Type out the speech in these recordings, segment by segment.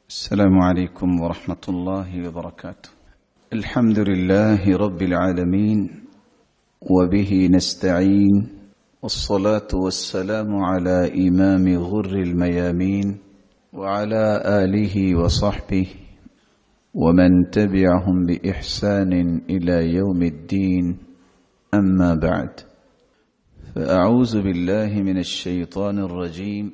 السلام عليكم ورحمة الله وبركاته. الحمد لله رب العالمين وبه نستعين، والصلاة والسلام على إمام غر الميامين وعلى آله وصحبه ومن تبعهم بإحسان إلى يوم الدين، أما بعد، فأعوذ بالله من الشيطان الرجيم.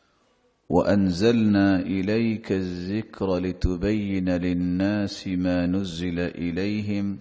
وأنزلنا إليك الذكر لتبين للناس ما نزل إليهم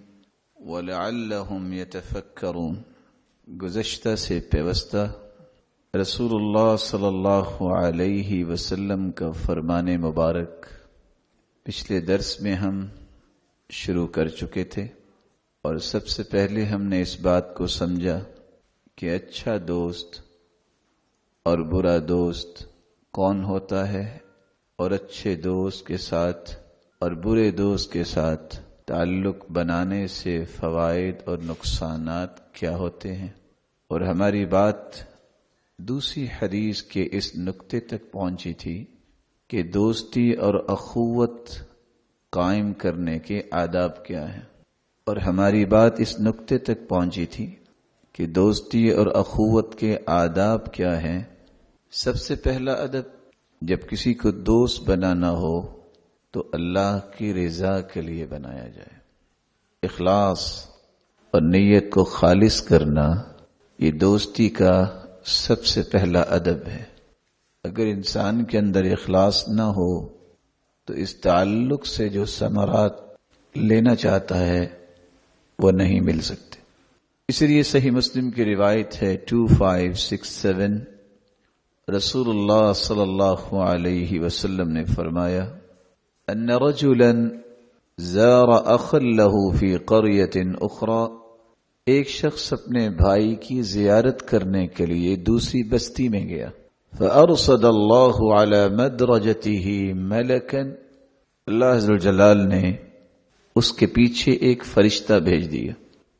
ولعلهم يتفكرون. گزشتہ سے پیوستہ رسول اللہ صلی اللہ علیہ وسلم کا فرمان مبارک پچھلے درس میں ہم شروع کر چکے تھے، اور سب سے پہلے ہم نے اس بات کو سمجھا کہ اچھا دوست اور برا دوست کون ہوتا ہے، اور اچھے دوست کے ساتھ اور برے دوست کے ساتھ تعلق بنانے سے فوائد اور نقصانات کیا ہوتے ہیں. اور ہماری بات دوسری حدیث کے اس نقطے تک پہنچی تھی کہ دوستی اور اخوت قائم کرنے کے آداب کیا ہیں، اور ہماری بات اس نقطے تک پہنچی تھی کہ دوستی اور اخوت کے آداب کیا ہیں. سب سے پہلا ادب، جب کسی کو دوست بنانا ہو تو اللہ کی رضا کے لیے بنایا جائے. اخلاص اور نیت کو خالص کرنا یہ دوستی کا سب سے پہلا ادب ہے. اگر انسان کے اندر اخلاص نہ ہو تو اس تعلق سے جو ثمرات لینا چاہتا ہے وہ نہیں مل سکتے. اس لیے صحیح مسلم کی روایت ہے 2567، رسول اللہ صلی اللہ علیہ وسلم نے فرمایا: ان رجلا زار اخا له في قرية اخرى، ایک شخص اپنے بھائی کی زیارت کرنے کے لیے دوسری بستی میں گیا. فارصد اللہ على مدرجته ملكا، اللہ عز وجل نے اس کے پیچھے ایک فرشتہ بھیج دیا.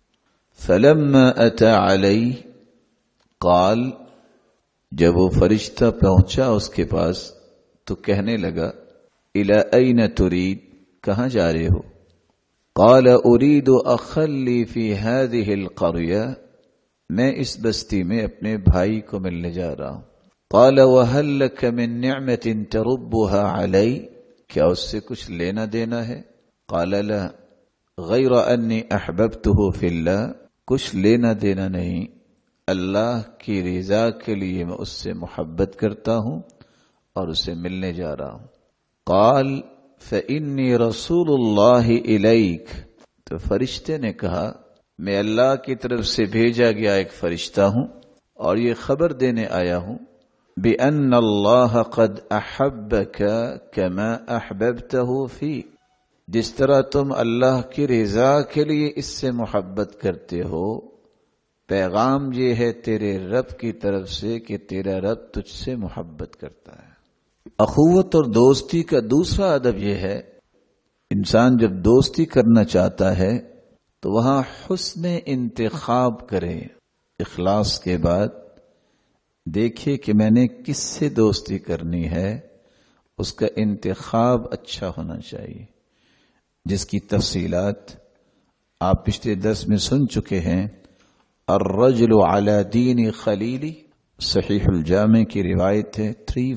فلما اتى علیہ قال، جب وہ فرشتہ پہنچا اس کے پاس تو کہنے لگا: الی این ترید، کہاں جا رہے ہو؟ قال ارید اخا لی فی هذه القرية، میں اس بستی میں اپنے بھائی کو ملنے جا رہا ہوں. قال وهل لك من نعمة تربها علی، کیا اس سے کچھ لینا دینا ہے؟ قال لا غیر انی احببته فی اللہ، کچھ لینا دینا نہیں، اللہ کی رضا کے لیے میں اس سے محبت کرتا ہوں اور اسے ملنے جا رہا ہوں. قال فإنی رسول اللہ الیک، تو فرشتے نے کہا میں اللہ کی طرف سے بھیجا گیا ایک فرشتہ ہوں اور یہ خبر دینے آیا ہوں بأن اللہ قد احبک کما احببته فی، جس طرح تم اللہ کی رضا کے لیے اس سے محبت کرتے ہو، پیغام یہ ہے تیرے رب کی طرف سے کہ تیرا رب تجھ سے محبت کرتا ہے. اخوت اور دوستی کا دوسرا ادب یہ ہے، انسان جب دوستی کرنا چاہتا ہے تو وہاں حسن انتخاب کرے. اخلاص کے بعد دیکھے کہ میں نے کس سے دوستی کرنی ہے، اس کا انتخاب اچھا ہونا چاہیے، جس کی تفصیلات آپ پچھلے درس میں سن چکے ہیں. الرجل علی دین خلیلی، صحیح الجامع کی روایت ہے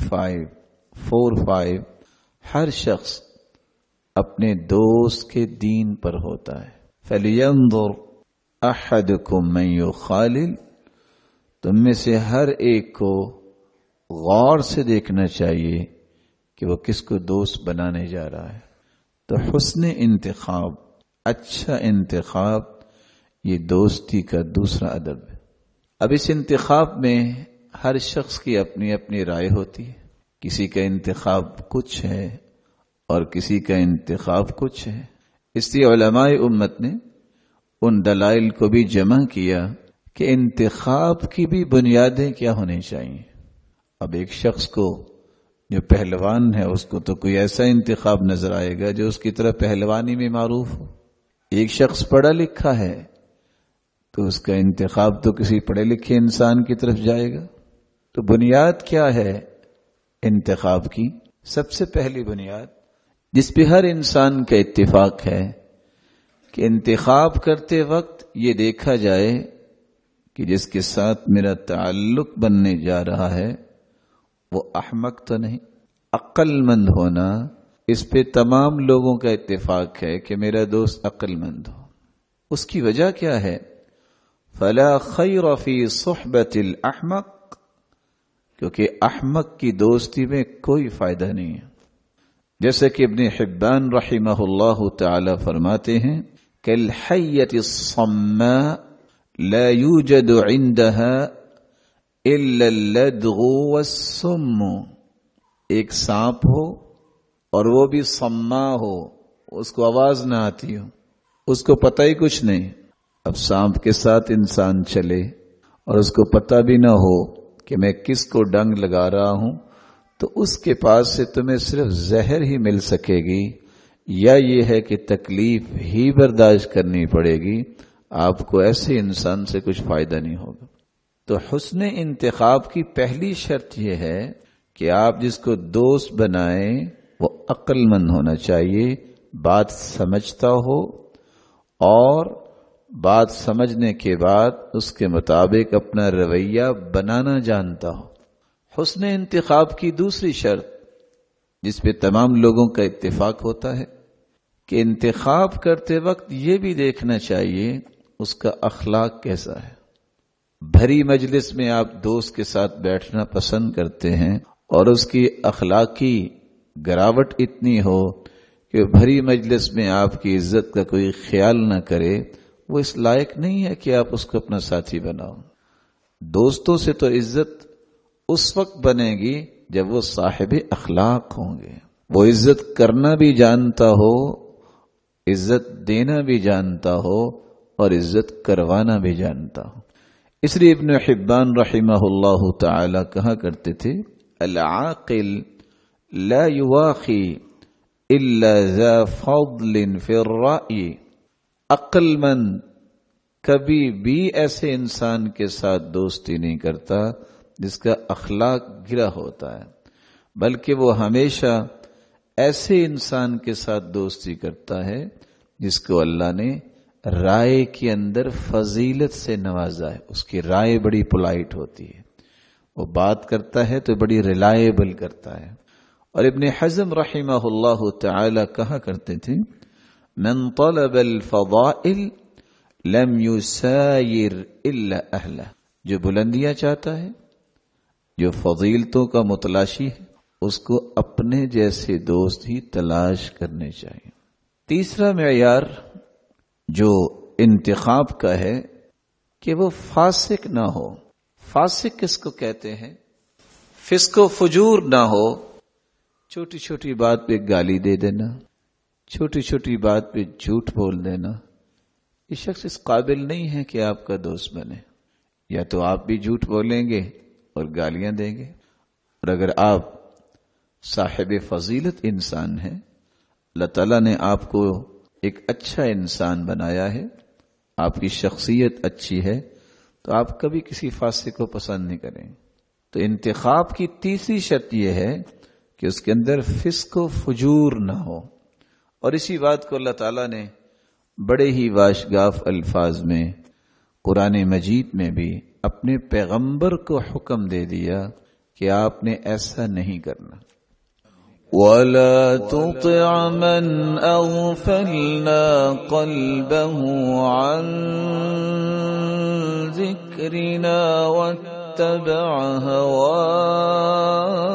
3545، ہر شخص اپنے دوست کے دین پر ہوتا ہے. فَلْيَنْظُرْ أَحَدُكُمْ مَنْ يُخَالِلْ، تم میں سے ہر ایک کو غور سے دیکھنا چاہیے کہ وہ کس کو دوست بنانے جا رہا ہے. تو حسن انتخاب، اچھا انتخاب، یہ دوستی کا دوسرا ادب ہے. اب اس انتخاب میں ہر شخص کی اپنی اپنی رائے ہوتی ہے. کسی کا انتخاب کچھ ہے اور کسی کا انتخاب کچھ ہے. اس لیے علماء امت نے ان دلائل کو بھی جمع کیا کہ انتخاب کی بھی بنیادیں کیا ہونی چاہیے. اب ایک شخص کو جو پہلوان ہے اس کو تو کوئی ایسا انتخاب نظر آئے گا جو اس کی طرح پہلوانی میں معروف ہو. ایک شخص پڑھا لکھا ہے تو اس کا انتخاب تو کسی پڑھے لکھے انسان کی طرف جائے گا. تو بنیاد کیا ہے انتخاب کی؟ سب سے پہلی بنیاد جس پہ ہر انسان کا اتفاق ہے کہ انتخاب کرتے وقت یہ دیکھا جائے کہ جس کے ساتھ میرا تعلق بننے جا رہا ہے وہ احمق تو نہیں، عقل مند ہونا، اس پہ تمام لوگوں کا اتفاق ہے کہ میرا دوست عقل مند ہو۔ اس کی وجہ کیا ہے؟ فلا خیر فی صحبت الاحمق، کیونکہ احمق کی دوستی میں کوئی فائدہ نہیں ہے۔ جیسے کہ ابن حبان رحمہ اللہ تعالی فرماتے ہیں کالحیۃ الصماء لا یوجد عندها الا اللدغ والسم، ایک سانپ ہو اور وہ بھی صما ہو، اس کو آواز نہ آتی ہو، اس کو پتہ ہی کچھ نہیں۔ اب سانپ کے ساتھ انسان چلے اور اس کو پتہ بھی نہ ہو کہ میں کس کو ڈنگ لگا رہا ہوں، تو اس کے پاس سے تمہیں صرف زہر ہی مل سکے گی، یا یہ ہے کہ تکلیف ہی برداشت کرنی پڑے گی، آپ کو ایسے انسان سے کچھ فائدہ نہیں ہوگا۔ تو حسن انتخاب کی پہلی شرط یہ ہے کہ آپ جس کو دوست بنائیں وہ عقل مند ہونا چاہیے، بات سمجھتا ہو اور بات سمجھنے کے بعد اس کے مطابق اپنا رویہ بنانا جانتا ہو۔ حسن انتخاب کی دوسری شرط جس پہ تمام لوگوں کا اتفاق ہوتا ہے کہ انتخاب کرتے وقت یہ بھی دیکھنا چاہیے اس کا اخلاق کیسا ہے۔ بھری مجلس میں آپ دوست کے ساتھ بیٹھنا پسند کرتے ہیں اور اس کی اخلاقی گراوٹ اتنی ہو کہ بھری مجلس میں آپ کی عزت کا کوئی خیال نہ کرے، وہ اس لائق نہیں ہے کہ آپ اس کو اپنا ساتھی بناؤ۔ دوستوں سے تو عزت اس وقت بنے گی جب وہ صاحب اخلاق ہوں گے، وہ عزت کرنا بھی جانتا ہو، عزت دینا بھی جانتا ہو اور عزت کروانا بھی جانتا ہو۔ اس لیے ابن حبان رحمہ اللہ تعالی کہا کرتے تھے العاقل لا یواخی الا ذا فضل فی الرأی، عقل مند کبھی بھی ایسے انسان کے ساتھ دوستی نہیں کرتا جس کا اخلاق گرا ہوتا ہے، بلکہ وہ ہمیشہ ایسے انسان کے ساتھ دوستی کرتا ہے جس کو اللہ نے رائے کے اندر فضیلت سے نوازا ہے، اس کی رائے بڑی پولائٹ ہوتی ہے، وہ بات کرتا ہے تو بڑی ریلائبل کرتا ہے۔ اور ابن حزم رحمہ اللہ تعالی کہا کرتے تھے من طلب الفضائل لم يسایر الا اہلہ، جو بلندیاں چاہتا ہے، جو فضیلتوں کا متلاشی ہے، اس کو اپنے جیسے دوست ہی تلاش کرنے چاہیے۔ تیسرا معیار جو انتخاب کا ہے کہ وہ فاسق نہ ہو۔ فاسق کس کو کہتے ہیں؟ فسق و فجور نہ ہو، چھوٹی چھوٹی بات پہ گالی دے دینا، چھوٹی چھوٹی بات پہ جھوٹ بول دینا، یہ شخص اس قابل نہیں ہے کہ آپ کا دوست بنے۔ یا تو آپ بھی جھوٹ بولیں گے اور گالیاں دیں گے، اور اگر آپ صاحب فضیلت انسان ہیں، اللہ تعالیٰ نے آپ کو ایک اچھا انسان بنایا ہے، آپ کی شخصیت اچھی ہے، تو آپ کبھی کسی فاسق کو پسند نہیں کریں۔ تو انتخاب کی تیسری شرط یہ ہے کہ اس کے اندر فسق و فجور نہ ہو، اور اسی بات کو اللہ تعالیٰ نے بڑے ہی واشگاف الفاظ میں قرآن مجید میں بھی اپنے پیغمبر کو حکم دے دیا کہ آپ نے ایسا نہیں کرنا۔ وَلَا تُطِعْ مَنْ أَغْفَلْنَا قَلْبَهُ عَنْ ذِكْرِنَا وَاتَّبَعَ هَوَاهُ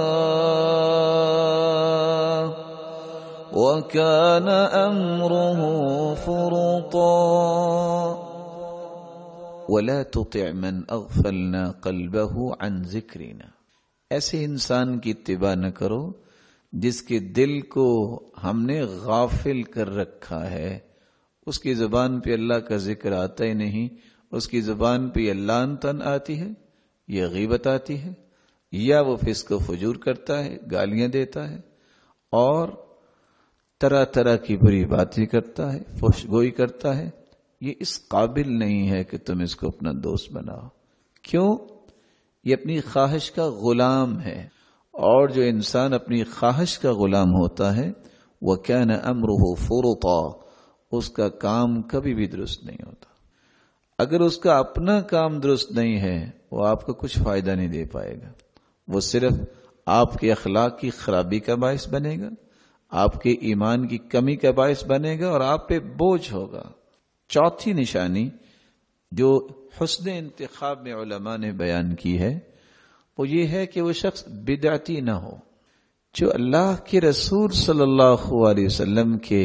وَكَانَ أَمْرُهُ فُرُطًا۔ وَلَا تُطِعْ مَنْ أَغْفَلْنَا قَلْبَهُ عَنْ ذِكْرِنَا، ایسے انسان کی اتباع نہ کرو جس کے دل کو ہم نے غافل کر رکھا ہے، اس کی زبان پہ اللہ کا ذکر آتا ہی نہیں، اس کی زبان پہ یہ لعن طعن آتی ہے، یہ غیبت آتی ہے، یا وہ فسق و فجور کرتا ہے، گالیاں دیتا ہے، اور طرح طرح کی بری باتیں کرتا ہے، فحش گوئی کرتا ہے، یہ اس قابل نہیں ہے کہ تم اس کو اپنا دوست بناؤ۔ کیوں؟ یہ اپنی خواہش کا غلام ہے، اور جو انسان اپنی خواہش کا غلام ہوتا ہے وَكَانَ أَمْرُهُ فُرُطًا، اس کا کام کبھی بھی درست نہیں ہوتا۔ اگر اس کا اپنا کام درست نہیں ہے وہ آپ کو کچھ فائدہ نہیں دے پائے گا، وہ صرف آپ کے اخلاق کی خرابی کا باعث بنے گا، آپ کے ایمان کی کمی کا باعث بنے گا اور آپ پہ بوجھ ہوگا۔ چوتھی نشانی جو حسن انتخاب میں علماء نے بیان کی ہے وہ یہ ہے کہ وہ شخص بدعتی نہ ہو، جو اللہ کے رسول صلی اللہ علیہ وسلم کے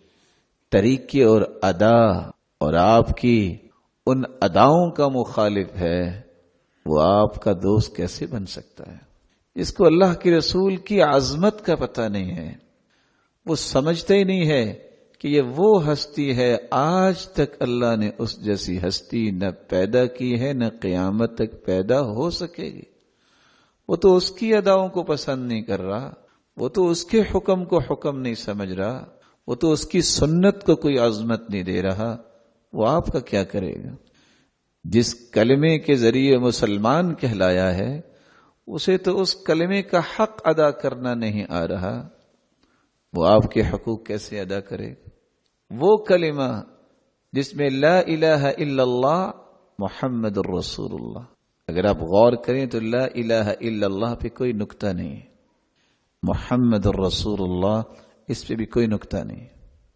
طریقے اور ادا اور آپ کی ان اداؤں کا مخالف ہے، وہ آپ کا دوست کیسے بن سکتا ہے؟ اس کو اللہ کے رسول کی عظمت کا پتہ نہیں ہے، وہ سمجھتے ہی نہیں ہے کہ یہ وہ ہستی ہے، آج تک اللہ نے اس جیسی ہستی نہ پیدا کی ہے نہ قیامت تک پیدا ہو سکے گی۔ وہ تو اس کی اداؤں کو پسند نہیں کر رہا، وہ تو اس کے حکم کو حکم نہیں سمجھ رہا، وہ تو اس کی سنت کو کوئی عظمت نہیں دے رہا، وہ آپ کا کیا کرے گا؟ جس کلمے کے ذریعے مسلمان کہلایا ہے اسے تو اس کلمے کا حق ادا کرنا نہیں آ رہا، وہ آپ کے حقوق کیسے ادا کرے گا؟ وہ کلمہ جس میں لا الہ الا اللہ محمد الرسول اللہ، اگر آپ غور کریں تو لا الہ الا اللہ پہ کوئی نکتہ نہیں ہے، محمد الرسول اللہ اس پہ بھی کوئی نکتہ نہیں۔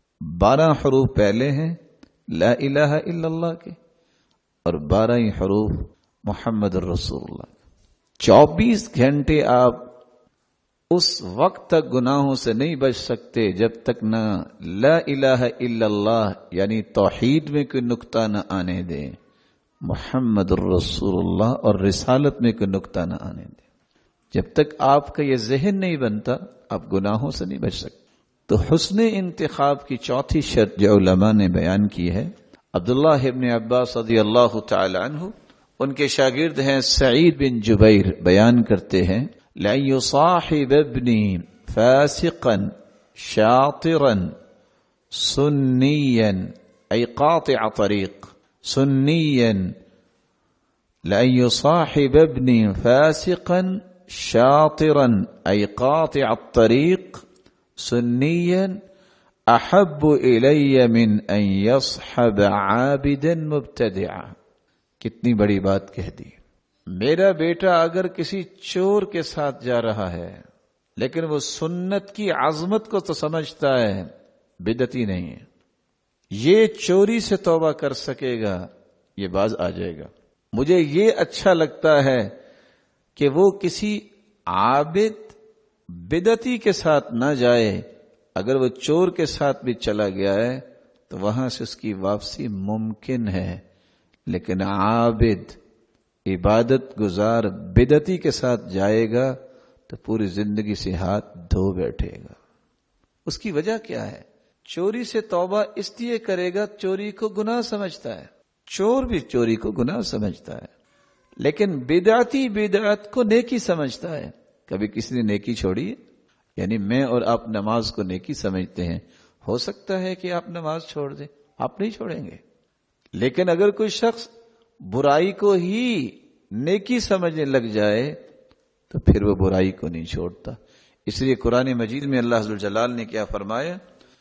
12 حروف پہلے ہیں لا الہ الا اللہ کے اور 12 ہی حروف محمد الرسول اللہ۔ 24 گھنٹے آپ اس وقت تک گناہوں سے نہیں بچ سکتے جب تک نہ لا الہ الا اللہ یعنی توحید میں کوئی نکتہ نہ آنے دیں، محمد الرسول اللہ اور رسالت میں کوئی نکتہ نہ آنے دیں۔ جب تک آپ کا یہ ذہن نہیں بنتا آپ گناہوں سے نہیں بچ سکتے۔ تو حسن انتخاب کی چوتھی شرط جو علماء نے بیان کی ہے، عبداللہ ابن عباس رضی اللہ تعالی عنہ، ان کے شاگرد ہیں سعید بن جبیر، بیان کرتے ہیں لَن يُصَاحِبَ ابْنِي فَاسِقًا شَاطِرًا سُنِّيًّا أي قاطع طريق سنيا لأن يصاحب ابني فاسقا شاطرا أي قاطع الطريق سنيا أحب إلي من أن يصحب عابدا مبتدعا۔ کتنی بڑی بات کہہ دی۔ میرا بیٹا اگر کسی چور کے ساتھ جا رہا ہے لیکن وہ سنت کی عظمت کو تو سمجھتا ہے، بدعتی نہیں ہے، یہ چوری سے توبہ کر سکے گا، یہ باز آ جائے گا۔ مجھے یہ اچھا لگتا ہے کہ وہ کسی عابد بدعتی کے ساتھ نہ جائے، اگر وہ چور کے ساتھ بھی چلا گیا ہے تو وہاں سے اس کی واپسی ممکن ہے، لیکن عابد عبادت گزار بدعتی کے ساتھ جائے گا تو پوری زندگی سے ہاتھ دھو بیٹھے گا۔ اس کی وجہ کیا ہے؟ چوری سے توبہ اس لیے کرے گا، چوری کو گناہ سمجھتا ہے، چور بھی چوری کو گناہ سمجھتا ہے، لیکن بدعتی بدعت کو نیکی سمجھتا ہے۔ کبھی کسی نے نیکی چھوڑی ہے؟ یعنی میں اور آپ نماز کو نیکی سمجھتے ہیں، ہو سکتا ہے کہ آپ نماز چھوڑ دیں، آپ نہیں چھوڑیں گے، لیکن اگر کوئی شخص برائی کو ہی نیکی سمجھنے لگ جائے تو پھر وہ برائی کو نہیں چھوڑتا۔ اس لیے قرآن مجید میں اللہ عز و جلال نے کیا فرمایا؟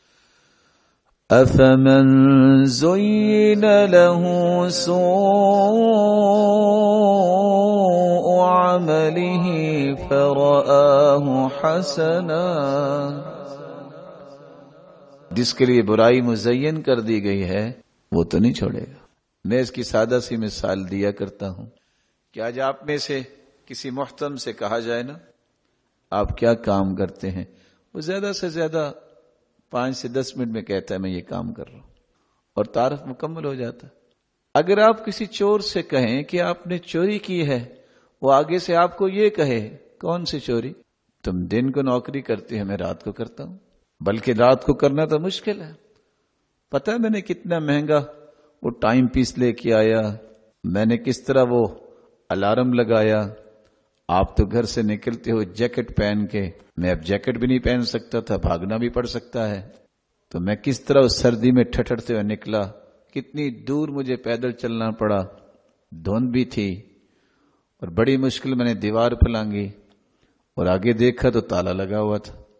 أَفَمَنْ زُيِّنَ لَهُ سُوءُ عَمَلِهِ فَرَآهُ حَسَنًا، جس کے لیے برائی مزین کر دی گئی ہے وہ تو نہیں چھوڑے گا۔ میں اس کی سادہ سی مثال دیا کرتا ہوں کہ آج آپ میں سے کسی محترم سے کہا جائے نا آپ کیا کام کرتے ہیں، وہ زیادہ سے زیادہ 5 سے 10 منٹ میں کہتا ہے میں یہ کام کر رہا ہوں، اور تعارف مکمل ہو جاتا۔ اگر آپ کسی چور سے کہیں کہ آپ نے چوری کی ہے، وہ آگے سے آپ کو یہ کہے کون سی چوری؟ تم دن کو نوکری کرتے ہو، میں رات کو کرتا ہوں، بلکہ رات کو کرنا تو مشکل ہے۔ پتہ ہے میں نے کتنا مہنگا وہ ٹائم پیس لے کے آیا، میں نے کس طرح وہ الارم لگایا، آپ تو گھر سے نکلتے ہو جیکٹ پہن کے، میں اب جیکٹ بھی نہیں پہن سکتا تھا، بھاگنا بھی پڑ سکتا ہے، تو میں کس طرح اس سردی میں ٹھٹھرتے ہوئے نکلا، کتنی دور مجھے پیدل چلنا پڑا، دھند بھی تھی، اور بڑی مشکل میں نے دیوار پہ لانگی اور آگے دیکھا تو تالا لگا ہوا تھا۔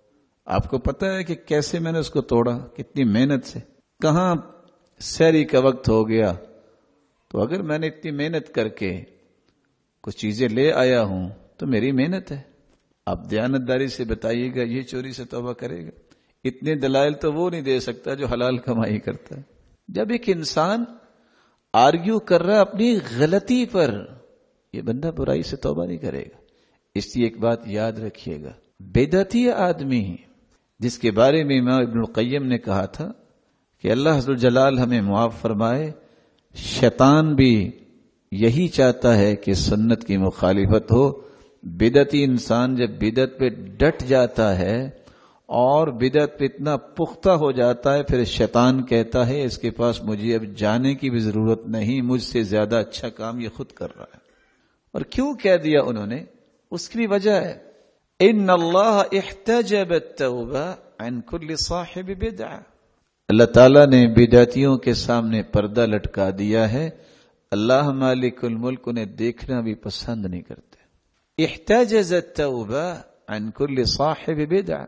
آپ کو پتہ ہے کہ کیسے میں نے اس کو توڑا، کتنی محنت سے، کہاں سحری کا وقت ہو گیا، تو اگر میں نے اتنی محنت کر کے کچھ چیزیں لے آیا ہوں تو میری محنت ہے. آپ دیانتداری سے بتائیے گا یہ چوری سے توبہ کرے گا؟ اتنے دلائل تو وہ نہیں دے سکتا جو حلال کمائی کرتا ہے. جب ایک انسان آرگیو کر رہا ہے اپنی غلطی پر، یہ بندہ برائی سے توبہ نہیں کرے گا. اس لیے ایک بات یاد رکھیے گا، بدعتی آدمی جس کے بارے میں امام ابن القیم نے کہا تھا کہ اللہ عز و جلال ہمیں معاف فرمائے، شیطان بھی یہی چاہتا ہے کہ سنت کی مخالفت ہو. بدعتی انسان جب بدعت پہ ڈٹ جاتا ہے اور بدعت پہ اتنا پختہ ہو جاتا ہے، پھر شیطان کہتا ہے اس کے پاس مجھے اب جانے کی بھی ضرورت نہیں، مجھ سے زیادہ اچھا کام یہ خود کر رہا ہے. اور کیوں کہہ دیا انہوں نے؟ اس کی بھی وجہ ہے، ان اللہ احتجب التوبہ عن کل صاحب بدعہ. اللہ تعالیٰ نے بدعتیوں کے سامنے پردہ لٹکا دیا ہے. اللہ مالک الملک انہیں دیکھنا بھی پسند نہیں کرتے. احتجز التوبہ عن کل صاحب بدعہ،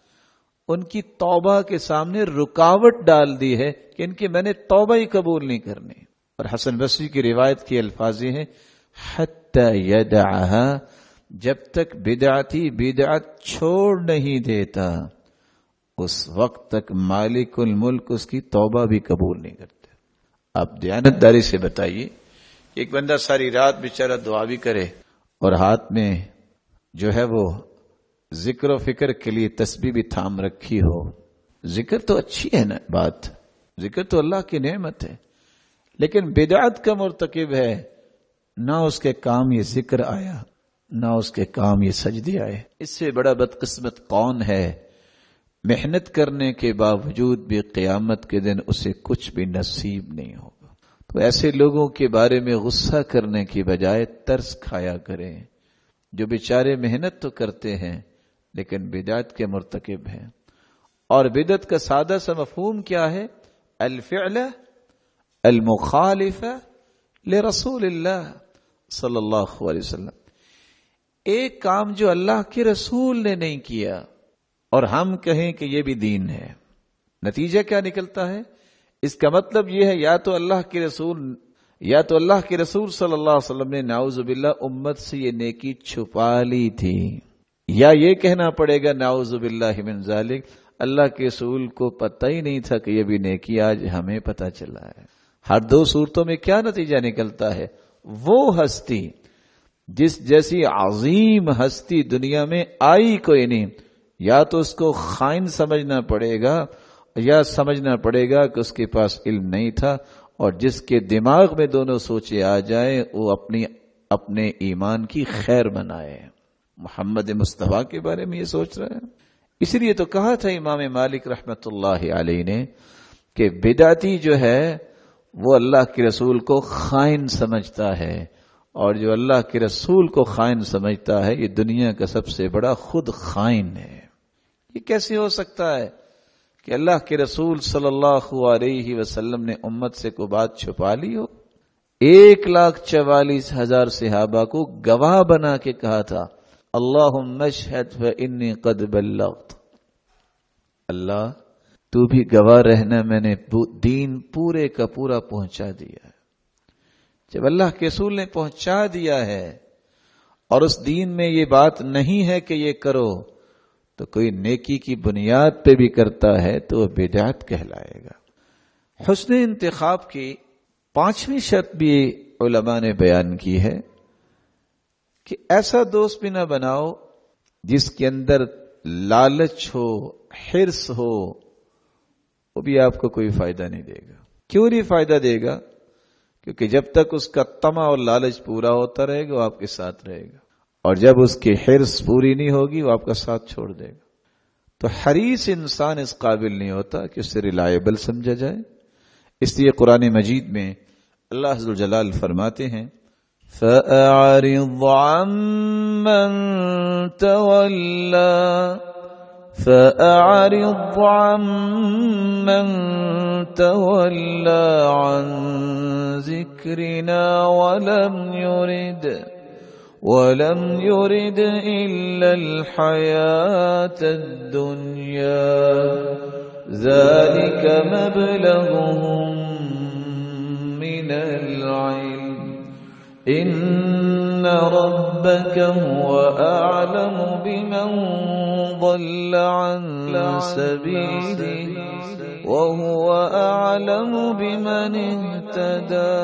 ان کی توبہ کے سامنے رکاوٹ ڈال دی ہے کہ ان کی میں نے توبہ ہی قبول نہیں کرنی. اور حسن بصری کی روایت کے الفاظ ہیں حتی یدعها، جب تک بدعتی بدعت چھوڑ نہیں دیتا اس وقت تک مالک الملک اس کی توبہ بھی قبول نہیں کرتے. آپ دیانتداری سے بتائیے کہ ایک بندہ ساری رات بیچارہ دعا بھی کرے اور ہاتھ میں جو ہے وہ ذکر و فکر کے لیے تسبیح بھی تھام رکھی ہو. ذکر تو اچھی ہے نا بات، ذکر تو اللہ کی نعمت ہے، لیکن بدعت کا مرتکب ہے، نہ اس کے کام یہ ذکر آیا نہ اس کے کام یہ سجدے آئے. اس سے بڑا بدقسمت کون ہے؟ محنت کرنے کے باوجود بھی قیامت کے دن اسے کچھ بھی نصیب نہیں ہوگا. تو ایسے لوگوں کے بارے میں غصہ کرنے کی بجائے ترس کھایا کریں جو بیچارے محنت تو کرتے ہیں لیکن بدعت کے مرتکب ہیں. اور بدعت کا سادہ سا مفہوم کیا ہے؟ الفعل المخالف لرسول اللہ صلی اللہ علیہ وسلم. ایک کام جو اللہ کے رسول نے نہیں کیا اور ہم کہیں کہ یہ بھی دین ہے. نتیجہ کیا نکلتا ہے؟ اس کا مطلب یہ ہے یا تو اللہ کے رسول صلی اللہ علیہ وسلم نے نعوذ باللہ امت سے یہ نیکی چھپا لی تھی، یا یہ کہنا پڑے گا نعوذ باللہ من ذالک اللہ کے رسول کو پتہ ہی نہیں تھا کہ یہ بھی نیکی آج ہمیں پتہ چلا ہے. ہر دو صورتوں میں کیا نتیجہ نکلتا ہے؟ وہ ہستی جس جیسی عظیم ہستی دنیا میں آئی کوئی نہیں، یا تو اس کو خائن سمجھنا پڑے گا یا سمجھنا پڑے گا کہ اس کے پاس علم نہیں تھا. اور جس کے دماغ میں دونوں سوچے آ جائیں وہ اپنے ایمان کی خیر منائے. محمد مصطفیٰ کے بارے میں یہ سوچ رہا ہے. اس لیے تو کہا تھا امام مالک رحمت اللہ علیہ نے کہ بدعتی جو ہے وہ اللہ کے رسول کو خائن سمجھتا ہے، اور جو اللہ کے رسول کو خائن سمجھتا ہے یہ دنیا کا سب سے بڑا خود خائن ہے. یہ کیسے ہو سکتا ہے کہ اللہ کے رسول صلی اللہ علیہ وسلم نے امت سے کوئی بات چھپا لی ہو؟ 1,44,000 صحابہ کو گواہ بنا کے کہا تھا اللہم اشہد فانی قد بلغت. اللہ تو بھی گواہ رہنا، میں نے دین پورے کا پورا پہنچا دیا ہے. جب اللہ کے رسول نے پہنچا دیا ہے اور اس دین میں یہ بات نہیں ہے کہ یہ کرو، تو کوئی نیکی کی بنیاد پہ بھی کرتا ہے تو وہ بدعت کہلائے گا. حسن انتخاب کی 5ویں شرط بھی علماء نے بیان کی ہے کہ ایسا دوست بھی نہ بناؤ جس کے اندر لالچ ہو، حرص ہو، وہ بھی آپ کو کوئی فائدہ نہیں دے گا. کیوں نہیں فائدہ دے گا؟ کیونکہ جب تک اس کا طمع اور لالچ پورا ہوتا رہے گا وہ آپ کے ساتھ رہے گا، اور جب اس کی حرص پوری نہیں ہوگی وہ آپ کا ساتھ چھوڑ دے گا. تو حریص انسان اس قابل نہیں ہوتا کہ اسے ریلائبل سمجھا جائے. اس لیے قرآن مجید میں اللہ عز و جلال فرماتے ہیں فَأَعْرِضْ عَمَّن تَوَلَّى فَأَعْرِضْ عَمَّن تَوَلَّى عَن ذِكْرِنَا وَلَمْ يُرِدْ إِلَّا الْحَيَاةَ الدُّنْيَا ذَلِكَ مَبْلَغُهُم مِّنَ الْعِلْمِ إِنَّ رَبَّكَ هُوَ أَعْلَمُ بِمَنْ ضَلَّ عَنْ سَبِيلِهِ وَهُوَ أَعْلَمُ بِمَنِ اهْتَدَى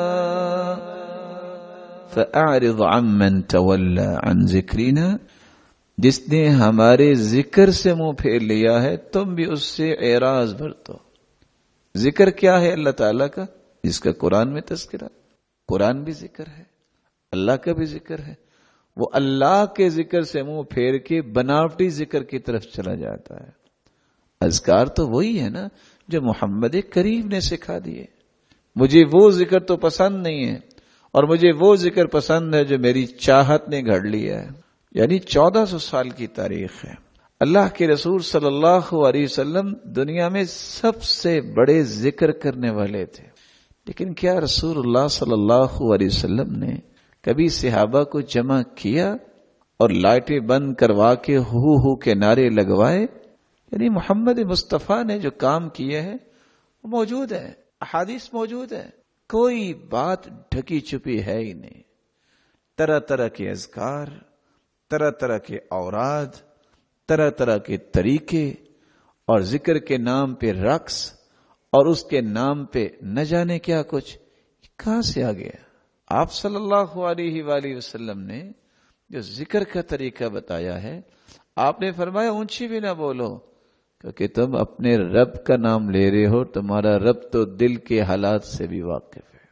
فَأَعْرِضْ عَمَّنْ تَوَلَّى عَنْ ذِكْرِنَا جس نے ہمارے ذکر سے منہ پھیر لیا ہے تم بھی اس سے اعراض برتو۔ ذکر کیا ہے اللہ تعالیٰ کا؟ جس کا قرآن میں تذکرہ، قرآن بھی ذکر ہے، اللہ کا بھی ذکر ہے، وہ اللہ کے ذکر سے منہ پھیر کے بناوٹی ذکر کی طرف چلا جاتا ہے۔ اذکار تو وہی ہے نا جو محمد کریم نے سکھا دیے۔ مجھے وہ ذکر تو پسند نہیں ہے، اور مجھے وہ ذکر پسند ہے جو میری چاہت نے گھڑ لیا ہے۔ یعنی 1400 سال کی تاریخ ہے۔ اللہ کے رسول صلی اللہ علیہ وسلم دنیا میں سب سے بڑے ذکر کرنے والے تھے، لیکن کیا رسول اللہ صلی اللہ علیہ وسلم نے کبھی صحابہ کو جمع کیا اور لائٹیں بند کروا کے ہو کے نعرے لگوائے؟ یعنی محمد مصطفیٰ نے جو کام کیے ہیں وہ موجود ہے، احادیث موجود ہے، کوئی بات ڈھکی چھپی ہے ہی نہیں۔ طرح طرح کے اذکار، طرح طرح کے اوراد، طرح طرح کے طریقے، اور ذکر کے نام پہ رقص، اور اس کے نام پہ نہ جانے کیا کچھ، کہاں سے آ گیا؟ آپ صلی اللہ علیہ وآلہ وسلم نے جو ذکر کا طریقہ بتایا ہے، آپ نے فرمایا اونچی بھی نہ بولو، کیونکہ تم اپنے رب کا نام لے رہے ہو، تمہارا رب تو دل کے حالات سے بھی واقف ہے۔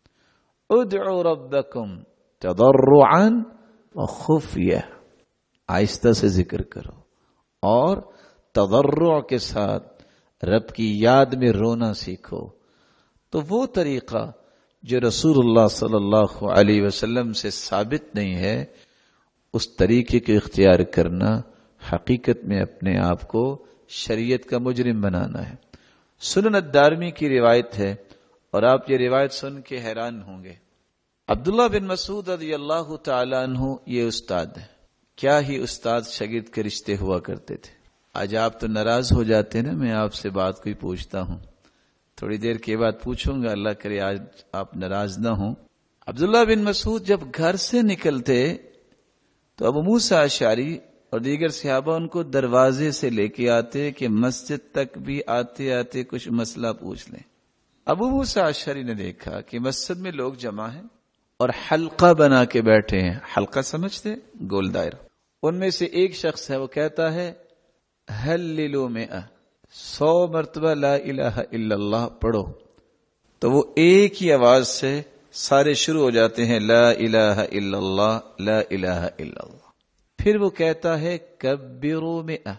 ادعوا ربکم تضرعا وخفیہ، آہستہ سے ذکر کرو اور تضرع کے ساتھ رب کی یاد میں رونا سیکھو۔ تو وہ طریقہ جو رسول اللہ صلی اللہ علیہ وسلم سے ثابت نہیں ہے، اس طریقے کو اختیار کرنا حقیقت میں اپنے آپ کو شریعت کا مجرم بنانا ہے۔ سنن الدارمی کی روایت ہے، اور آپ یہ روایت سن کے حیران ہوں گے۔ عبداللہ بن مسعود رضی اللہ تعالیٰ عنہ یہ استاد ہے۔ کیا ہی استاد شاگرد کے رشتے ہوا کرتے تھے۔ آج آپ تو ناراض ہو جاتے نا، میں آپ سے بات کوئی پوچھتا ہوں، تھوڑی دیر کے بعد پوچھوں گا، اللہ کرے آج آپ ناراض نہ ہوں۔ عبداللہ بن مسعود جب گھر سے نکلتے تو ابو موسیٰ اشعری اور دیگر صحابہ ان کو دروازے سے لے کے آتے کہ مسجد تک بھی آتے آتے کچھ مسئلہ پوچھ لیں۔ ابو موسیٰ اشعری نے دیکھا کہ مسجد میں لوگ جمع ہیں اور حلقہ بنا کے بیٹھے ہیں۔ حلقہ سمجھتے؟ گول دائرہ۔ ان میں سے ایک شخص ہے، وہ کہتا ہے ہللو 100 مرتبہ لا الہ الا اللہ پڑھو، تو وہ ایک ہی آواز سے سارے شروع ہو جاتے ہیں لا الہ الا اللہ لا الہ الا اللہ۔ پھر وہ کہتا ہے کبروا 100،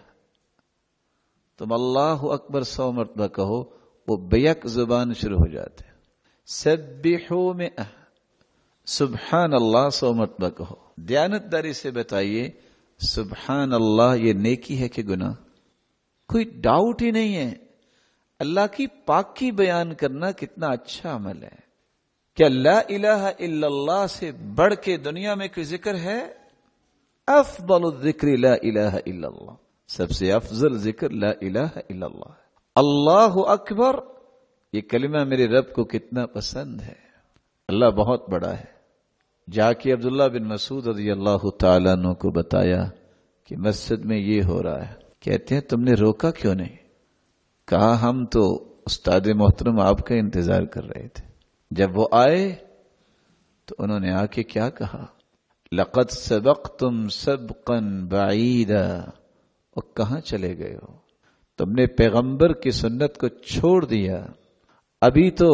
تم اللہ اکبر 100 مرتبہ کہو، وہ بیک زبان شروع ہو جاتے ہیں۔ سبحوا 100، سبحان اللہ 100 مرتبہ کہو۔ دیانتداری سے بتائیے سبحان اللہ یہ نیکی ہے کہ گناہ؟ کوئی ڈاؤٹ ہی نہیں ہے۔ اللہ کی پاکی بیان کرنا کتنا اچھا عمل ہے۔ کیا لا الہ الا اللہ سے بڑھ کے دنیا میں کوئی ذکر ہے؟ افضل الذکر لا الہ الا اللہ، سب سے افضل ذکر لا الہ الا اللہ۔ اللہ اکبر یہ کلمہ میرے رب کو کتنا پسند ہے۔ اللہ بہت بڑا ہے۔ جا کے عبداللہ بن مسعود رضی اللہ تعالیٰ عنہ کو بتایا کہ مسجد میں یہ ہو رہا ہے۔ کہتے ہیں تم نے روکا کیوں نہیں؟ کہا ہم تو استاد محترم آپ کا انتظار کر رہے تھے۔ جب وہ آئے تو انہوں نے آ کے کیا کہا؟ لقد سبقتم سبقا بعیدا، اور کہاں چلے گئے ہو؟ تم نے پیغمبر کی سنت کو چھوڑ دیا۔ ابھی تو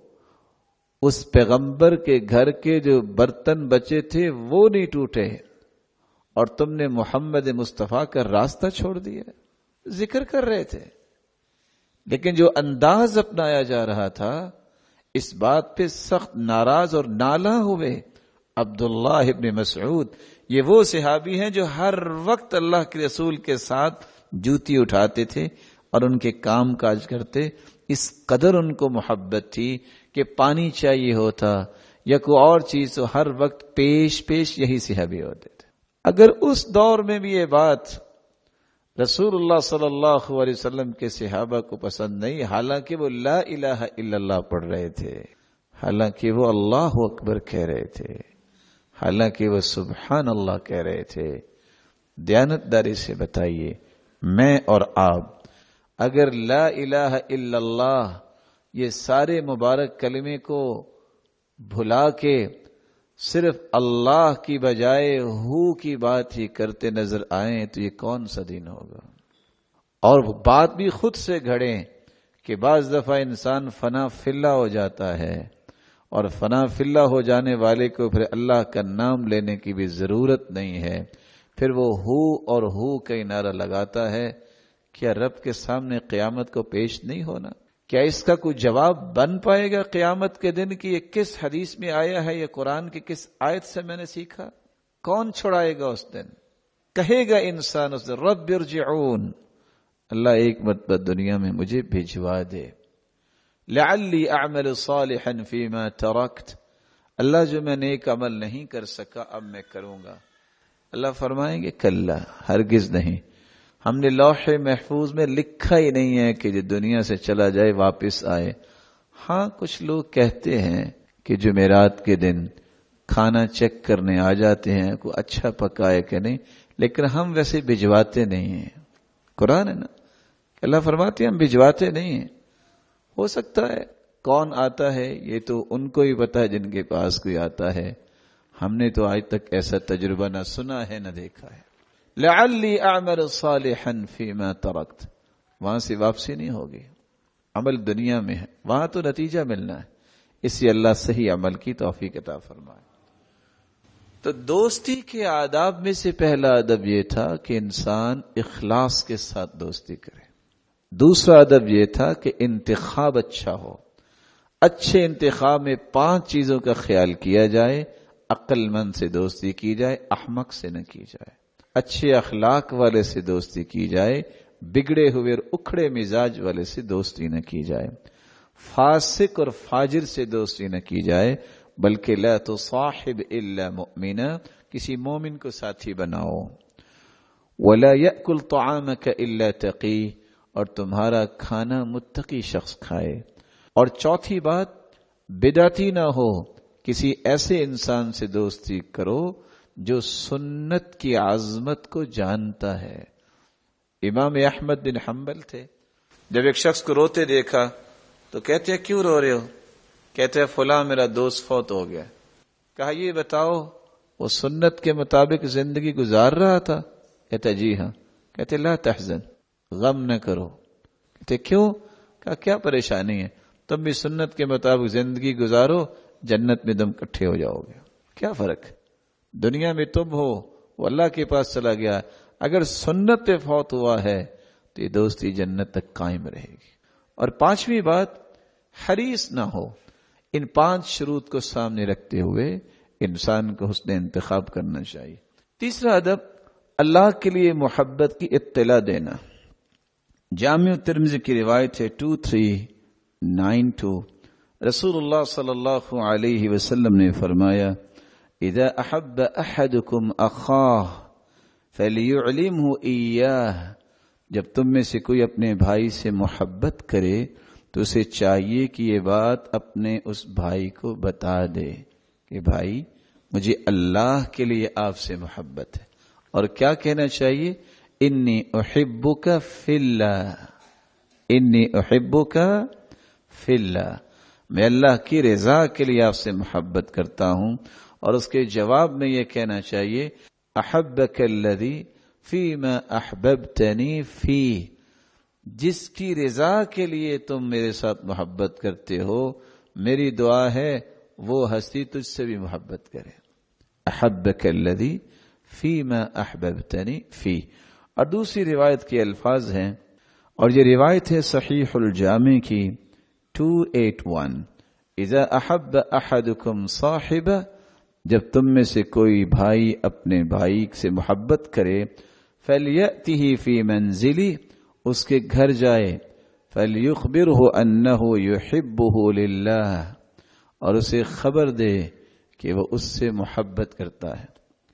اس پیغمبر کے گھر کے جو برتن بچے تھے وہ نہیں ٹوٹے، اور تم نے محمد مصطفیٰ کا راستہ چھوڑ دیا۔ ذکر کر رہے تھے، لیکن جو انداز اپنایا جا رہا تھا اس بات پہ سخت ناراض اور نالہ ہوئے۔ عبداللہ ابن مسعود یہ وہ صحابی ہیں جو ہر وقت اللہ کے رسول کے ساتھ جوتی اٹھاتے تھے اور ان کے کام کاج کرتے۔ اس قدر ان کو محبت تھی کہ پانی چاہیے ہوتا یا کوئی اور چیز، تو ہر وقت پیش یہی صحابی ہوتے تھے۔ اگر اس دور میں بھی یہ بات رسول اللہ صلی اللہ علیہ وسلم کے صحابہ کو پسند نہیں، حالانکہ وہ لا الہ الا اللہ پڑھ رہے تھے، حالانکہ وہ اللہ اکبر کہہ رہے تھے، حالانکہ وہ سبحان اللہ کہہ رہے تھے، دیانتداری سے بتائیے، میں اور آپ اگر لا الہ الا اللہ یہ سارے مبارک کلمے کو بھلا کے صرف اللہ کی بجائے ہو کی بات ہی کرتے نظر آئیں تو یہ کون سا دین ہوگا؟ اور بات بھی خود سے گھڑیں کہ بعض دفعہ انسان فنا فی اللہ ہو جاتا ہے، اور فنا فی اللہ ہو جانے والے کو پھر اللہ کا نام لینے کی بھی ضرورت نہیں ہے، پھر وہ ہو اور ہو کا نعرہ لگاتا ہے۔ کیا رب کے سامنے قیامت کو پیش نہیں ہونا؟ کیا اس کا کوئی جواب بن پائے گا قیامت کے دن کہ یہ کس حدیث میں آیا ہے، یہ قرآن کی کس آیت سے میں نے سیکھا؟ کون چھڑائے گا اس دن؟ کہے گا انسان اس دن رب ارجعون، اللہ ایک مرتبہ دنیا میں مجھے بھجوا دے، لعلی اعمل صالحا فیما ترکت، اللہ جو میں نیک عمل نہیں کر سکا اب میں کروں گا۔ اللہ فرمائیں گے کلا، ہرگز نہیں، ہم نے لوح محفوظ میں لکھا ہی نہیں ہے کہ جو دنیا سے چلا جائے واپس آئے۔ ہاں کچھ لوگ کہتے ہیں کہ جمعرات کے دن کھانا چیک کرنے آ جاتے ہیں، کوئی اچھا پکا ہے کہ نہیں، لیکن ہم ویسے بھجواتے نہیں ہیں۔ قرآن ہے نا، اللہ فرماتے ہیں ہم بھجواتے نہیں ہیں۔ ہو سکتا ہے کون آتا ہے یہ تو ان کو ہی پتا ہے جن کے پاس کوئی آتا ہے، ہم نے تو آج تک ایسا تجربہ نہ سنا ہے نہ دیکھا ہے۔ لعلی اعمل صالحا فیما ترکت، وہاں سے واپسی نہیں ہوگی، عمل دنیا میں ہے، وہاں تو نتیجہ ملنا ہے، اس لیے اللہ صحیح عمل کی توفیق عطا فرمائے۔ تو دوستی کے آداب میں سے پہلا ادب یہ تھا کہ انسان اخلاص کے ساتھ دوستی کرے، دوسرا ادب یہ تھا کہ انتخاب اچھا ہو، اچھے انتخاب میں 5 چیزوں کا خیال کیا جائے، عقل مند سے دوستی کی جائے، احمق سے نہ کی جائے، اچھے اخلاق والے سے دوستی کی جائے، بگڑے ہوئے اور اکھڑے مزاج والے سے دوستی نہ کی جائے، فاسق اور فاجر سے دوستی نہ کی جائے، بلکہ لا تصاحب الا مؤمنا، کسی مومن کو ساتھی بناؤ، ولا یأکل طعامک الا تقی، اور تمہارا کھانا متقی شخص کھائے، اور چوتھی بات بدعتی نہ ہو، کسی ایسے انسان سے دوستی کرو جو سنت کی عظمت کو جانتا ہے۔ امام احمد بن حنبل تھے، جب ایک شخص کو روتے دیکھا تو کہتے ہیں کیوں رو رہے ہو؟ کہتے ہیں فلاں میرا دوست فوت ہو گیا۔ کہا یہ بتاؤ وہ سنت کے مطابق زندگی گزار رہا تھا؟ کہتے جی ہاں۔ کہتے لا تحزن، غم نہ کرو۔ کہتے کیوں؟ کہا کیا پریشانی ہے، تم بھی سنت کے مطابق زندگی گزارو، جنت میں تم اکٹھے ہو جاؤ گے، کیا فرق ہے؟ دنیا میں تم ہو، وہ اللہ کے پاس چلا گیا، اگر سنت پہ فوت ہوا ہے تو یہ دوستی جنت تک قائم رہے گی۔ اور 5ویں بات، حریص نہ ہو، ان 5 شروط کو سامنے رکھتے ہوئے انسان کو حسن انتخاب کرنا چاہیے۔ تیسرا ادب، اللہ کے لیے محبت کی اطلاع دینا۔ جامع ترمذی کی روایت ہے 2392، رسول اللہ صلی اللہ علیہ وسلم نے فرمایا اذا احب احدکم اخاہ فلیعلمہ ایاہ، جب تم میں سے کوئی اپنے بھائی سے محبت کرے تو اسے چاہیے کہ یہ بات اپنے اس بھائی کو بتا دے کہ بھائی مجھے اللہ کے لیے آپ سے محبت ہے، اور کیا کہنا چاہیے؟ انی احبک فی اللہ، انی احبک فی اللہ، میں اللہ کی رضا کے لیے آپ سے محبت کرتا ہوں۔ اور اس کے جواب میں یہ کہنا چاہیے احبک الذی فیما احببتنی فیہ، جس کی رضا کے لیے تم میرے ساتھ محبت کرتے ہو، میری دعا ہے وہ ہستی تجھ سے بھی محبت کرے۔ احبک الذی فیما احببتنی فیہ۔ اور دوسری روایت کے الفاظ ہیں، اور یہ روایت ہے صحیح الجامع کی 281، اذا احب احدکم صاحبہ، جب تم میں سے کوئی بھائی اپنے بھائی سے محبت کرے، فَلْيَأْتِهِ فِي مَنْزِلِهِ، اس کے گھر جائے، فَلْيُخْبِرْهُ أَنَّهُ يُحِبُّهُ لِلَّهِ، اور اسے خبر دے کہ وہ اس سے محبت کرتا ہے۔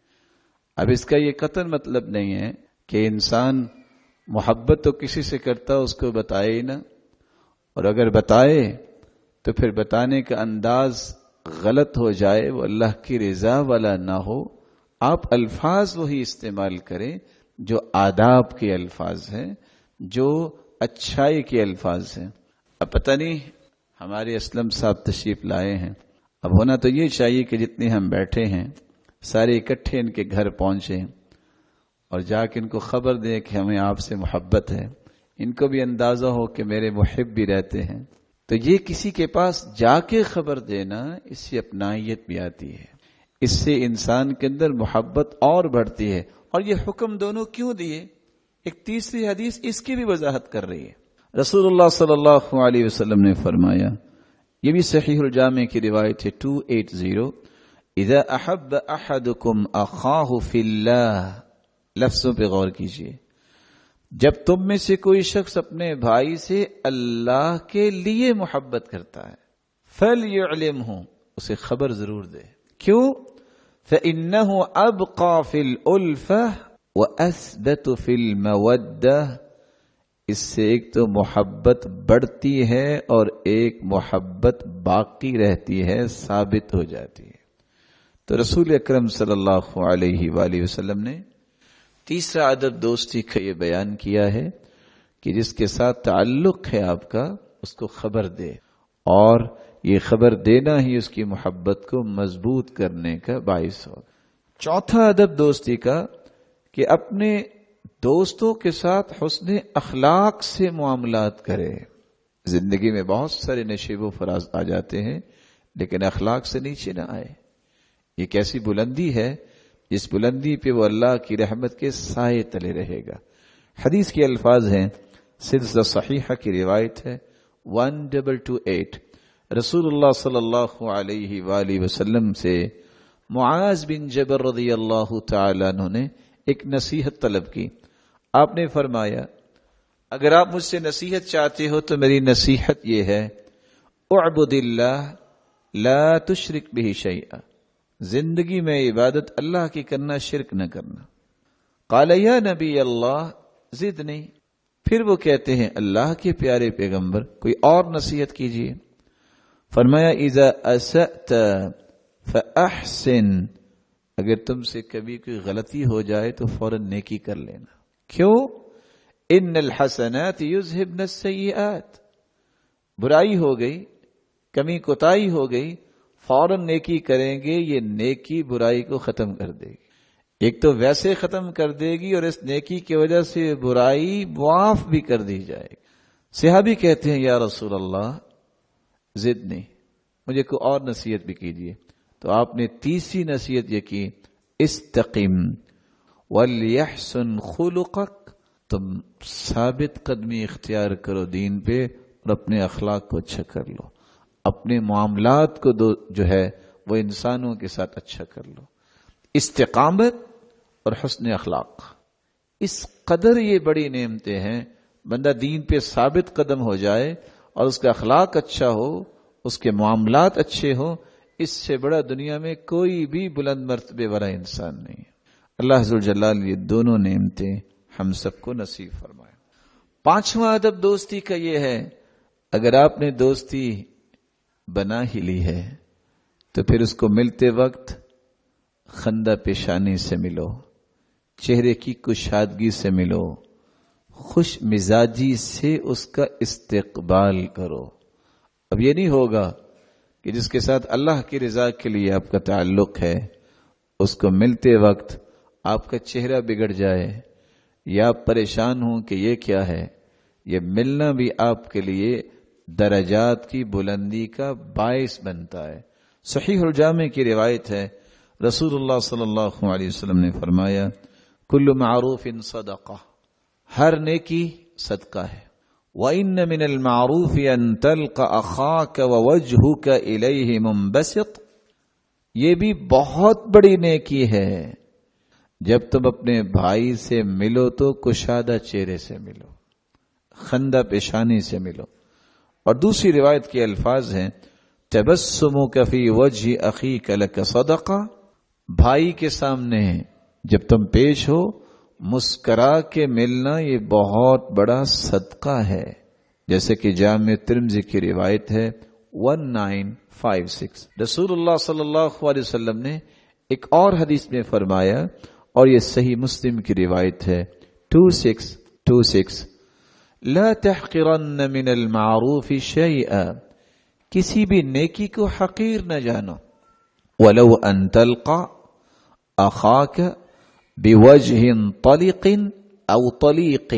اب اس کا یہ قطعاً مطلب نہیں ہے کہ انسان محبت تو کسی سے کرتا اس کو بتائے ہی نہ، اور اگر بتائے تو پھر بتانے کا انداز غلط ہو جائے، وہ اللہ کی رضا والا نہ ہو۔ آپ الفاظ وہی استعمال کریں جو آداب کے الفاظ ہیں، جو اچھائی کے الفاظ ہیں۔ اب پتہ نہیں ہمارے اسلم صاحب تشریف لائے ہیں، اب ہونا تو یہ چاہیے کہ جتنے ہم بیٹھے ہیں سارے اکٹھے ان کے گھر پہنچیں اور جا کے ان کو خبر دیں کہ ہمیں آپ سے محبت ہے، ان کو بھی اندازہ ہو کہ میرے محب بھی رہتے ہیں۔ تو یہ کسی کے پاس جا کے خبر دینا، اس سے اپنائیت بھی آتی ہے، اس سے انسان کے اندر محبت اور بڑھتی ہے۔ اور یہ حکم دونوں کیوں دیے؟ ایک تیسری حدیث اس کی بھی وضاحت کر رہی ہے۔ رسول اللہ صلی اللہ علیہ وسلم نے فرمایا، یہ بھی صحیح الجامع کی روایت ہے 280، اذا احب احدکم اخاہ فی اللہ، لفظوں پہ غور کیجئے، جب تم میں سے کوئی شخص اپنے بھائی سے اللہ کے لیے محبت کرتا ہے، فَلْيُعْلِمْهُ، اسے خبر ضرور دے۔ کیوں؟ فَإِنَّهُ أَبْقَى فِي الْأُلْفَةِ وَأَثْبَتُ فِي الْمَوَدَّةِ، اس سے ایک تو محبت بڑھتی ہے اور ایک محبت باقی رہتی ہے، ثابت ہو جاتی ہے۔ تو رسول اکرم صلی اللہ علیہ وآلہ وسلم نے تیسرا ادب دوستی کا یہ بیان کیا ہے کہ جس کے ساتھ تعلق ہے آپ کا، اس کو خبر دے، اور یہ خبر دینا ہی اس کی محبت کو مضبوط کرنے کا باعث ہوگا۔ چوتھا ادب دوستی کا کہ اپنے دوستوں کے ساتھ حسن اخلاق سے معاملات کرے۔ زندگی میں بہت سارے نشیب و فراز آ جاتے ہیں، لیکن اخلاق سے نیچے نہ آئے۔ یہ کیسی بلندی ہے جس بلندی پہ وہ اللہ کی رحمت کے سائے تلے رہے گا۔ حدیث کے الفاظ ہیں، سلسلہ صحیحہ کی روایت ہے 1228، رسول اللہ صلی اللہ علیہ وآلہ وسلم سے معاذ بن جبل رضی اللہ تعالیٰ عنہ نے ایک نصیحت طلب کی۔ آپ نے فرمایا، اگر آپ مجھ سے نصیحت چاہتے ہو تو میری نصیحت یہ ہے، اعبد اللہ لا تشرک بہ شیئا، زندگی میں عبادت اللہ کی کرنا، شرک نہ کرنا۔ قال یا نبی اللہ زدنی، پھر وہ کہتے ہیں اللہ کے پیارے پیغمبر کوئی اور نصیحت کیجیے۔ فرمایا اذا اسأت فاحسن، اگر تم سے کبھی کوئی غلطی ہو جائے تو فوراً نیکی کر لینا۔ کیوں؟ ان الحسنات یذہبن السیئات، برائی ہو گئی، کمی کوتاہی ہو گئی، فوراً نیکی کریں گے، یہ نیکی برائی کو ختم کر دے گی۔ ایک تو ویسے ختم کر دے گی اور اس نیکی کی وجہ سے برائی معاف بھی کر دی جائے گی۔ صحابی کہتے ہیں یا رسول اللہ زدنی، مجھے کوئی اور نصیحت بھی کیجیے۔ تو آپ نے تیسری نصیحت یہ کی، استقم ولیحسن خلقک، تم ثابت قدمی اختیار کرو دین پہ اور اپنے اخلاق کو اچھا کر لو، اپنے معاملات کو جو ہے وہ انسانوں کے ساتھ اچھا کر لو۔ استقامت اور حسن اخلاق، اس قدر یہ بڑی نعمتیں ہیں، بندہ دین پہ ثابت قدم ہو جائے اور اس کا اخلاق اچھا ہو، اس کے معاملات اچھے ہوں، اس سے بڑا دنیا میں کوئی بھی بلند مرتبے والا انسان نہیں ہے۔ اللہ ذوالجلال یہ دونوں نعمتیں ہم سب کو نصیب فرمائے۔ پانچواں ادب دوستی کا یہ ہے، اگر آپ نے دوستی بنا ہی لی ہے تو پھر اس کو ملتے وقت خندہ پیشانی سے ملو، چہرے کی کشادگی سے ملو، خوش مزاجی سے اس کا استقبال کرو۔ اب یہ نہیں ہوگا کہ جس کے ساتھ اللہ کی رضا کے لیے آپ کا تعلق ہے، اس کو ملتے وقت آپ کا چہرہ بگڑ جائے یا آپ پریشان ہوں کہ یہ کیا ہے۔ یہ ملنا بھی آپ کے لیے درجات کی بلندی کا باعث بنتا ہے۔ صحیح الجامع کی روایت ہے، رسول اللہ صلی اللہ علیہ وسلم نے فرمایا، کل معروف صدقہ، ہر نیکی صدقہ ہے۔ وَإِنَّ مِنَ الْمَعْرُوفِ أَن تَلْقَ أَخَاكَ وَوَجْهُكَ إِلَيْهِ مُنبَسِطٌ، یہ بھی بہت بڑی نیکی ہے جب تم اپنے بھائی سے ملو تو کشادہ چہرے سے ملو، خندہ پیشانی سے ملو۔ اور دوسری روایت کے الفاظ ہیں، تبسمک فی وجہ اخیک لک صدقہ، بھائی کے سامنے جب تم پیش ہو مسکرا کے ملنا یہ بہت بڑا صدقہ ہے، جیسے کہ جامع ترمذی کی روایت ہے 1956۔ رسول اللہ صلی اللہ علیہ وسلم نے ایک اور حدیث میں فرمایا، اور یہ صحیح مسلم کی روایت ہے 2626، لا تحقرن من المعروف شیئا، کسی بھی نیکی کو حقیر نہ جانو، ولو ان تلقى اخاک بوجہ طلق او طلیق،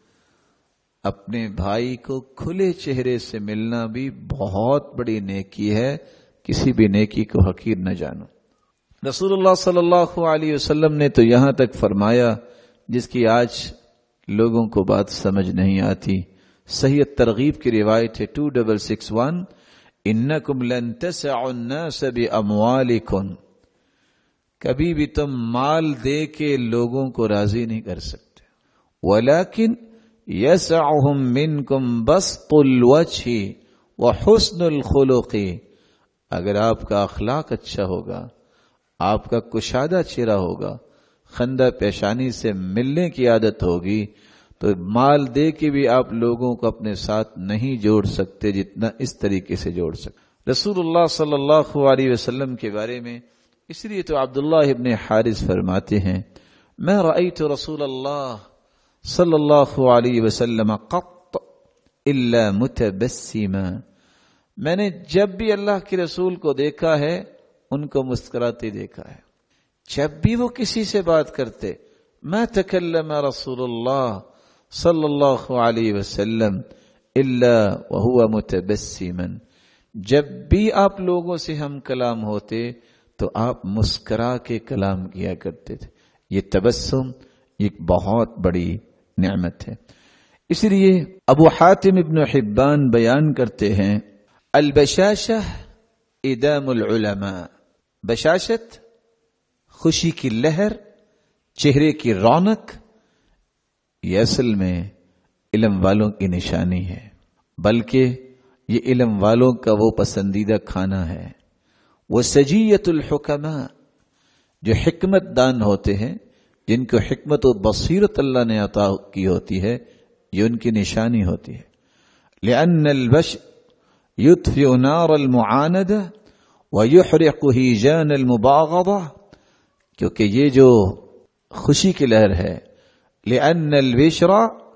اپنے بھائی کو کھلے چہرے سے ملنا بھی بہت بڑی نیکی ہے، کسی بھی نیکی کو حقیر نہ جانو۔ رسول اللہ صلی اللہ علیہ وسلم نے تو یہاں تک فرمایا جس کی آج لوگوں کو بات سمجھ نہیں آتی۔ صحیح ترغیب کی روایت ہے 2661، انکم لن تسعوا الناس باموالکم، کبھی بھی تم مال دے کے لوگوں کو راضی نہیں کر سکتے، ولیکن یسعہم منکم بسط الوجہ وحسن الخلق، اگر آپ کا اخلاق اچھا ہوگا، آپ کا کشادہ چہرہ ہوگا، خندہ پیشانی سے ملنے کی عادت ہوگی، تو مال دے کے بھی آپ لوگوں کو اپنے ساتھ نہیں جوڑ سکتے جتنا اس طریقے سے جوڑ سکتے۔ رسول اللہ صلی اللہ علیہ وسلم کے بارے میں اس لیے تو عبداللہ ابن حارث فرماتے ہیں، میں رأیت رسول اللہ صلی اللہ علیہ وسلم قط الا متبسما، میں نے جب بھی اللہ کے رسول کو دیکھا ہے ان کو مسکراتے دیکھا ہے، جب بھی وہ کسی سے بات کرتے، ما تکلم رسول اللہ صلی اللہ علیہ وسلم الا وهو متبسما، جب بھی آپ لوگوں سے ہم کلام ہوتے تو آپ مسکرا کے کلام کیا کرتے تھے۔ یہ تبسم ایک بہت بڑی نعمت ہے۔ اس لیے ابو حاتم ابن حبان بیان کرتے ہیں، البشاشہ ادام العلماء، بشاشت خوشی کی لہر، چہرے کی رونق، یہ اصل میں علم والوں کی نشانی ہے، بلکہ یہ علم والوں کا وہ پسندیدہ کھانا ہے۔ وہ سجیت الحکماء، جو حکمت دان ہوتے ہیں، جن کو حکمت و بصیرت اللہ نے عطا کی ہوتی ہے، یہ ان کی نشانی ہوتی ہے۔ لأن البشر يطفئ نار المعاندة ويحرق هيجان المباغضة، کیونکہ یہ جو خوشی کی لہر ہے، لأن البشر،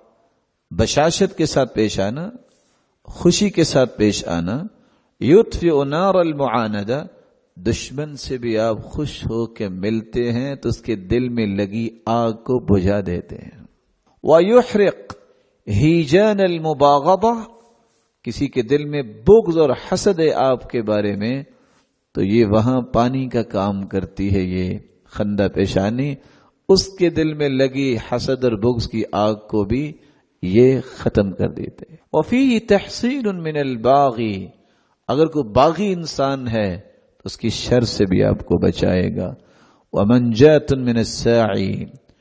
بشاشت کے ساتھ پیش آنا، خوشی کے ساتھ پیش آنا، يطفئ نار المعاندة، دشمن سے بھی آپ خوش ہو کے ملتے ہیں تو اس کے دل میں لگی آگ کو بجھا دیتے ہیں۔ وَيُحْرِقْ هِيجَانَ الْمُبَاغَضَةِ، کسی کے دل میں بغض اور حسد ہے آپ کے بارے میں تو یہ وہاں پانی کا کام کرتی ہے، یہ خندہ پیشانی، اس کے دل میں لگی حسد اور بغض کی آگ کو بھی یہ ختم کر دیتے ہیں۔ وَفِيهِ تَحْصِينٌ مِّنَ الْبَاغِ، اگر کوئی باغی انسان ہے تو اس کی شر سے بھی آپ کو بچائے گا۔ وَمَنْجَاتٌ مِّنَ السَّاعِ،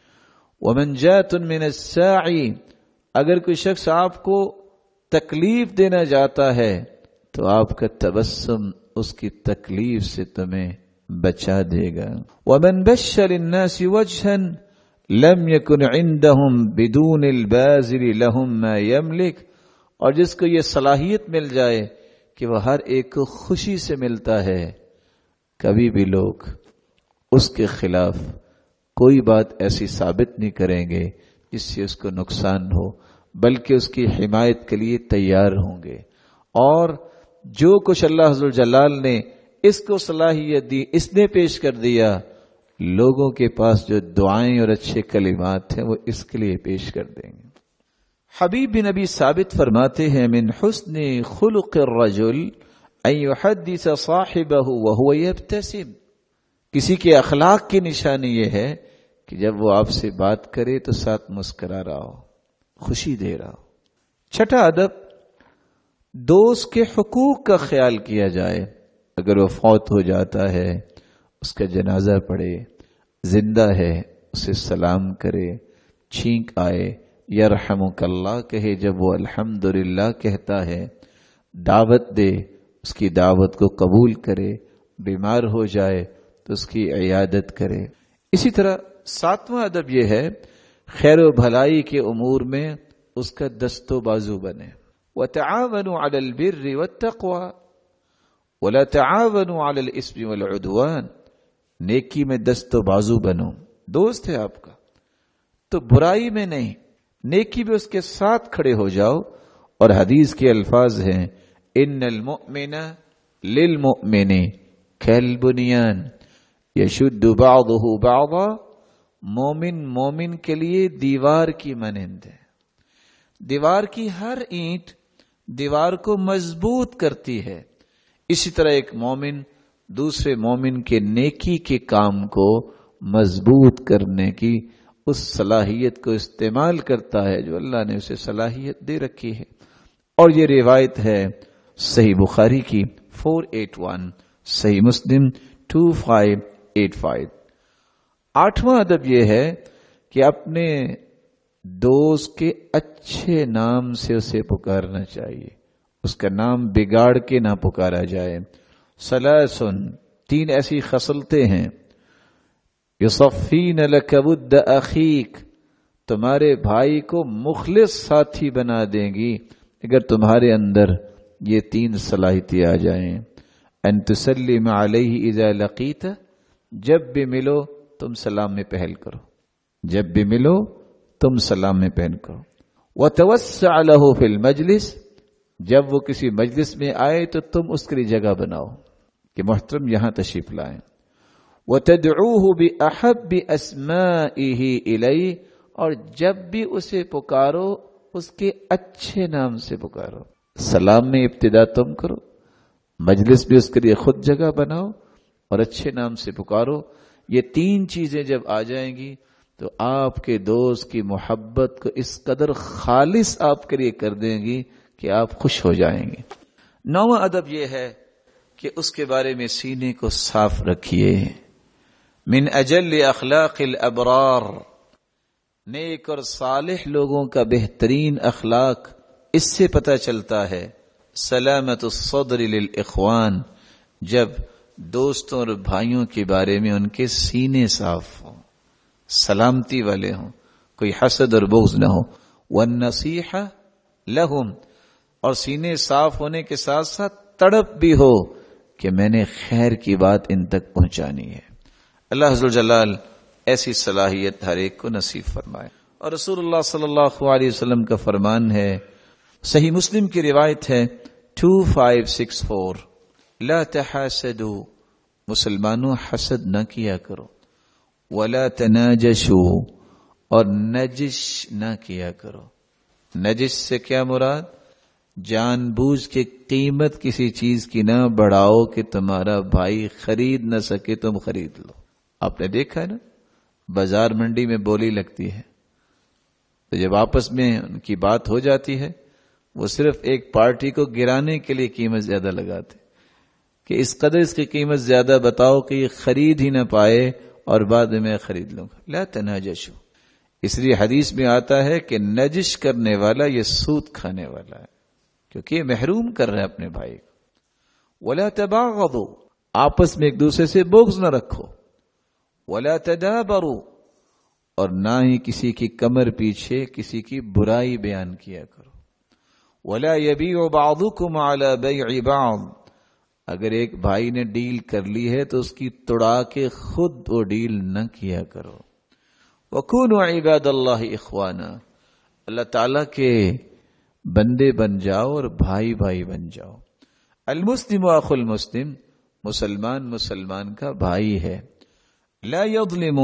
وَمَنْجَاتٌ مِّنَ السَّاعِ، اگر کوئی شخص آپ کو تکلیف دینا جاتا ہے تو آپ کا تبسم اس کی تکلیف سے تمہیں بچا دے گا۔ وَمَنْ بَشَّ لِلنَّاسِ وَجْهًا لَمْ يَكُنْ عِنْدَهُمْ بِدُونِ الْبَازِلِ لَهُمْ مَا يَمْلِكُ، اور جس کو یہ صلاحیت مل جائے کہ وہ ہر ایک کو خوشی سے ملتا ہے، کبھی بھی لوگ اس کے خلاف کوئی بات ایسی ثابت نہیں کریں گے جس سے اس کو نقصان ہو، بلکہ اس کی حمایت کے لیے تیار ہوں گے۔ اور جو کچھ اللہ عز و جلال نے اس کو صلاحیت دی، اس نے پیش کر دیا، لوگوں کے پاس جو دعائیں اور اچھے کلمات ہیں وہ اس کے لیے پیش کر دیں گے۔ حبیب بن ابی ثابت فرماتے ہیں، من حسن خلق الرجل ان يحدث صاحبه وهو يبتسم، کسی کے اخلاق کی نشانی یہ ہے کہ جب وہ آپ سے بات کرے تو ساتھ مسکرا رہا ہو، خوشی دے رہا ہو۔ چھٹا ادب، دوست کے حقوق کا خیال کیا جائے، اگر وہ فوت ہو جاتا ہے اس کا جنازہ پڑھے، زندہ ہے اسے سلام کرے، چھینک آئے یرحمک اللہ کہے، جب وہ الحمدللہ کہتا ہے، دعوت دے، اس کی دعوت کو قبول کرے، بیمار ہو جائے تو اس کی عیادت کرے۔ اسی طرح 7واں ادب یہ ہے خیر و بھلائی کے امور میں اس کا دست و بازو بنے۔ وَتَعَاوَنُوا عَلَى الْبِرِّ وَالتَّقْوَى وَلَا تَعَاوَنُوا عَلَى الْإِثْمِ وَالْعُدْوَانِ، نیکی میں دست و بازو بنو۔ دوست ہے آپ کا تو برائی میں نہیں، نیکی بھی اس کے ساتھ کھڑے ہو جاؤ۔ اور حدیث کے الفاظ ہیں ان المؤمن للمؤمن کالبنیان یشد بعضه بعضا، مومن مومن کے لیے دیوار کی مانند ہے۔ دیوار کی ہر اینٹ دیوار کو مضبوط کرتی ہے، اسی طرح ایک مومن دوسرے مومن کے نیکی کے کام کو مضبوط کرنے کی اس صلاحیت کو استعمال کرتا ہے جو اللہ نے اسے صلاحیت دے رکھی ہے۔ اور یہ روایت ہے صحیح بخاری کی 481، صحیح مسلم 2585۔ 8واں ادب یہ ہے کہ اپنے دوست کے اچھے نام سے اسے پکارنا چاہیے، اس کا نام بگاڑ کے نہ پکارا جائے۔ ثلاثن، 3 ایسی خصلتیں ہیں یصفین لک ود اخیک، تمہارے بھائی کو مخلص ساتھی بنا دیں گی اگر تمہارے اندر یہ 3 صلاحیتیں آ جائیں۔ ان تسلم علیہ اذا لقیت، جب بھی ملو تم سلام میں پہل کرو، جب بھی ملو تم سلام میں پہل کرو۔ وتوسع له فی المجلس، جب وہ کسی مجلس میں آئے تو تم اس کے لیے جگہ بناؤ کہ محترم یہاں تشریف لائیں۔ وتدعوه بأحب اسمائه الیہ، اور جب بھی اسے پکارو اس کے اچھے نام سے پکارو۔ سلام میں ابتدا تم کرو، مجلس بھی اس کے لیے خود جگہ بناؤ اور اچھے نام سے پکارو۔ یہ 3 چیزیں جب آ جائیں گی تو آپ کے دوست کی محبت کو اس قدر خالص آپ کے لیے کر دیں گی کہ آپ خوش ہو جائیں گے۔ 9واں ادب یہ ہے کہ اس کے بارے میں سینے کو صاف رکھیے۔ من اجل اخلاق الابرار، نیک اور صالح لوگوں کا بہترین اخلاق اس سے پتہ چلتا ہے سلامت الصدر للاخوان، جب دوستوں اور بھائیوں کے بارے میں ان کے سینے صاف ہوں، سلامتی والے ہوں، کوئی حسد اور بغض نہ ہو۔ والنصیحہ لہم، اور سینے صاف ہونے کے ساتھ ساتھ تڑپ بھی ہو کہ میں نے خیر کی بات ان تک پہنچانی ہے۔ اللہ عز و جلال ایسی صلاحیت ہر ایک کو نصیب فرمائے۔ اور رسول اللہ صلی اللہ علیہ وسلم کا فرمان ہے، صحیح مسلم کی روایت ہے 2564، لا تحاسدوا، مسلمانوں حسد نہ کیا کرو، ولا تناجشوا، اور نجش نہ کیا کرو۔ نجش سے کیا مراد؟ جان بوجھ کے قیمت کسی چیز کی نہ بڑھاؤ کہ تمہارا بھائی خرید نہ سکے تم خرید لو۔ آپ نے دیکھا ہے نا، بازار منڈی میں بولی لگتی ہے تو جب آپس میں ان کی بات ہو جاتی ہے وہ صرف ایک پارٹی کو گرانے کے لیے قیمت زیادہ لگاتے کہ اس قدر اس کی قیمت زیادہ بتاؤ کہ یہ خرید ہی نہ پائے اور بعد میں خرید لوں گا۔ لا تناجشوا، اس لیے حدیث میں آتا ہے کہ نجش کرنے والا یہ سود کھانے والا ہے، کیونکہ یہ محروم کر رہے ہیں اپنے بھائی کو۔ ولا تباغضوا، آپس میں ایک دوسرے سے بغض نہ رکھو۔ ولا تدابروا، اور نہ ہی کسی کی کمر پیچھے کسی کی برائی بیان کیا کرو۔ ولا يبيع بعضكم على بيع بعض، اگر ایک بھائی نے ڈیل کر لی ہے تو اس کی توڑا کے خود وہ ڈیل نہ کیا کرو۔ وكونوا عباد الله اخوانا، اللہ تعالیٰ کے بندے بن جاؤ اور بھائی بھائی بن جاؤ۔ المسلم اخو المسلم، مسلمان مسلمان کا بھائی ہے۔ لا یظلم،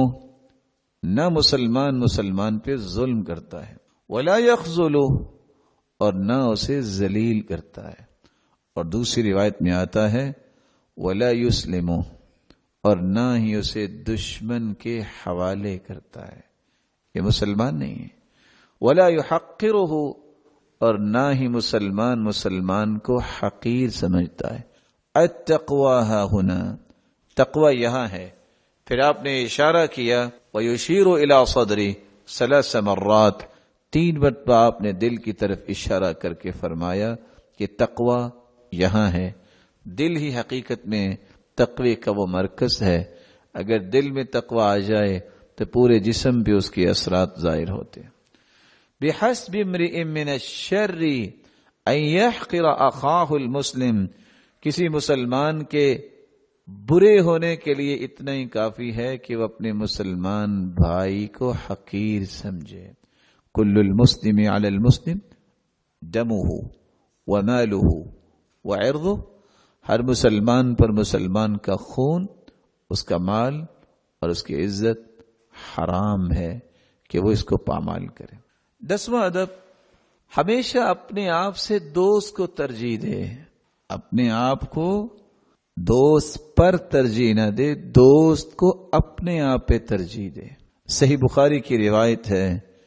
نہ مسلمان مسلمان پہ ظلم کرتا ہے۔ ولا یخذل، اور نہ اسے ذلیل کرتا ہے۔ اور دوسری روایت میں آتا ہے ولا یسلم، اور نہ ہی اسے دشمن کے حوالے کرتا ہے، یہ مسلمان نہیں ہے۔ ولا یحقرہ، اور نہ ہی مسلمان مسلمان کو حقیر سمجھتا ہے۔ التقوی ہا ہنا، تقوی یہاں ہے۔ پھر آپ نے اشارہ کیا وَيُشِيرُ إِلَىٰ صَدْرِهِ 3 مرات، 3 مرتبہ آپ نے دل کی طرف اشارہ کر کے فرمایا کہ تقوی یہاں ہے۔ دل ہی حقیقت میں تقوی کا وہ مرکز ہے. اگر دل میں تقوی آ جائے تو پورے جسم پہ اس کے اثرات ظاہر ہوتے ہیں. بحسب امرئ من الشر ان يحقر اخاه المسلم، کسی مسلمان کے برے ہونے کے لیے اتنا ہی کافی ہے کہ وہ اپنے مسلمان بھائی کو حقیر سمجھے. کل المسلم علی المسلم دمه وماله وعرضه، ہر مسلمان پر مسلمان کا خون، اس کا مال اور اس کی عزت حرام ہے کہ وہ اس کو پامال کرے. 10واں ادب، ہمیشہ اپنے آپ سے دوست کو ترجیح دے. اپنے آپ کو دوست پر ترجیح نہ دے، دوست کو اپنے آپ پہ ترجیح دے. صحیح بخاری کی روایت ہے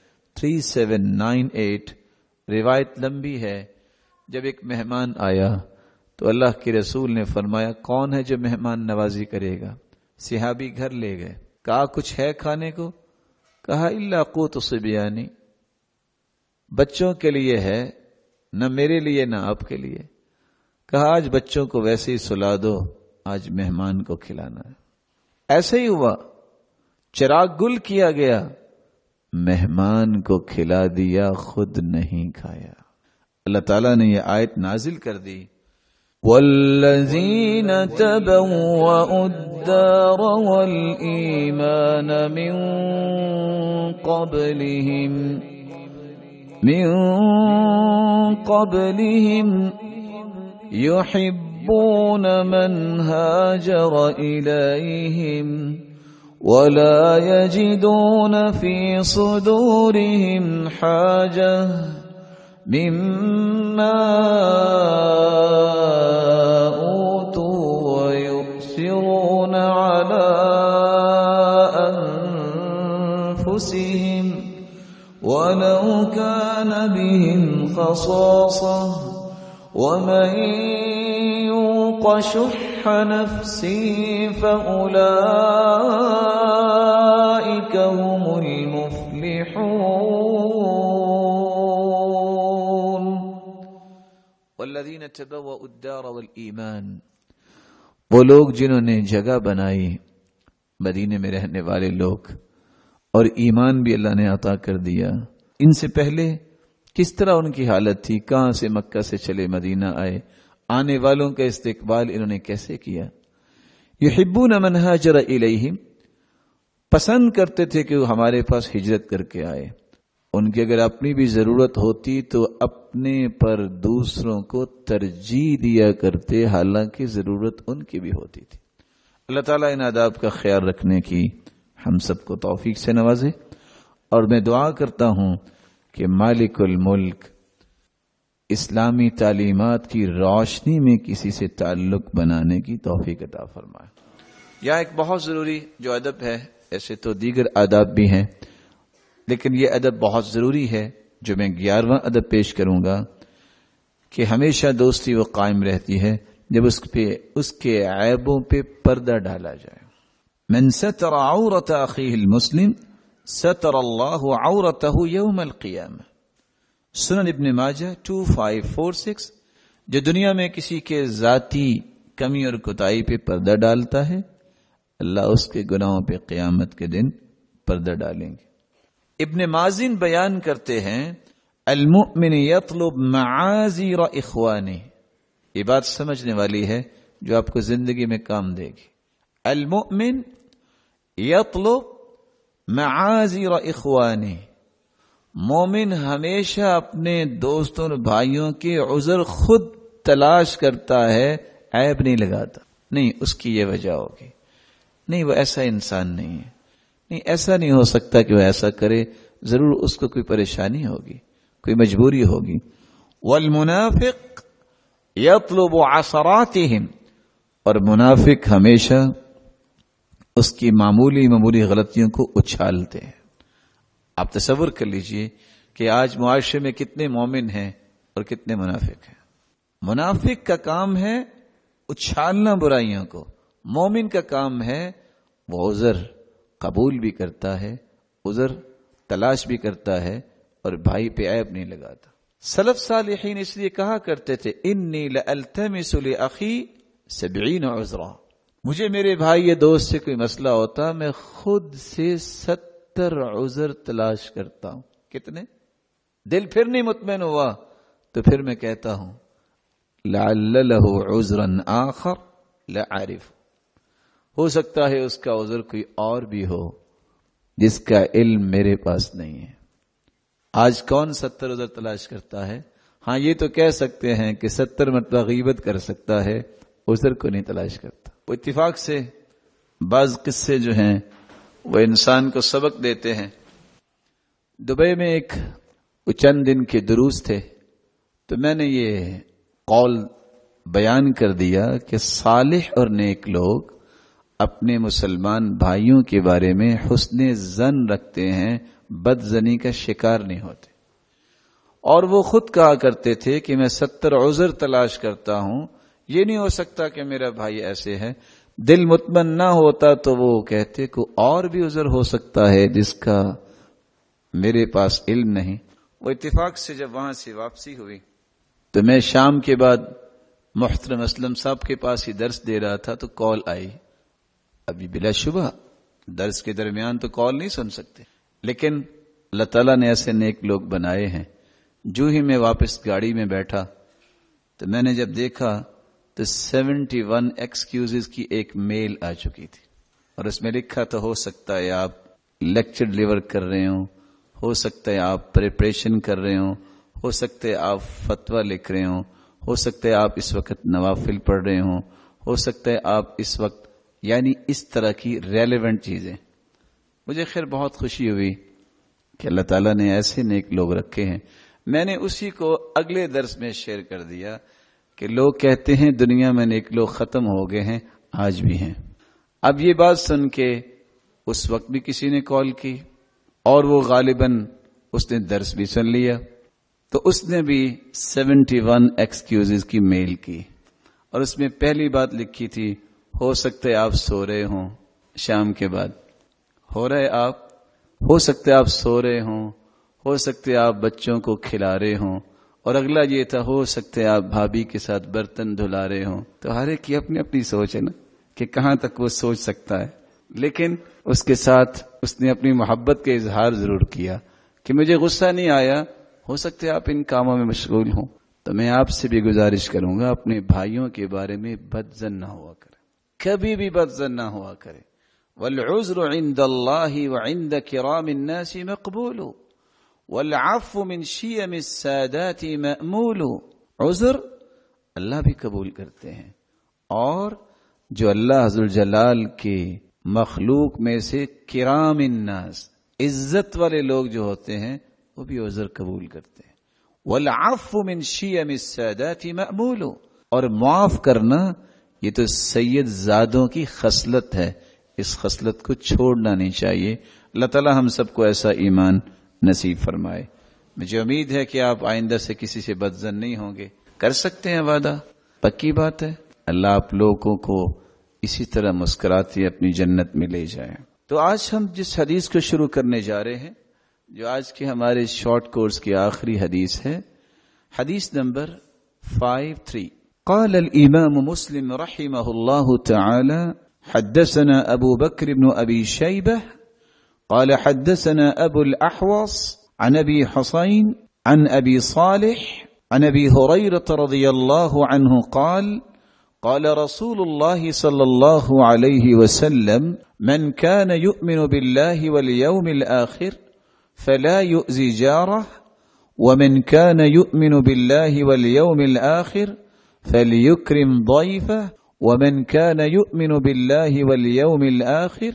3798، روایت لمبی ہے. جب ایک مہمان آیا تو اللہ کے رسول نے فرمایا کون ہے جو مہمان نوازی کرے گا؟ صحابی گھر لے گئے. کہا کچھ ہے کھانے کو؟ کہا الا قوت صبیانی، بچوں کے لیے ہے، نہ میرے لیے نہ آپ کے لیے. کہا آج بچوں کو ویسے ہی سلا دو، آج مہمان کو کھلانا ہے. ایسے ہی ہوا، چراغ گل کیا گیا، مہمان کو کھلا دیا، خود نہیں کھایا. اللہ تعالیٰ نے یہ آیت نازل کر دی، وَالَّذِينَ تَبَوَّأُوا الدَّارَ وَالْإِيمَانَ مِنْ قَبْلِهِمْ يُحِبُّونَ مَنْ هَاجَرَ إِلَيْهِمْ وَلَا يَجِدُونَ فِي صُدُورِهِمْ حَاجَةً مِمَّا أُوتُوا وَيُؤْثِرُونَ عَلَى أَنفُسِهِمْ وَلَوْ كَانَ بِهِمْ خَصَاصَةٌ وَمَن يُوقَ شُحَّ نَفْسِهِ فَأُولَئِكَ هُمُ الْمُفْلِحُونَ. وَالَّذِينَ تَبَوَّأُوا الدَّارَ وَالْإِيمَانَ، وہ لوگ جنہوں نے جگہ بنائی، مدینے میں رہنے والے لوگ، اور ایمان بھی اللہ نے عطا کر دیا. ان سے پہلے کس طرح ان کی حالت تھی؟ کہاں سے مکہ سے چلے مدینہ آئے، آنے والوں کا استقبال انہوں نے کیسے کیا؟ یحبون من ہاجر الیہم، پسند کرتے تھے کہ وہ ہمارے پاس ہجرت کر کے آئے. ان کی اگر اپنی بھی ضرورت ہوتی تو اپنے پر دوسروں کو ترجیح دیا کرتے، حالانکہ ضرورت ان کی بھی ہوتی تھی. اللہ تعالیٰ ان آداب کا خیال رکھنے کی ہم سب کو توفیق سے نوازے. اور میں دعا کرتا ہوں کہ مالک الملک اسلامی تعلیمات کی روشنی میں کسی سے تعلق بنانے کی توفیق عطا فرمائے. یہاں ایک بہت ضروری جو ادب ہے، ایسے تو دیگر آداب بھی ہیں لیکن یہ ادب بہت ضروری ہے جو میں 11واں ادب پیش کروں گا، کہ ہمیشہ دوستی وہ قائم رہتی ہے جب اس کے عیبوں پہ پردہ ڈالا جائے. من ستر عورت اخیہ المسلم ستر اللہ عورتہ یوم القیامہ. سنن ابن ماجہ 2546. جو دنیا میں کسی کے ذاتی کمی اور کوتاہی پہ پردہ ڈالتا ہے، اللہ اس کے گناہوں پہ قیامت کے دن پردہ ڈالیں گے. ابن مازن بیان کرتے ہیں المؤمن یطلب معاذیر اخوانہ. یہ بات سمجھنے والی ہے جو آپ کو زندگی میں کام دے گی. المؤمن یطلب معاذیر اخوانہ، مومن ہمیشہ اپنے دوستوں اور بھائیوں کے عذر خود تلاش کرتا ہے، عیب نہیں لگاتا. نہیں اس کی یہ وجہ ہوگی، نہیں وہ ایسا انسان نہیں ہے، نہیں ایسا نہیں ہو سکتا کہ وہ ایسا کرے، ضرور اس کو کوئی پریشانی ہوگی، کوئی مجبوری ہوگی. والمنافق یطلب عثراتہم، اور منافق ہمیشہ اس کی معمولی غلطیوں کو اچھالتے ہیں. آپ تصور کر لیجئے کہ آج معاشرے میں کتنے مومن ہیں اور کتنے منافق ہیں. منافق کا کام ہے اچھالنا برائیوں کو، مومن کا کام ہے وہ عذر قبول بھی کرتا ہے، عذر تلاش بھی کرتا ہے اور بھائی پہ عیب نہیں لگاتا. سلف صالحین اس لیے کہا کرتے تھے انی لالتمس لاخی 70 عذرا. مجھے میرے بھائی یا دوست سے کوئی مسئلہ ہوتا میں خود سے 70 عذر تلاش کرتا ہوں. کتنے؟ دل پھر نہیں مطمئن ہوا تو پھر میں کہتا ہوں لعل له عذرا آخر لا اعرف، ہو سکتا ہے اس کا عذر کوئی اور بھی ہو جس کا علم میرے پاس نہیں ہے. آج کون 70 عذر تلاش کرتا ہے؟ ہاں یہ تو کہہ سکتے ہیں کہ 70 مرتبہ غیبت کر سکتا ہے، عذر کو نہیں تلاش کرتا. وہ اتفاق سے بعض قصے جو ہیں وہ انسان کو سبق دیتے ہیں. دبئی میں ایک چند دن کے دروس تھے تو میں نے یہ قول بیان کر دیا کہ صالح اور نیک لوگ اپنے مسلمان بھائیوں کے بارے میں حسن ظن رکھتے ہیں، بد ظنی کا شکار نہیں ہوتے. اور وہ خود کہا کرتے تھے کہ میں 70 عذر تلاش کرتا ہوں، یہ نہیں ہو سکتا کہ میرا بھائی ایسے ہے. دل مطمئن نہ ہوتا تو وہ کہتے کہ اور بھی عذر ہو سکتا ہے جس کا میرے پاس علم نہیں. وہ اتفاق سے جب وہاں سے واپسی ہوئی تو میں شام کے بعد محترم اسلم صاحب کے پاس ہی درس دے رہا تھا تو کال آئی. ابھی بلا شبہ درس کے درمیان تو کال نہیں سن سکتے، لیکن اللہ تعالیٰ نے ایسے نیک لوگ بنائے ہیں. جو ہی میں واپس گاڑی میں بیٹھا تو میں نے جب دیکھا تو 71 ایکسکیوزز کی ایک میل آ چکی تھی اور اس میں لکھا تو ہو سکتا ہے آپ لیکچر ڈلیور کر رہے ہوں، ہو سکتا ہے آپ پریپریشن کر رہے ہوں، ہو سکتا ہے آپ فتویٰ لکھ رہے ہوں، ہو سکتا ہے آپ اس وقت نوافل پڑھ رہے ہوں، ہو سکتا ہے آپ اس وقت، یعنی اس طرح کی ریلیونٹ چیزیں. مجھے خیر بہت خوشی ہوئی کہ اللہ تعالیٰ نے ایسے نیک لوگ رکھے ہیں. میں نے اسی کو اگلے درس میں شیئر کر دیا کہ لوگ کہتے ہیں دنیا میں نیک لوگ ختم ہو گئے ہیں، آج بھی ہیں. اب یہ بات سن کے اس وقت بھی کسی نے کال کی اور وہ غالباً اس نے درس بھی سن لیا تو اس نے بھی 71 ایکسکیوزز کی میل کی اور اس میں پہلی بات لکھی تھی ہو سکتا ہے آپ سو رہے ہوں شام کے بعد، ہو رہے آپ، ہو سکتا ہے آپ سو رہے ہوں، ہو سکتا ہے آپ بچوں کو کھلا رہے ہوں، اور اگلا یہ تھا ہو سکتا ہے آپ بھابھی کے ساتھ برتن دھلا رہے ہوں. تو ہر ایک کی اپنی اپنی سوچ ہے نا کہ کہاں تک وہ سوچ سکتا ہے، لیکن اس کے ساتھ اس نے اپنی محبت کا اظہار ضرور کیا کہ مجھے غصہ نہیں آیا، ہو سکتا ہے آپ ان کاموں میں مشغول ہوں. تو میں آپ سے بھی گزارش کروں گا اپنے بھائیوں کے بارے میں بدظن نہ ہوا کرے، کبھی بھی بدظن نہ ہوا کرے. والعذر عند اللہ وعند کرام الناس مقبول والعفو من شیم السادات مأمول. عذر اللہ بھی قبول کرتے ہیں اور جو اللہ ذو الجلال کے مخلوق میں سے کرام الناس عزت والے لوگ جو ہوتے ہیں وہ بھی عذر قبول کرتے ہیں. والعفو من شیم السادات مأمول، اور معاف کرنا یہ تو سید زادوں کی خصلت ہے، اس خصلت کو چھوڑنا نہیں چاہیے. اللہ تعالی ہم سب کو ایسا ایمان نصیب فرمائے. مجھے امید ہے کہ آپ آئندہ سے کسی سے بدظن نہیں ہوں گے. کر سکتے ہیں وعدہ؟ پکی بات ہے. اللہ آپ لوگوں کو اسی طرح مسکراتے اپنی جنت میں لے جائے. تو آج ہم جس حدیث کو شروع کرنے جا رہے ہیں جو آج کے ہمارے شارٹ کورس کی آخری حدیث ہے، حدیث نمبر 53. قال الامام مسلم رحمه الله تعالى حدثنا ابو بكر بن ابي شيبة قال حدثنا ابو الاحوص عن ابي حصين عن ابي صالح عن ابي هريرة رضي الله عنه قال قال رسول الله صلى الله عليه وسلم من كان يؤمن بالله واليوم الآخر فلا يؤذي جاره ومن كان يؤمن بالله واليوم الآخر فليكرم ضيفه ومن كان يؤمن بالله واليوم الآخر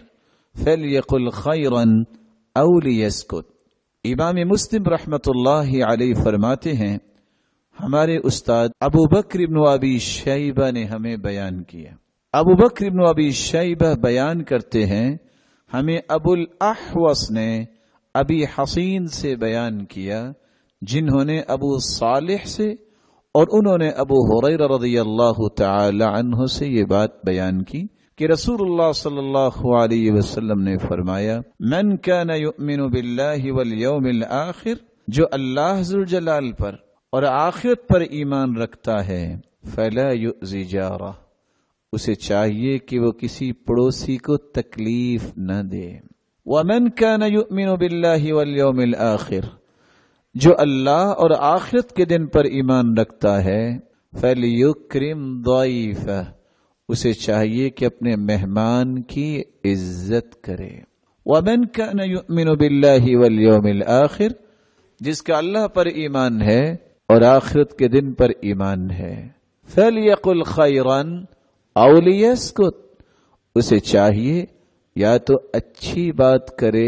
فليقل خيرا أو ليسكت. امام مسلم رحمت اللہ علیہ فرماتے ہیں ہمارے استاد ابو بکر بن ابی شیبہ نے ہمیں بیان کیا. ابو بکر بن ابی شیبہ بیان کرتے ہیں ہمیں ابو الاحوص نے ابی حصین سے بیان کیا جنہوں نے ابو صالح سے اور انہوں نے ابو ہریرہ رضی اللہ تعالی عنہ سے یہ بات بیان کی کہ رسول اللہ صلی اللہ علیہ وسلم نے فرمایا من کان یؤمن باللہ والیوم الآخر، جو اللہ ذو الجلال پر اور آخرت پر ایمان رکھتا ہے، فلا یؤذی جارہ، اسے چاہیے کہ وہ کسی پڑوسی کو تکلیف نہ دے۔ وَمَنْ كَانَ يُؤْمِنُ بِاللَّهِ وَالْيَوْمِ الْآخِرِ، جو اللہ اور آخرت کے دن پر ایمان رکھتا ہے، فَلْيُكْرِمْ ضَيْفَهُ، اسے چاہیے کہ اپنے مہمان کی عزت کرے۔ وَمَنْ كَانَ يُؤْمِنُ بِاللَّهِ وَالْيَوْمِ الْآخِرِ، جس کا اللہ پر ایمان ہے اور آخرت کے دن پر ایمان ہے، فَلْيَقُلْ خَيْرًا أَوْ لِيَسْكُتْ، اسے چاہیے یا تو اچھی بات کرے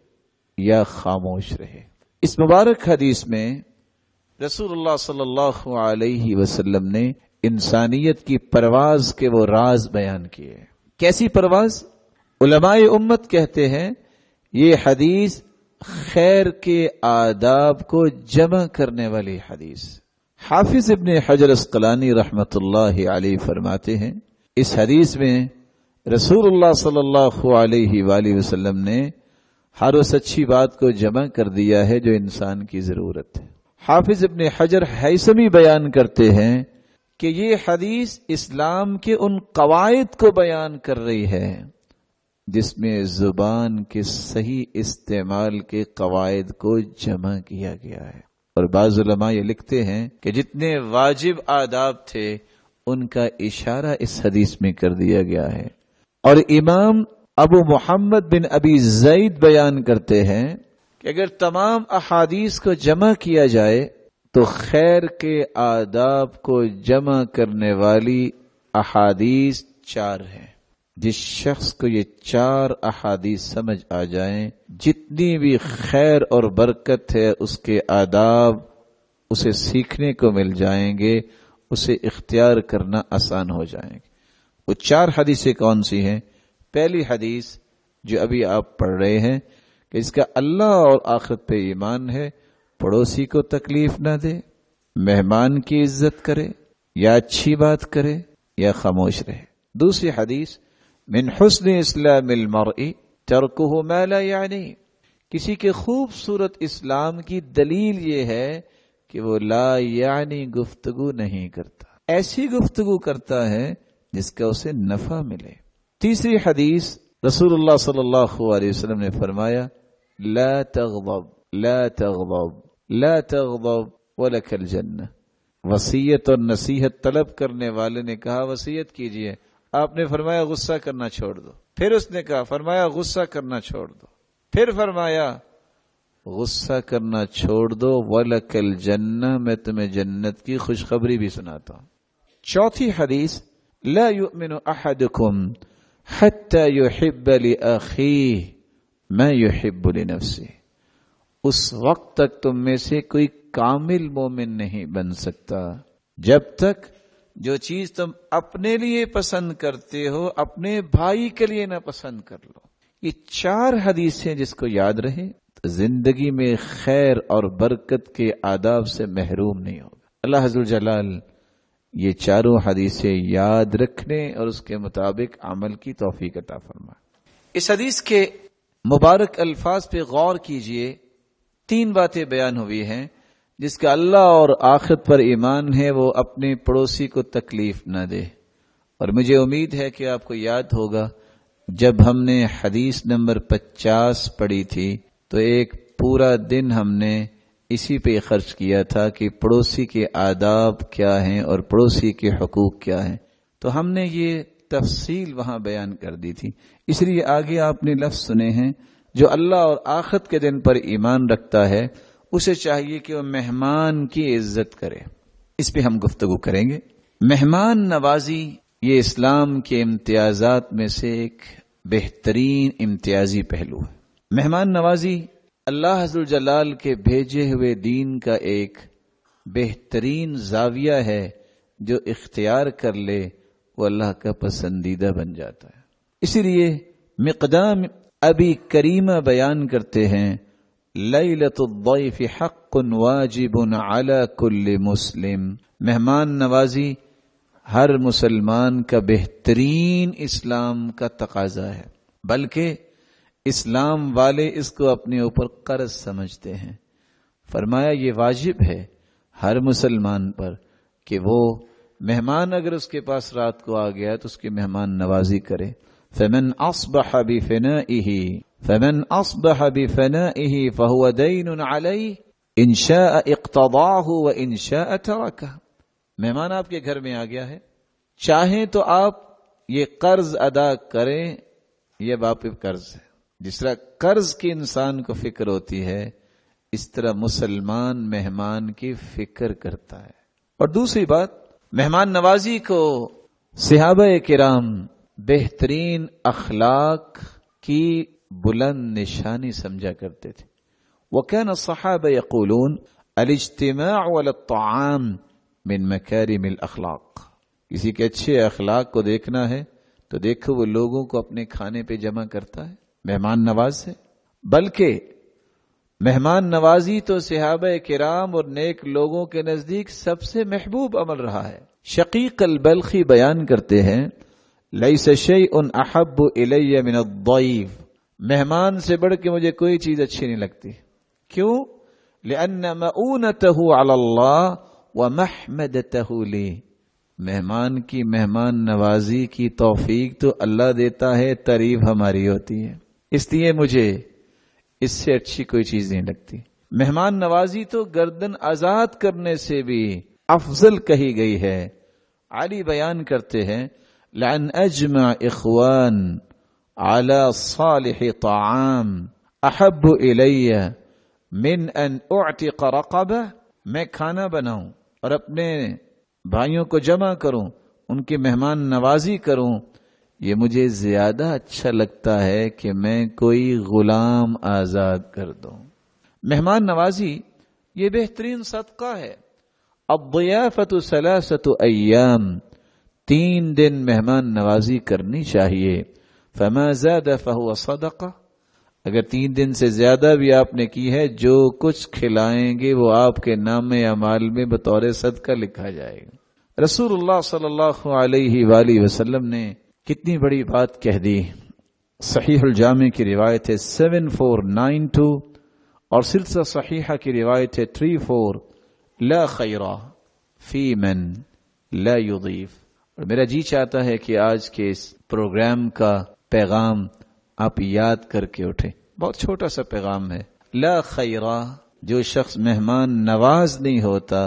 یا خاموش رہے۔ اس مبارک حدیث میں رسول اللہ صلی اللہ علیہ وسلم نے انسانیت کی پرواز کے وہ راز بیان کیے۔ کیسی پرواز؟ علماء امت کہتے ہیں یہ حدیث خیر کے آداب کو جمع کرنے والی حدیث۔ حافظ ابن حجر اسقلانی رحمت اللہ علیہ فرماتے ہیں اس حدیث میں رسول اللہ صلی اللہ علیہ وآلہ وسلم نے ہر اس اچھی بات کو جمع کر دیا ہے جو انسان کی ضرورت ہے۔ حافظ ابن حجر ہیثمی بیان کرتے ہیں کہ یہ حدیث اسلام کے ان قواعد کو بیان کر رہی ہے جس میں زبان کے صحیح استعمال کے قواعد کو جمع کیا گیا ہے۔ اور بعض علماء یہ لکھتے ہیں کہ جتنے واجب آداب تھے ان کا اشارہ اس حدیث میں کر دیا گیا ہے۔ اور امام ابو محمد بن ابی زید بیان کرتے ہیں کہ اگر تمام احادیث کو جمع کیا جائے تو خیر کے آداب کو جمع کرنے والی احادیث 4 ہیں۔ جس شخص کو یہ 4 احادیث سمجھ آ جائیں، جتنی بھی خیر اور برکت ہے اس کے آداب اسے سیکھنے کو مل جائیں گے، اسے اختیار کرنا آسان ہو جائیں گے۔ وہ 4 حدیثیں کون سی ہیں؟ پہلی حدیث جو ابھی آپ پڑھ رہے ہیں کہ اس کا اللہ اور آخرت پہ ایمان ہے، پڑوسی کو تکلیف نہ دے، مہمان کی عزت کرے، یا اچھی بات کرے یا خاموش رہے۔ دوسری حدیث من حسن اسلام المرء ترکہ ما لا یعنی، کسی کے خوبصورت اسلام کی دلیل یہ ہے کہ وہ لا یعنی گفتگو نہیں کرتا، ایسی گفتگو کرتا ہے جس کا اسے نفع ملے۔ تیسری حدیث رسول اللہ صلی اللہ علیہ وسلم نے فرمایا لا تغضب لا تغضب لا تغضب ولک الجنہ۔ وصیت اور نصیحت طلب کرنے والے نے کہا وصیت کیجئے، آپ نے فرمایا غصہ کرنا چھوڑ دو، پھر اس نے کہا فرمایا غصہ کرنا چھوڑ دو، پھر فرمایا غصہ کرنا چھوڑ دو ولک الجنہ، میں تمہیں جنت کی خوشخبری بھی سناتا ہوں۔ چوتھی حدیث لا یؤمن احدکم حتی یحب لأخیہ ما یحب لنفسہ، اس وقت تک تم میں سے کوئی کامل مومن نہیں بن سکتا جب تک جو چیز تم اپنے لیے پسند کرتے ہو اپنے بھائی کے لیے نہ پسند کر لو۔ یہ 4 حدیثیں جس کو یاد رہے تو زندگی میں خیر اور برکت کے آداب سے محروم نہیں ہوگا۔ اللہ عز و جلال یہ 4 حدیثیں یاد رکھنے اور اس کے مطابق عمل کی توفیق عطا فرمائے۔ اس حدیث کے مبارک الفاظ پہ غور کیجئے، 3 باتیں بیان ہوئی ہیں۔ جس کا اللہ اور آخرت پر ایمان ہے وہ اپنے پڑوسی کو تکلیف نہ دے۔ اور مجھے امید ہے کہ آپ کو یاد ہوگا جب ہم نے حدیث نمبر 50 پڑھی تھی تو ایک پورا دن ہم نے اسی پہ خرچ کیا تھا کہ پڑوسی کے آداب کیا ہیں اور پڑوسی کے حقوق کیا ہیں، تو ہم نے یہ تفصیل وہاں بیان کر دی تھی۔ اس لیے آگے آپ نے لفظ سنے ہیں جو اللہ اور آخرت کے دن پر ایمان رکھتا ہے اسے چاہیے کہ وہ مہمان کی عزت کرے۔ اس پہ ہم گفتگو کریں گے۔ مہمان نوازی یہ اسلام کے امتیازات میں سے ایک بہترین امتیازی پہلو ہے۔ مہمان نوازی اللہ عز و جلال کے بھیجے ہوئے دین کا ایک بہترین زاویہ ہے، جو اختیار کر لے وہ اللہ کا پسندیدہ بن جاتا ہے۔ اسی لیے مقدام ابی کریمہ بیان کرتے ہیں لیلۃ الضیف حق واجب علی کل مسلم، مہمان نوازی ہر مسلمان کا بہترین اسلام کا تقاضا ہے، بلکہ اسلام والے اس کو اپنے اوپر قرض سمجھتے ہیں۔ فرمایا یہ واجب ہے ہر مسلمان پر کہ وہ مہمان اگر اس کے پاس رات کو آ گیا تو اس کی مہمان نوازی کرے. فمن اصبح بفنائه فهو دین علیہ ان شاء اقتضاہ وان شاء ترکہ. مہمان آپ کے گھر میں آ گیا ہے، چاہیں تو آپ یہ قرض ادا کریں، یہ واقف قرض ہے. جس طرح قرض کی انسان کو فکر ہوتی ہے، اس طرح مسلمان مہمان کی فکر کرتا ہے. اور دوسری بات، مہمان نوازی کو صحابہ کرام بہترین اخلاق کی بلند نشانی سمجھا کرتے تھے. وكان الصحابہ یقولون الاجتماع على الطعام من مکارم الاخلاق. کسی کے اچھے اخلاق کو دیکھنا ہے تو دیکھو وہ لوگوں کو اپنے کھانے پہ جمع کرتا ہے، مہمان نواز ہے. بلکہ مہمان نوازی تو صحابہ کرام اور نیک لوگوں کے نزدیک سب سے محبوب عمل رہا ہے. شقیق البلخی بیان کرتے ہیں لیس شیء احب الی من الضیف. مہمان سے بڑھ کے مجھے کوئی چیز اچھی نہیں لگتی. کیوں؟ لأن مؤونته علی اللہ ومحمدته لی. مہمان کی مہمان نوازی کی توفیق تو اللہ دیتا ہے، تعریف ہماری ہوتی ہے. اس لیے مجھے اس سے اچھی کوئی چیز نہیں لگتی. مہمان نوازی تو گردن آزاد کرنے سے بھی افضل کہی گئی ہے. علی بیان کرتے ہیں لأن اجمع اخوان على صالح طعام احب الی من ان اعتق رقبہ. میں کھانا بناؤں اور اپنے بھائیوں کو جمع کروں، ان کی مہمان نوازی کروں، یہ مجھے زیادہ اچھا لگتا ہے کہ میں کوئی غلام آزاد کر دوں. مہمان نوازی یہ بہترین صدقہ ہے. الضیافت 3 ایام، 3 دن مہمان نوازی کرنی چاہیے. فما زاد فهو صدقہ. اگر 3 دن سے زیادہ بھی آپ نے کی ہے، جو کچھ کھلائیں گے وہ آپ کے نام اعمال میں بطور صدقہ لکھا جائے گا. رسول اللہ صلی اللہ علیہ وآلہ وسلم نے کتنی بڑی بات کہہ دی. صحیح الجامع کی روایت ہے 7492 اور سلسلہ صحیحہ کی روایت ہے 34. لا خیر فی من لا یضیف. اور میرا جی چاہتا ہے کہ آج کے اس پروگرام کا پیغام آپ یاد کر کے اٹھیں. بہت چھوٹا سا پیغام ہے. لا خیر، جو شخص مہمان نواز نہیں ہوتا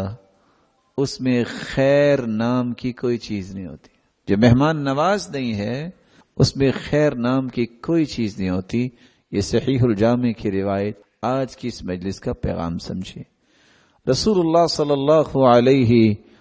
اس میں خیر نام کی کوئی چیز نہیں ہوتی. جو مہمان نواز نہیں ہے اس میں خیر نام کی کوئی چیز نہیں ہوتی. یہ صحیح الجامع کی روایت آج کی اس مجلس کا پیغام سمجھے. رسول اللہ صلی اللہ علیہ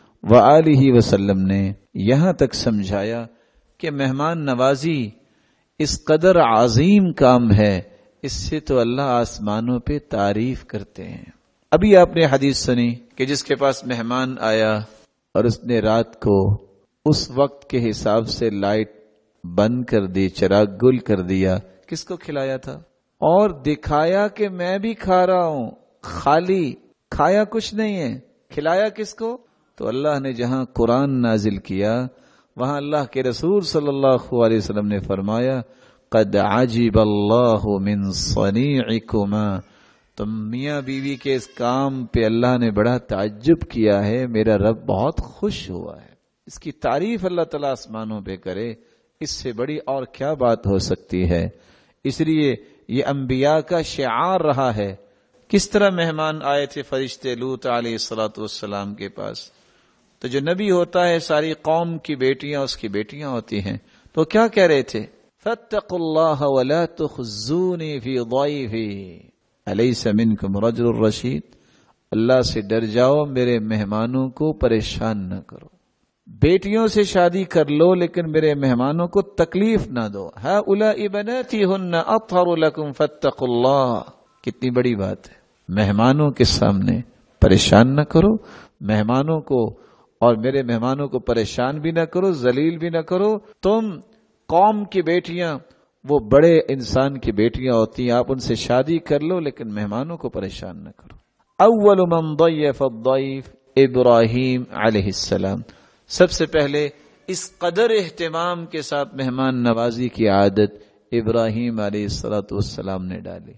وآلہ وسلم نے یہاں تک سمجھایا کہ مہمان نوازی اس قدر عظیم کام ہے، اس سے تو اللہ آسمانوں پہ تعریف کرتے ہیں. ابھی آپ نے حدیث سنی کہ جس کے پاس مہمان آیا اور اس نے رات کو اس وقت کے حساب سے لائٹ بند کر دی، چراغ گل کر دیا، کس کو کھلایا تھا؟ اور دکھایا کہ میں بھی کھا رہا ہوں، خالی کھایا کچھ نہیں ہے. کھلایا کس کو؟ تو اللہ نے جہاں قرآن نازل کیا وہاں اللہ کے رسول صلی اللہ علیہ وسلم نے فرمایا قد عجب اللہ من صنیعکما. تم میاں بیوی کے اس کام پہ اللہ نے بڑا تعجب کیا ہے، میرا رب بہت خوش ہوا ہے. اس کی تعریف اللہ تعالیٰ آسمانوں پہ کرے، اس سے بڑی اور کیا بات ہو سکتی ہے. اس لیے یہ انبیاء کا شعار رہا ہے. کس طرح مہمان آئے تھے فرشتے لوط علیہ الصلوۃ والسلام کے پاس. تو جو نبی ہوتا ہے ساری قوم کی بیٹیاں اس کی بیٹیاں ہوتی ہیں. تو کیا کہہ رہے تھے؟ فاتقوا اللہ ولا تخزونی فی ضیفی الیس منکم رجل رشید. اللہ سے ڈر جاؤ، میرے مہمانوں کو پریشان نہ کرو. بیٹیوں سے شادی کر لو لیکن میرے مہمانوں کو تکلیف نہ دو. ہؤلاء بناتی ہن اطہر لکم فاتقوا اللہ. کتنی بڑی بات ہے. مہمانوں کے سامنے پریشان نہ کرو مہمانوں کو، اور میرے مہمانوں کو پریشان بھی نہ کرو، ذلیل بھی نہ کرو. تم قوم کی بیٹیاں وہ بڑے انسان کی بیٹیاں ہوتی ہیں، آپ ان سے شادی کر لو لیکن مہمانوں کو پریشان نہ کرو. اول من ضیف الضیف ابراہیم علیہ السلام. سب سے پہلے اس قدر اہتمام کے ساتھ مہمان نوازی کی عادت ابراہیم علیہ السلام نے ڈالی.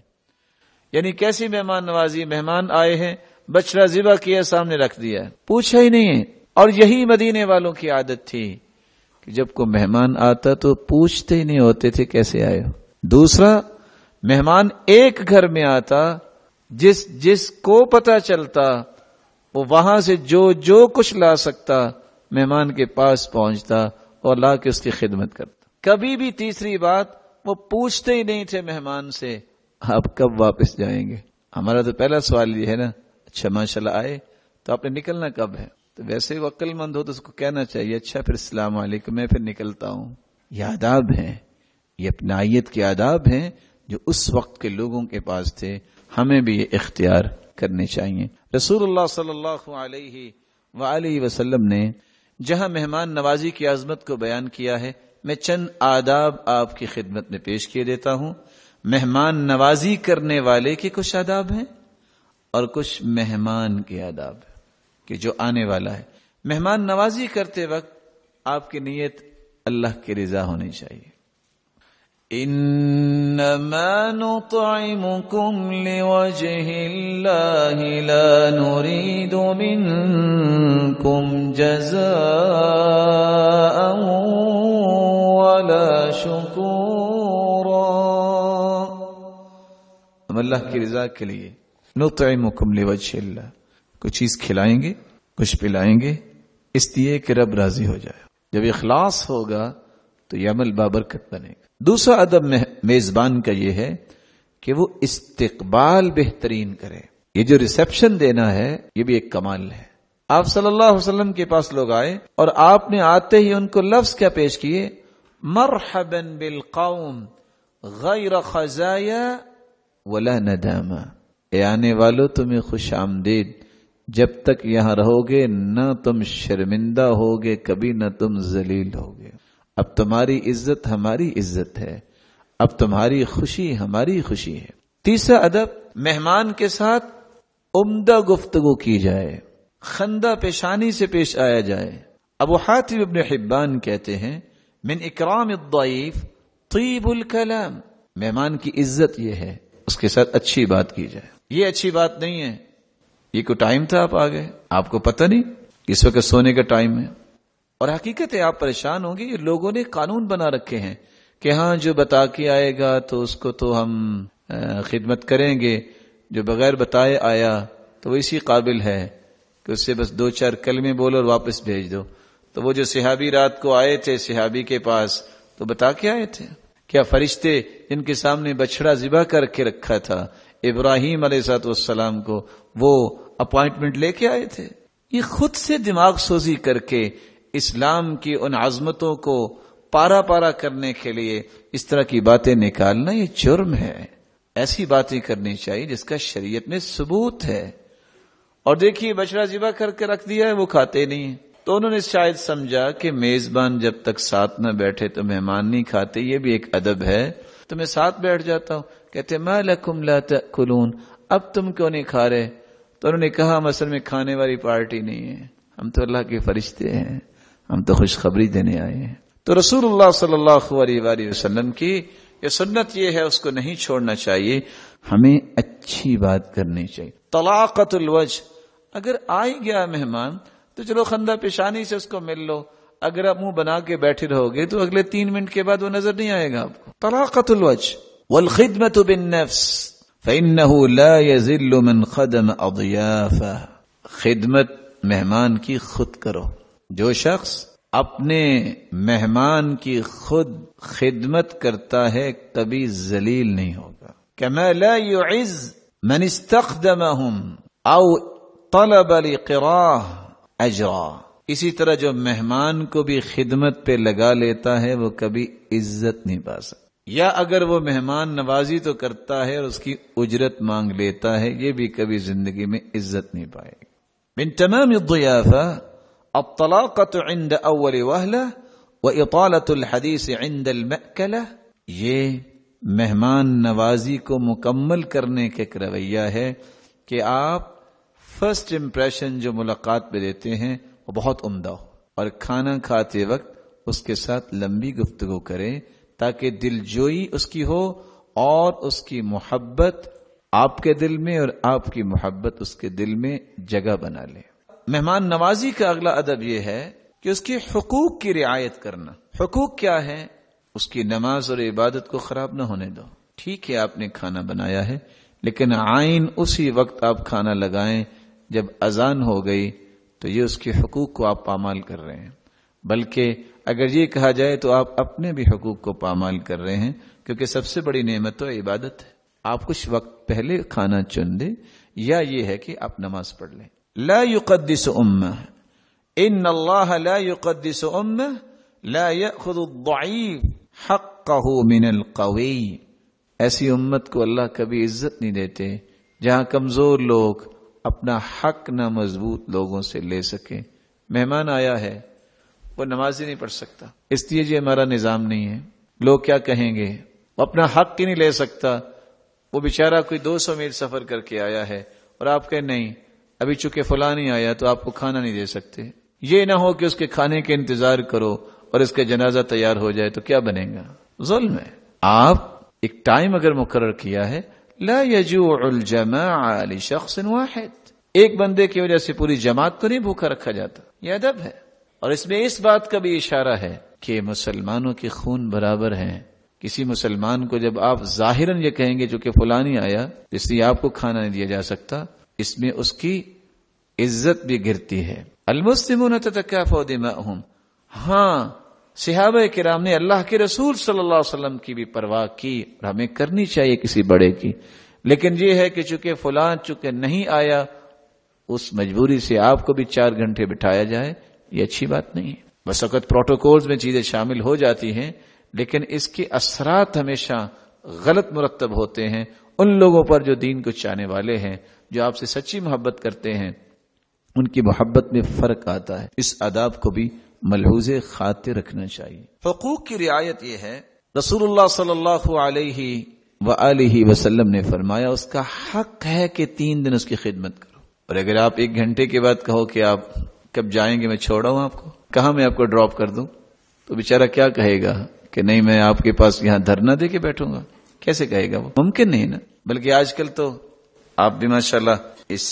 یعنی کیسی مہمان نوازی؟ مہمان آئے ہیں، بچڑا ذبح کیا سامنے رکھ دیا، پوچھا ہی نہیں ہے. اور یہی مدینے والوں کی عادت تھی کہ جب کوئی مہمان آتا تو پوچھتے ہی نہیں ہوتے تھے کیسے آئے ہو. دوسرا، مہمان ایک گھر میں آتا، جس کو پتہ چلتا وہ وہاں سے جو کچھ لا سکتا مہمان کے پاس پہنچتا اور لا کے اس کی خدمت کرتا. کبھی بھی تیسری بات، وہ پوچھتے ہی نہیں تھے مہمان سے آپ کب واپس جائیں گے. ہمارا تو پہلا سوال یہ ہے نا، اچھا ماشاءاللہ آئے تو آپ نے نکلنا کب ہے؟ تو ویسے وہ عقل مند ہو تو اس کو کہنا چاہیے اچھا پھر السلام علیکم، میں پھر نکلتا ہوں. یہ آداب ہیں، یہ اپنائیت کے آداب ہیں جو اس وقت کے لوگوں کے پاس تھے. ہمیں بھی یہ اختیار کرنے چاہیے. رسول اللہ صلی اللہ علیہ وآلہ وسلم نے جہاں مہمان نوازی کی عظمت کو بیان کیا ہے، میں چند آداب آپ کی خدمت میں پیش کیے دیتا ہوں. مہمان نوازی کرنے والے کے کچھ آداب ہیں اور کچھ مہمان کے آداب ہیں کہ جو آنے والا ہے. مہمان نوازی کرتے وقت آپ کی نیت اللہ کی رضا ہونی چاہیے. انما نطعمكم لوجه الله لا نريد منكم جزاء ولا شكورا. ہم اللہ کی رضا کے لیے نطعمكم لوجه الله، کچھ چیز کھلائیں گے، کچھ پلائیں گے اس لیے کہ رب راضی ہو جائے. جب اخلاص ہوگا تو یہ عمل بابرکت بنے گا. دوسرا ادب میزبان کا یہ ہے کہ وہ استقبال بہترین کرے. یہ جو ریسپشن دینا ہے یہ بھی ایک کمال ہے. آپ صلی اللہ علیہ وسلم کے پاس لوگ آئے اور آپ نے آتے ہی ان کو لفظ کیا پیش کیے؟ مرحبا بالقوم غیر خزایا ولا ندامہ. اے آنے والو تمہیں خوش آمدید، جب تک یہاں رہو گے نہ تم شرمندہ ہوگے، کبھی نہ تم ذلیل ہوگے. اب تمہاری عزت ہماری عزت ہے، اب تمہاری خوشی ہماری خوشی ہے. تیسرا ادب، مہمان کے ساتھ عمدہ گفتگو کی جائے، خندہ پیشانی سے پیش آیا جائے. ابو حاتم ابن حبان کہتے ہیں من اکرام الضیف طیب الکلام. مہمان کی عزت یہ ہے اس کے ساتھ اچھی بات کی جائے. یہ اچھی بات نہیں ہے یہ کوئی ٹائم تھا آپ آ گئے، آپ کو پتہ نہیں اس وقت سونے کا ٹائم ہے. اور حقیقت ہے آپ پریشان ہوں گے، یہ لوگوں نے قانون بنا رکھے ہیں کہ ہاں جو بتا کے آئے گا تو اس کو تو ہم خدمت کریں گے، جو بغیر بتائے آیا تو وہ اسی قابل ہے کہ اس سے بس 2-4 کلمے بولو اور واپس بھیج دو. تو وہ جو صحابی رات کو آئے تھے صحابی کے پاس تو بتا کے آئے تھے. کیا فرشتے جن کے سامنے بچڑا ذبح کر کے رکھا تھا ابراہیم علیہ السلام کو، وہ اپوائنٹمنٹ لے کے آئے تھے؟ یہ خود سے دماغ سوزی کر کے اسلام کی ان عظمتوں کو پارا پارا کرنے کے لیے اس طرح کی باتیں نکالنا یہ جرم ہے. ایسی باتیں کرنی چاہیے جس کا شریعت میں ثبوت ہے. اور دیکھیے بچڑا ذبح کر کے رکھ دیا ہے، وہ کھاتے نہیں ہیں. تو انہوں نے شاید سمجھا کہ میزبان جب تک ساتھ نہ بیٹھے تو مہمان نہیں کھاتے، یہ بھی ایک ادب ہے. تو میں ساتھ بیٹھ جاتا ہوں. کہتے ما لکم لا تأکلون، اب تم کیوں نہیں کھا رہے؟ تو انہوں نے کہا اصل میں کھانے والی پارٹی نہیں ہے، ہم تو اللہ کے فرشتے ہیں، ہم تو خوشخبری دینے آئے ہیں. تو رسول اللہ صلی اللہ علیہ وآلہ وسلم کی یہ سنت یہ ہے، اس کو نہیں چھوڑنا چاہیے. ہمیں اچھی بات کرنی چاہیے. طلاقت الوجہ، اگر آ ہی گیا مہمان تو چلو خندہ پیشانی سے اس کو مل لو. اگر آپ منہ بنا کے بیٹھے رہو گے تو اگلے 3 منٹ کے بعد وہ نظر نہیں آئے گا آپ کو. طلاقت الوجہ والخدمت بالنفس فإنه لا يذل من خدم اضیافه. خدمت مہمان کی خود کرو. جو شخص اپنے مہمان کی خود خدمت کرتا ہے کبھی ذلیل نہیں ہوگا. كما لا يعز من استخدمهم او طلب لقراه اجرا. اسی طرح جو مہمان کو بھی خدمت پہ لگا لیتا ہے وہ کبھی عزت نہیں پا سکتا. یا اگر وہ مہمان نوازی تو کرتا ہے اور اس کی اجرت مانگ لیتا ہے، یہ بھی کبھی زندگی میں عزت نہیں پائے گا. من تمام الضیافہ الطلاقۃ عند اول وہلہ واطالۃ الحدیث عند المأکلہ. یہ مہمان نوازی کو مکمل کرنے کا ایک رویہ ہے کہ آپ فرسٹ امپریشن جو ملاقات پہ دیتے ہیں وہ بہت عمدہ ہو، اور کھانا کھاتے وقت اس کے ساتھ لمبی گفتگو کریں تاکہ دل جوئی اس کی ہو اور اس کی محبت آپ کے دل میں اور آپ کی محبت اس کے دل میں جگہ بنا لے. مہمان نوازی کا اگلا ادب یہ ہے کہ اس کے حقوق کی رعایت کرنا. حقوق کیا ہے؟ اس کی نماز اور عبادت کو خراب نہ ہونے دو. ٹھیک ہے آپ نے کھانا بنایا ہے، لیکن عین اسی وقت آپ کھانا لگائیں جب اذان ہو گئی، تو یہ اس کے حقوق کو آپ پامال کر رہے ہیں. بلکہ اگر یہ کہا جائے تو آپ اپنے بھی حقوق کو پامال کر رہے ہیں، کیونکہ سب سے بڑی نعمت تو عبادت ہے. آپ کچھ وقت پہلے کھانا چن دیں، یا یہ ہے کہ آپ نماز پڑھ لیں. لا يقدس امه ان اللہ لا يقدس امه لا يأخذ الضعیف حقه من القوی. ایسی امت کو اللہ کبھی عزت نہیں دیتے جہاں کمزور لوگ اپنا حق نہ مضبوط لوگوں سے لے سکیں. مہمان آیا ہے، وہ نماز ہی نہیں پڑھ سکتا، اس لیے یہ ہمارا نظام نہیں ہے. لوگ کیا کہیں گے؟ وہ اپنا حق ہی نہیں لے سکتا. وہ بیچارہ کوئی 200 میل سفر کر کے آیا ہے اور آپ کہیں نہیں، ابھی چونکہ فلاں نہیں آیا تو آپ کو کھانا نہیں دے سکتے. یہ نہ ہو کہ اس کے کھانے کے انتظار کرو اور اس کا جنازہ تیار ہو جائے تو کیا بنے گا؟ ظلم ہے. آپ ایک ٹائم اگر مقرر کیا ہے، لا يجوع الجماع لشخص واحد، ایک بندے کی وجہ سے پوری جماعت کو نہیں بھوکا رکھا جاتا. یہ ادب ہے. اور اس میں اس بات کا بھی اشارہ ہے کہ مسلمانوں کے خون برابر ہیں. کسی مسلمان کو جب آپ ظاہراً یہ کہیں گے جو کہ فلاں نہیں آیا اس لیے آپ کو کھانا نہیں دیا جا سکتا، اس میں اس کی عزت بھی گرتی ہے. المسلمون تتکافؤ دماؤہم. ہاں، صحابہ کرام نے اللہ کے رسول صلی اللہ علیہ وسلم کی بھی پرواہ کی، اور ہمیں کرنی چاہیے کسی بڑے کی. لیکن یہ ہے کہ چونکہ فلاں نہیں آیا، اس مجبوری سے آپ کو بھی 4 گھنٹے بٹھایا جائے، یہ اچھی بات نہیں ہے. بس وقت پروٹوکولز میں چیزیں شامل ہو جاتی ہیں، لیکن اس کے اثرات ہمیشہ غلط مرتب ہوتے ہیں ان لوگوں پر جو دین کو چاہنے والے ہیں، جو آپ سے سچی محبت کرتے ہیں. ان کی محبت میں فرق آتا ہے. اس آداب کو بھی ملحوظ خاطر رکھنا چاہیے. حقوق کی رعایت یہ ہے، رسول اللہ صلی اللہ علیہ وآلہ وسلم نے فرمایا اس کا حق ہے کہ 3 دن اس کی خدمت کرو. اور اگر آپ 1 گھنٹے کے بعد کہو کہ آپ کب جائیں گے، میں چھوڑا ہوں آپ کو، کہاں میں آپ کو ڈراپ کر دوں، تو بیچارہ کیا کہے گا کہ نہیں میں آپ کے پاس یہاں دھرنا دے کے بیٹھوں گا. کیسے کہے گا؟ وہ ممکن نہیں نا. بلکہ آج کل تو آپ بھی ماشاءاللہ اس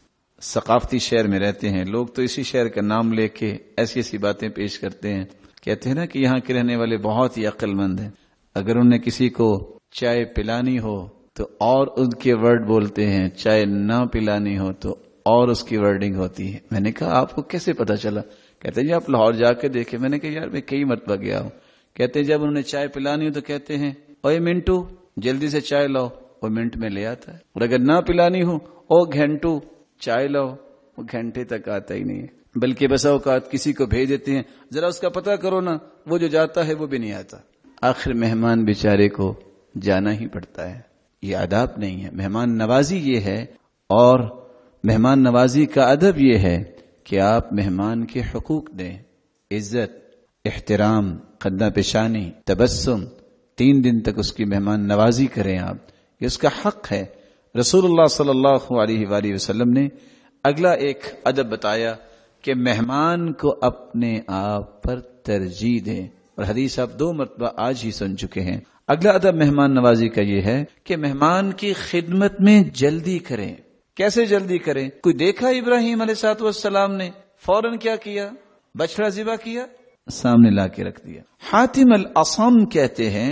ثقافتی شہر میں رہتے ہیں، لوگ تو اسی شہر کا نام لے کے ایسی ایسی باتیں پیش کرتے ہیں. کہتے ہیں نا کہ یہاں کے رہنے والے بہت ہی عقل مند ہیں. اگر انہوں نے کسی کو چائے پلانی ہو تو اور ان کے ورڈ بولتے ہیں، چائے نہ پلانی ہو تو اور اس کی ورڈنگ ہوتی ہے. میں نے کہا آپ کو کیسے پتا چلا؟ کہتے ہیں جی آپ لاہور جا کے دیکھیں. میں نے کہا یار میں کئی مرتبہ گیا ہوں. کہتے ہیں جب انہوں نے چائے پلانی ہو تو کہتے ہیں اوے منٹو جلدی سے چائے لاؤ، وہ منٹ میں لے آتا ہے. اور اگر نہ پلانی ہو او گھنٹو چائے لاؤ، وہ گھنٹے تک آتا ہی نہیں ہے. بلکہ بسا اوقات کسی کو بھیج دیتے ہیں ذرا اس کا پتہ کرو نا، وہ جو جاتا ہے وہ بھی نہیں آتا. آخر مہمان بیچارے کو جانا ہی پڑتا ہے. یہ آداب نہیں ہے. مہمان نوازی یہ ہے، اور مہمان نوازی کا ادب یہ ہے کہ آپ مہمان کے حقوق دیں. عزت، احترام، خدمہ پیشانی، تبسم، 3 دن تک اس کی مہمان نوازی کریں آپ. یہ اس کا حق ہے. رسول اللہ صلی اللہ علیہ وآلہ وسلم نے اگلا ایک ادب بتایا کہ مہمان کو اپنے آپ پر ترجیح دیں، اور حدیث آپ 2 مرتبہ آج ہی سن چکے ہیں. اگلا ادب مہمان نوازی کا یہ ہے کہ مہمان کی خدمت میں جلدی کریں. کیسے جلدی کریں؟ کوئی دیکھا ابراہیم علیہ السلام نے فوراً کیا کیا؟ بچڑا ذبح کیا، سامنے لا کے رکھ دیا. حاتم الاصم کہتے ہیں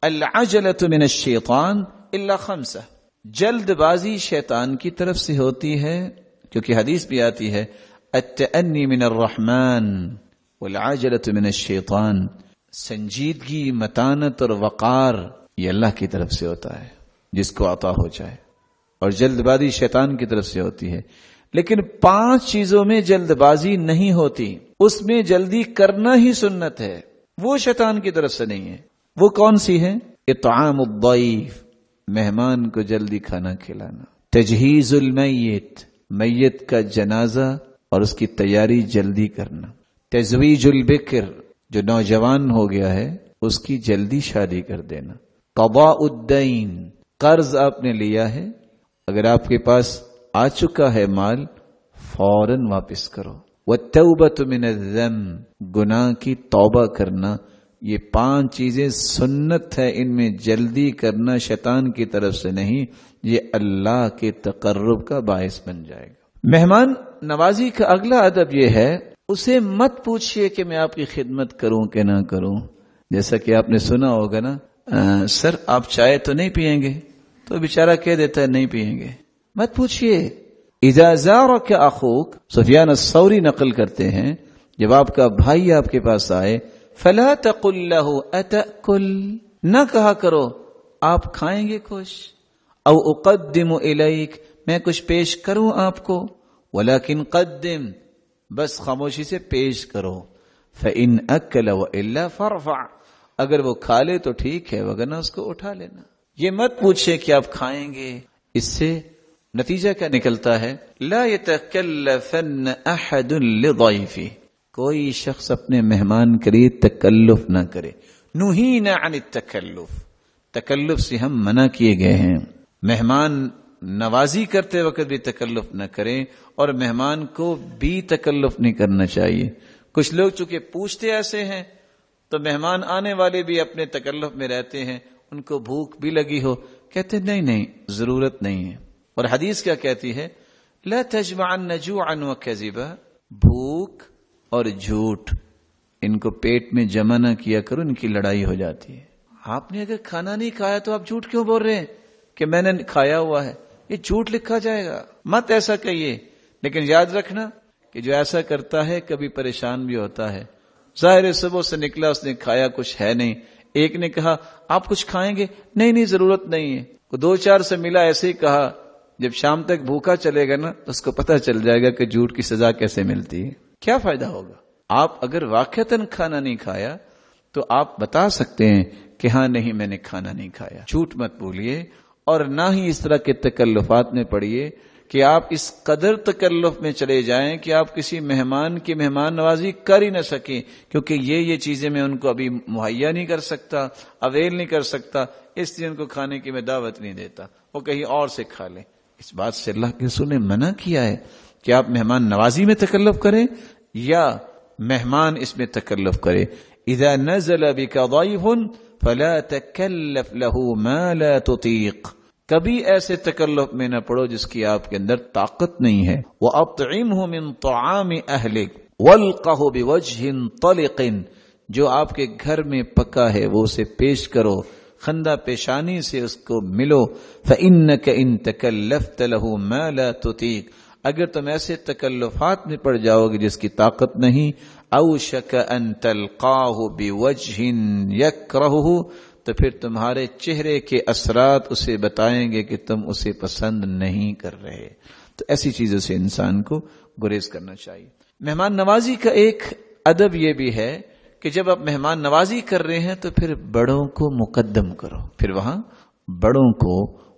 العجلۃ من الشیطان الا 5، جلد بازی شیطان کی طرف سے ہوتی ہے، کیونکہ حدیث بھی آتی ہے التأنی من الرحمن والعجلۃ من الشیطان. سنجیدگی، متانت اور وقار یہ اللہ کی طرف سے ہوتا ہے جس کو عطا ہو جائے، اور جلد بازی شیطان کی طرف سے ہوتی ہے. لیکن 5 چیزوں میں جلد بازی نہیں ہوتی، اس میں جلدی کرنا ہی سنت ہے، وہ شیطان کی طرف سے نہیں ہے. وہ کون سی ہے؟ اطعام الضیف، مہمان کو جلدی کھانا کھلانا. تجہیز المیت، میت کا جنازہ اور اس کی تیاری جلدی کرنا. تزویج البکر، جو نوجوان ہو گیا ہے اس کی جلدی شادی کر دینا. قضاء الدین، قرض آپ نے لیا ہے، اگر آپ کے پاس آ چکا ہے مال فوراً واپس کرو. والتوبۃ من الذنب، گناہ کی توبہ کرنا. یہ 5 چیزیں سنت ہے، ان میں جلدی کرنا شیطان کی طرف سے نہیں، یہ اللہ کے تقرب کا باعث بن جائے گا. مہمان نوازی کا اگلا ادب یہ ہے، اسے مت پوچھئے کہ میں آپ کی خدمت کروں کہ نہ کروں. جیسا کہ آپ نے سنا ہوگا نا، سر آپ چائے تو نہیں پیئیں گے؟ تو بیچارہ کہہ دیتا ہے نہیں پیئیں گے. مت پوچھئے. اذا زارک اخوک، سفیان الثوری نقل کرتے ہیں، جب آپ کا بھائی آپ کے پاس آئے، فلا تقل له اتأکل، نہ کہا کرو آپ کھائیں گے کچھ، او اقدم الیک، میں کچھ پیش کروں آپ کو، ولیکن قدم، بس خاموشی سے پیش کرو. فإن اکل والا فارفع، اگر وہ کھا لے تو ٹھیک ہے، وگرنہ اس کو اٹھا لینا. یہ مت پوچھے کہ آپ کھائیں گے. اس سے نتیجہ کیا نکلتا ہے؟ لا يتکلفن احد لضیفہ، کوئی شخص اپنے مہمان کے لیے تکلف نہ کرے. نہینا عن التکلف، تکلف سے ہم منع کیے گئے ہیں. مہمان نوازی کرتے وقت بھی تکلف نہ کریں، اور مہمان کو بھی تکلف نہیں کرنا چاہیے. کچھ لوگ چونکہ پوچھتے ایسے ہیں تو مہمان آنے والے بھی اپنے تکلف میں رہتے ہیں، ان کو بھوک بھی لگی ہو، کہتے نہیں ضرورت نہیں ہے. اور حدیث کیا کہتی ہے؟ لا تجمعن جوعا وکذبا، بھوک اور جھوٹ ان کو پیٹ میں جمع نہ کیا کرو، ان کی لڑائی ہو جاتی ہے. آپ نے اگر کھانا نہیں کھایا تو آپ جھوٹ کیوں بول رہے ہیں کہ میں نے کھایا ہوا ہے؟ یہ جھوٹ لکھا جائے گا. مت ایسا کہیے. لیکن یاد رکھنا کہ جو ایسا کرتا ہے کبھی پریشان بھی ہوتا ہے. ظاہر صبح سے نکلا، اس نے کھایا کچھ ہے نہیں. ایک نے کہا آپ کچھ کھائیں گے؟ نہیں ضرورت نہیں ہے. دو چار سے ملا، ایسے ہی کہا. جب شام تک بھوکا چلے گا نا، اس کو پتہ چل جائے گا کہ جھوٹ کی سزا کیسے ملتی ہے. کیا فائدہ ہوگا؟ آپ اگر واقعتاً کھانا نہیں کھایا تو آپ بتا سکتے ہیں کہ ہاں نہیں میں نے کھانا نہیں کھایا. جھوٹ مت بولیے، اور نہ ہی اس طرح کے تکلفات میں پڑیے کہ آپ اس قدر تکلف میں چلے جائیں کہ آپ کسی مہمان کی مہمان نوازی کر ہی نہ سکیں، کیونکہ یہ چیزیں میں ان کو ابھی مہیا نہیں کر سکتا، اویل نہیں کر سکتا، اس لیے ان کو کھانے کی میں دعوت نہیں دیتا، وہ کہیں اور سے کھا لیں. اس بات سے اللہ کے رسول نے منع کیا ہے کہ آپ مہمان نوازی میں تکلف کریں یا مہمان اس میں تکلف کرے. اذا نزل بک ضیف فلا تکلف له ما لا تطیق، کبھی ایسے تکلف میں نہ پڑو جس کی آپ کے اندر طاقت نہیں ہے. وَأَطْعِمْهُ مِنْ طَعَامِ أَهْلِكَ وَالْقَهُ بِوَجْهٍ طَلِقٍ، جو آپ کے گھر میں پکا ہے وہ اسے پیش کرو، خندہ پیشانی سے اس کو ملو. فَإِنَّكَ إِن تَكَلَّفْتَ لَهُ مَا لَا تُطِيقُ، اگر تم ایسے تکلفات میں پڑ جاؤ گے جس کی طاقت نہیں، أَوْشَكَ أَن تَلْقَاهُ بِوَجْهٍ يَكْرَهُهُ، تو پھر تمہارے چہرے کے اثرات اسے بتائیں گے کہ تم اسے پسند نہیں کر رہے. تو ایسی چیزوں سے انسان کو گریز کرنا چاہیے. مہمان نوازی کا ایک ادب یہ بھی ہے کہ جب آپ مہمان نوازی کر رہے ہیں تو پھر بڑوں کو مقدم کرو، پھر وہاں بڑوں کو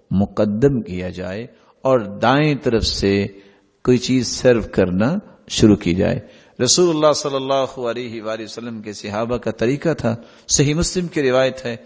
مقدم کیا جائے اور دائیں طرف سے کوئی چیز سرو کرنا شروع کی جائے. رسول اللہ صلی اللہ علیہ وآلہ وسلم کے صحابہ کا طریقہ تھا. صحیح مسلم کی روایت ہے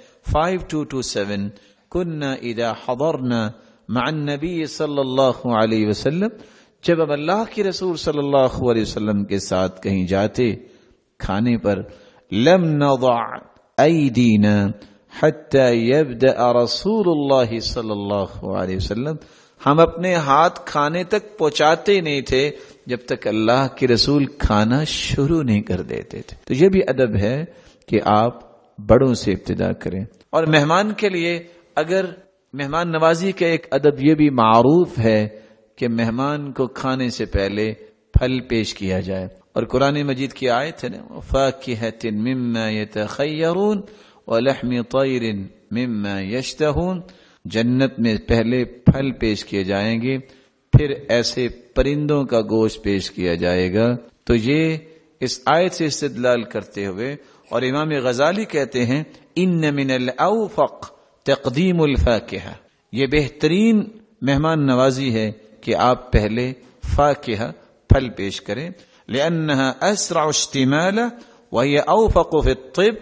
5227، كنا اذا حضرنا مع النبی صلی اللہ علیہ وسلم، جب ہم اللہ کے رسول صلی اللہ علیہ وسلم کے ساتھ کہیں جاتے کھانے پر، لم نضع ایدینا حتی یبدأ رسول اللہ صلی اللہ علیہ وسلم، ہم اپنے ہاتھ کھانے تک پہنچاتے نہیں تھے جب تک اللہ کے رسول کھانا شروع نہیں کر دیتے تھے. تو یہ بھی ادب ہے کہ آپ بڑوں سے ابتدا کریں. اور مہمان کے لیے اگر مہمان نوازی کا ایک ادب یہ بھی معروف ہے کہ مہمان کو کھانے سے پہلے پھل پیش کیا جائے. اور قرآن مجید کی آیت ہے نا، فَاكِهَةٍ مِّمَّا يَتَخَيَّرُونَ وَلَحْمِ طَيْرٍ مِّمَّا يَشْتَهُونَ، جنت میں پہلے پھل پیش کیے جائیں گے، پھر ایسے پرندوں کا گوشت پیش کیا جائے گا. تو یہ اس آیت سے استدلال کرتے ہوئے، اور امام غزالی کہتے ہیں ان من الاوفق تقدیم الفاکہہ، یہ بہترین مہمان نوازی ہے کہ آپ پہلے فاکہہ پھل پیش کریں. لأنها اسرع اشتمالا وهي اوفق في الطب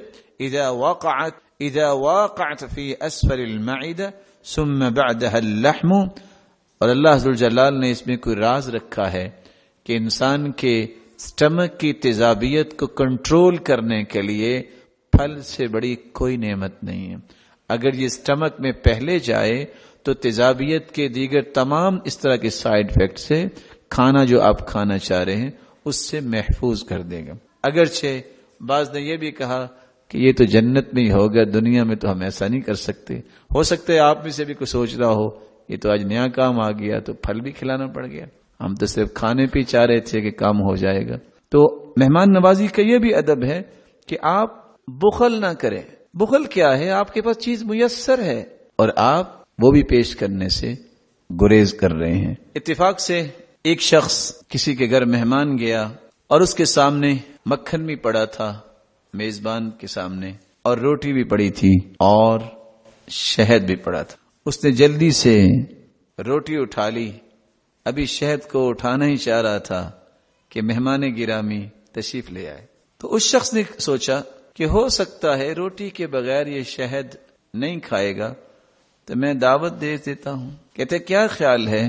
اذا وقعت في اسفل المعدة ثم بعدها اللحم. اور اللہ ذوالجلال نے اس میں کوئی راز رکھا ہے کہ انسان کے سٹمک کی تیزابیت کو کنٹرول کرنے کے لیے پھل سے بڑی کوئی نعمت نہیں ہے. اگر یہ سٹمک میں پہلے جائے تو تیزابیت کے دیگر تمام اس طرح کے سائیڈ ایفیکٹ سے کھانا جو آپ کھانا چاہ رہے ہیں اس سے محفوظ کر دے گا۔ اگرچہ بعض نے یہ بھی کہا کہ یہ تو جنت میں ہی ہوگا، دنیا میں تو ہم ایسا نہیں کر سکتے۔ ہو سکتا ہے آپ میں سے بھی کوئی سوچ رہا ہو یہ تو آج نیا کام آ گیا تو پھل بھی کھلانا پڑ گیا، ہم تو صرف کھانے پہ چاہ رہے تھے کہ کام ہو جائے گا۔ تو مہمان نوازی کا یہ بھی ادب ہے کہ آپ بخل نہ کریں۔ بخل کیا ہے؟ آپ کے پاس چیز میسر ہے اور آپ وہ بھی پیش کرنے سے گریز کر رہے ہیں۔ اتفاق سے ایک شخص کسی کے گھر مہمان گیا اور اس کے سامنے مکھن بھی پڑا تھا میزبان کے سامنے، اور روٹی بھی پڑی تھی اور شہد بھی پڑا تھا۔ اس نے جلدی سے روٹی اٹھا لی، ابھی شہد کو اٹھانا ہی چاہ رہا تھا کہ مہمان گرامی تشریف لے آئے۔ تو اس شخص نے سوچا کہ ہو سکتا ہے روٹی کے بغیر یہ شہد نہیں کھائے گا، تو میں دعوت دے دیتا ہوں۔ کہتے کیا خیال ہے،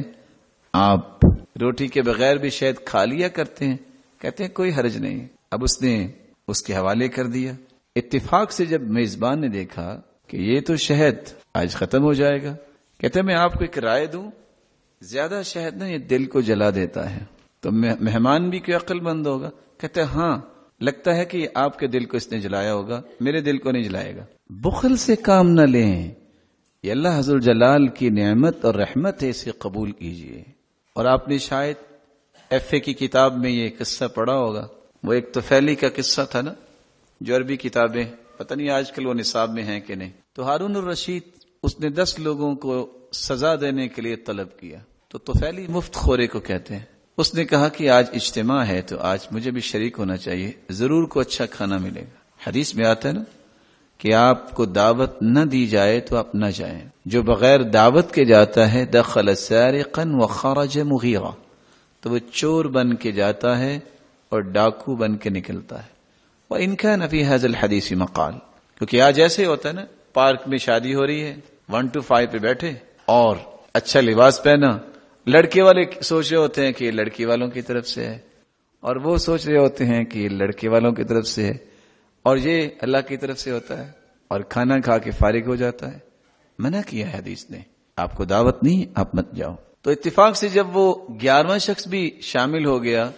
آپ روٹی کے بغیر بھی شہد کھا لیا کرتے ہیں؟ کہتے ہیں کوئی حرج نہیں۔ اب اس نے اس کے حوالے کر دیا۔ اتفاق سے جب میزبان نے دیکھا کہ یہ تو شہد آج ختم ہو جائے گا، کہتے میں آپ کو ایک رائے دوں، زیادہ شہد نا یہ دل کو جلا دیتا ہے، تو مہمان بھی کوئی عقل مند ہوگا۔ کہتے ہاں لگتا ہے کہ آپ کے دل کو اس نے جلایا ہوگا، میرے دل کو نہیں جلائے گا۔ بخل سے کام نہ لیں، یہ اللہ عز وجل کی نعمت اور رحمت ہے، اسے قبول کیجئے۔ اور آپ نے شاید ایف اے کی کتاب میں یہ قصہ پڑھا ہوگا، وہ ایک طفیلی کا قصہ تھا نا، جو عربی کتابیں پتہ نہیں آج کل وہ نصاب میں ہیں کہ نہیں۔ تو ہارون الرشید اس نے 10 لوگوں کو سزا دینے کے لیے طلب کیا، تو طفیلی مفت خورے کو کہتے ہیں۔ اس نے کہا کہ آج اجتماع ہے تو آج مجھے بھی شریک ہونا چاہیے، ضرور کو اچھا کھانا ملے گا۔ حدیث میں آتا ہے نا کہ آپ کو دعوت نہ دی جائے تو آپ نہ جائیں۔ جو بغیر دعوت کے جاتا ہے دخل سارقا وخرج مغیرا، تو وہ چور بن کے جاتا ہے اور ڈاکو بن کے نکلتا ہے۔ وَإِن كَانَ فِي هَذَا الْحَدِيثِ مَقَالٌ، کیونکہ آج ایسے ہوتا ہے نا، پارک میں شادی ہو رہی ہے، 1 to 5 پہ بیٹھے اور اچھا لباس پہنا، لڑکے والے سوچ رہے ہوتے ہیں کہ یہ لڑکی والوں کی طرف سے ہے، اور وہ سوچ رہے ہوتے ہیں کہ یہ لڑکے والوں کی طرف سے ہے، اور یہ اللہ کی طرف سے ہوتا ہے، اور کھانا کھا کے فارغ ہو جاتا ہے۔ منع کیا ہے حدیث نے، آپ کو دعوت نہیں، آپ مت جاؤ۔ تو اتفاق سے جب وہ 11واں شخص بھی شامل ہو گیا،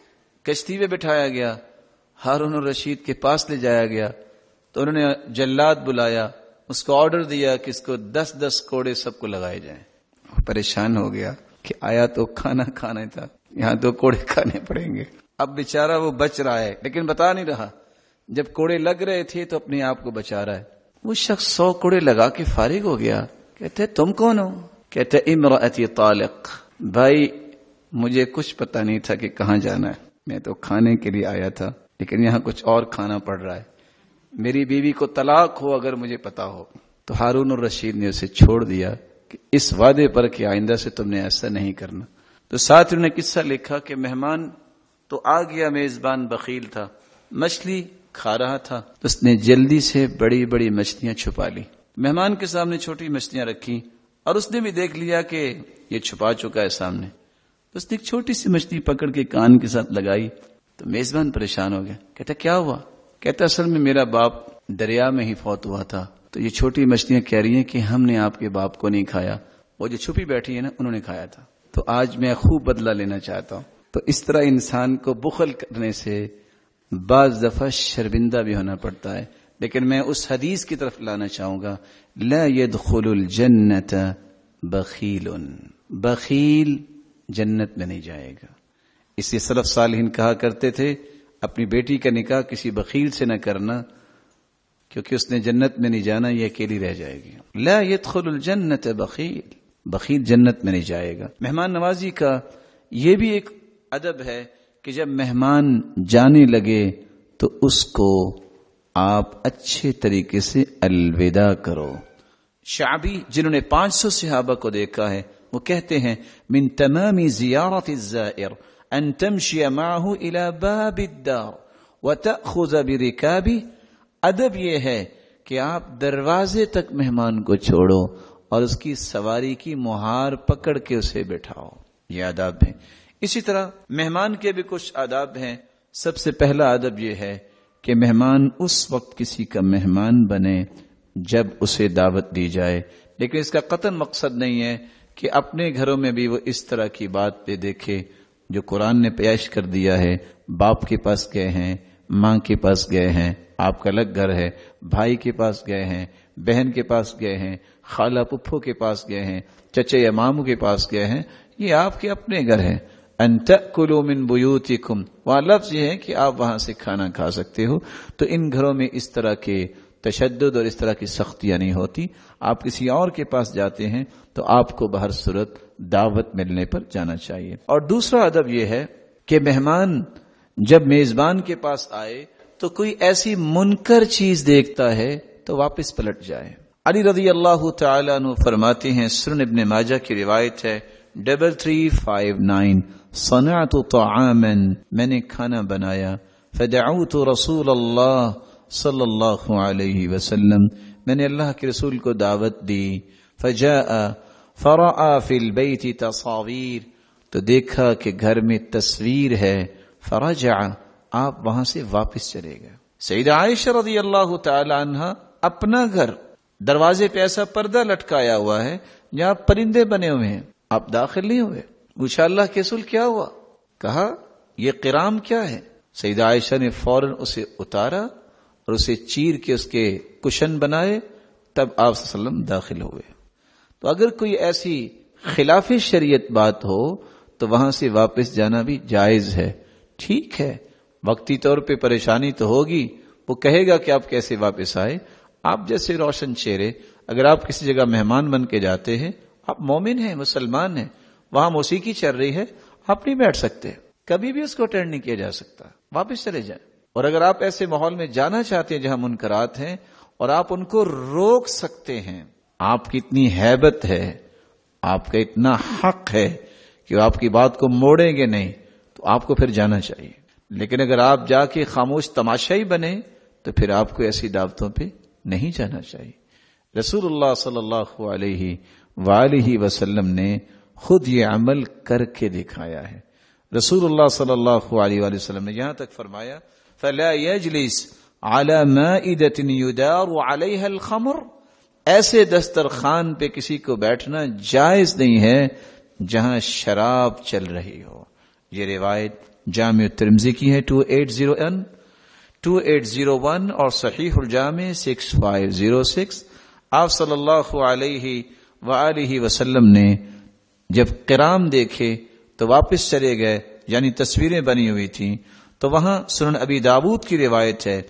کشتی پہ بٹھایا گیا، ہارون الرشید کے پاس لے جایا گیا، تو انہوں نے جلاد بلایا، اس کو آرڈر دیا کہ اس کو 10 کوڑے سب کو لگائے جائیں۔ پریشان ہو گیا کہ آیا تو کھانا کھانا تھا، یہاں تو کوڑے کھانے پڑیں گے۔ اب بیچارہ وہ بچ رہا ہے لیکن بتا نہیں رہا، جب کوڑے لگ رہے تھے تو اپنے آپ کو بچا رہا ہے۔ وہ شخص 100 کوڑے لگا کے فارغ ہو گیا۔ کہتے تم کون ہو؟ کہتے امرأتی طالق، بھائی مجھے کچھ پتا نہیں تھا کہ کہاں جانا ہے، میں تو کھانے کے لیے آیا تھا لیکن یہاں کچھ اور کھانا پڑ رہا ہے، میری بیوی کو طلاق ہو اگر مجھے پتا ہو۔ تو ہارون الرشید نے اسے چھوڑ دیا کہ اس وعدے پر کہ آئندہ سے تم نے ایسا نہیں کرنا۔ تو ساتھ انہوں نے قصہ لکھا کہ مہمان تو آ گیا، میزبان بخیل تھا، مچھلی کھا رہا تھا، تو اس نے جلدی سے بڑی بڑی مچھلیاں چھپا لی، مہمان کے سامنے چھوٹی مچھلیاں رکھی، اور اس نے بھی دیکھ لیا کہ یہ چھپا چکا ہے سامنے، تو اس نے ایک چھوٹی سی مچھلی پکڑ کے کان کے ساتھ لگائی۔ تو میزبان پریشان ہو گیا، کہتا کیا ہوا؟ کہتا اصل میں میرا باپ دریا میں ہی فوت ہوا تھا، تو یہ چھوٹی مچھلیاں کہہ رہی ہیں کہ ہم نے آپ کے باپ کو نہیں کھایا، وہ جو چھپی بیٹھی ہے نا انہوں نے کھایا تھا، تو آج میں خوب بدلہ لینا چاہتا ہوں۔ تو اس طرح انسان کو بخل کرنے سے بعض دفعہ شرمندہ بھی ہونا پڑتا ہے، لیکن میں اس حدیث کی طرف لانا چاہوں گا، لا يدخل الجنت بخیل، بخیل جنت میں نہیں جائے گا۔ اس لیے سلف صالحین کہا کرتے تھے اپنی بیٹی کا نکاح کسی بخیل سے نہ کرنا، کیونکہ اس نے جنت میں نہیں جانا، یہ اکیلی رہ جائے گی۔ لا يدخل الجنت بخیل، بخیل جنت میں نہیں جائے گا۔ مہمان نوازی کا یہ بھی ایک ادب ہے کہ جب مہمان جانے لگے تو اس کو آپ اچھے طریقے سے الوداع کرو۔ شعبی جنہوں نے 500 صحابہ کو دیکھا ہے، وہ کہتے ہیں من تمام زیارت الزائر ان تمشی معه الى باب الدار وتأخذ برکابه، ادب یہ ہے کہ آپ دروازے تک مہمان کو چھوڑو اور اس کی سواری کی مہار پکڑ کے اسے بٹھاؤ، یہ آداب ہیں۔ اسی طرح مہمان کے بھی کچھ آداب ہیں۔ سب سے پہلا ادب یہ ہے کہ مہمان اس وقت کسی کا مہمان بنے جب اسے دعوت دی جائے، لیکن اس کا قطعاً مقصد نہیں ہے کہ اپنے گھروں میں بھی وہ اس طرح کی بات پہ دیکھے جو قرآن نے پیش کر دیا ہے. باپ کے پاس گئے ہیں، ماں کے پاس گئے ہیں، آپ کا الگ گھر ہے، بھائی کے پاس گئے ہیں، بہن کے پاس گئے ہیں، خالہ پھپھو کے پاس گئے ہیں، چچے یا ماموں کے پاس گئے ہیں، یہ آپ کے اپنے گھر ہیں. ان تأکلوا من بیوتکم، وہاں لفظ یہ ہے کہ آپ وہاں سے کھانا کھا سکتے ہو. تو ان گھروں میں اس طرح کے تشدد اور اس طرح کی سختیاں نہیں ہوتی. آپ کسی اور کے پاس جاتے ہیں تو آپ کو بہر صورت دعوت ملنے پر جانا چاہیے. اور دوسرا ادب یہ ہے کہ مہمان جب میزبان کے پاس آئے تو کوئی ایسی منکر چیز دیکھتا ہے تو واپس پلٹ جائے. علی رضی اللہ تعالیٰ عنہ فرماتے ہیں، سنن ابن ماجہ کی روایت ہے 3359، صنعت طعاما، میں نے کھانا بنایا، فدعوت رسول اللہ صلی اللہ علیہ وسلم، میں نے اللہ کے رسول کو دعوت دی، فجاء فرأى فی البیت تصاویر، تو دیکھا کہ گھر میں تصویر ہے، فرجع، آپ وہاں سے واپس چلے گئے. سیدہ عائشہ رضی اللہ تعالی عنہا اپنا گھر دروازے پہ ایسا پردہ لٹکایا ہوا ہے جہاں پرندے بنے ہوئے ہیں، آپ داخل نہیں ہوئے. پوچھا اللہ کے رسول کیا ہوا؟ کہا یہ قرام کیا ہے؟ سیدہ عائشہ نے فوراً اسے اتارا اور اسے چیر کے اس کے کشن بنائے، تب آپ صلی اللہ علیہ وسلم داخل ہوئے. تو اگر کوئی ایسی خلاف شریعت بات ہو تو وہاں سے واپس جانا بھی جائز ہے. ٹھیک ہے، وقتی طور پہ پریشانی تو ہوگی، وہ کہے گا کہ آپ کیسے واپس آئے. آپ جیسے روشن چہرے اگر آپ کسی جگہ مہمان بن کے جاتے ہیں، آپ مومن ہیں، مسلمان ہیں، وہاں موسیقی چل رہی ہے، آپ نہیں بیٹھ سکتے، کبھی بھی اس کو اٹینڈ نہیں کیا جا سکتا، واپس چلے جائیں. اور اگر آپ ایسے ماحول میں جانا چاہتے ہیں جہاں منکرات ہیں اور آپ ان کو روک سکتے ہیں، آپ کی اتنی ہیبت ہے، آپ کا اتنا حق ہے کہ آپ کی بات کو موڑیں گے نہیں، تو آپ کو پھر جانا چاہیے. لیکن اگر آپ جا کے خاموش تماشائی بنے تو پھر آپ کو ایسی دعوتوں پہ نہیں جانا چاہیے. رسول اللہ صلی اللہ علیہ وآلہ وسلم نے خود یہ عمل کر کے دکھایا ہے. رسول اللہ صلی اللہ علیہ وآلہ وسلم نے یہاں تک فرمایا فَلَا يَجْلِسْ عَلَى مَائِدَةٍ يُدَارُ عَلَيْهَا الْخَمْرُ، ایسے دسترخوان پہ کسی کو بیٹھنا جائز نہیں ہے جہاں شراب چل رہی ہو. یہ روایت جامع ترمذی کی ہے 2801 اور صحیح الجامع 6506. آپ صلی اللہ علیہ وآلہ وسلم نے جب قرام دیکھے تو واپس چلے گئے، یعنی تصویریں بنی ہوئی تھیں. تو وہاں سنن ابی داود کی روایت ہے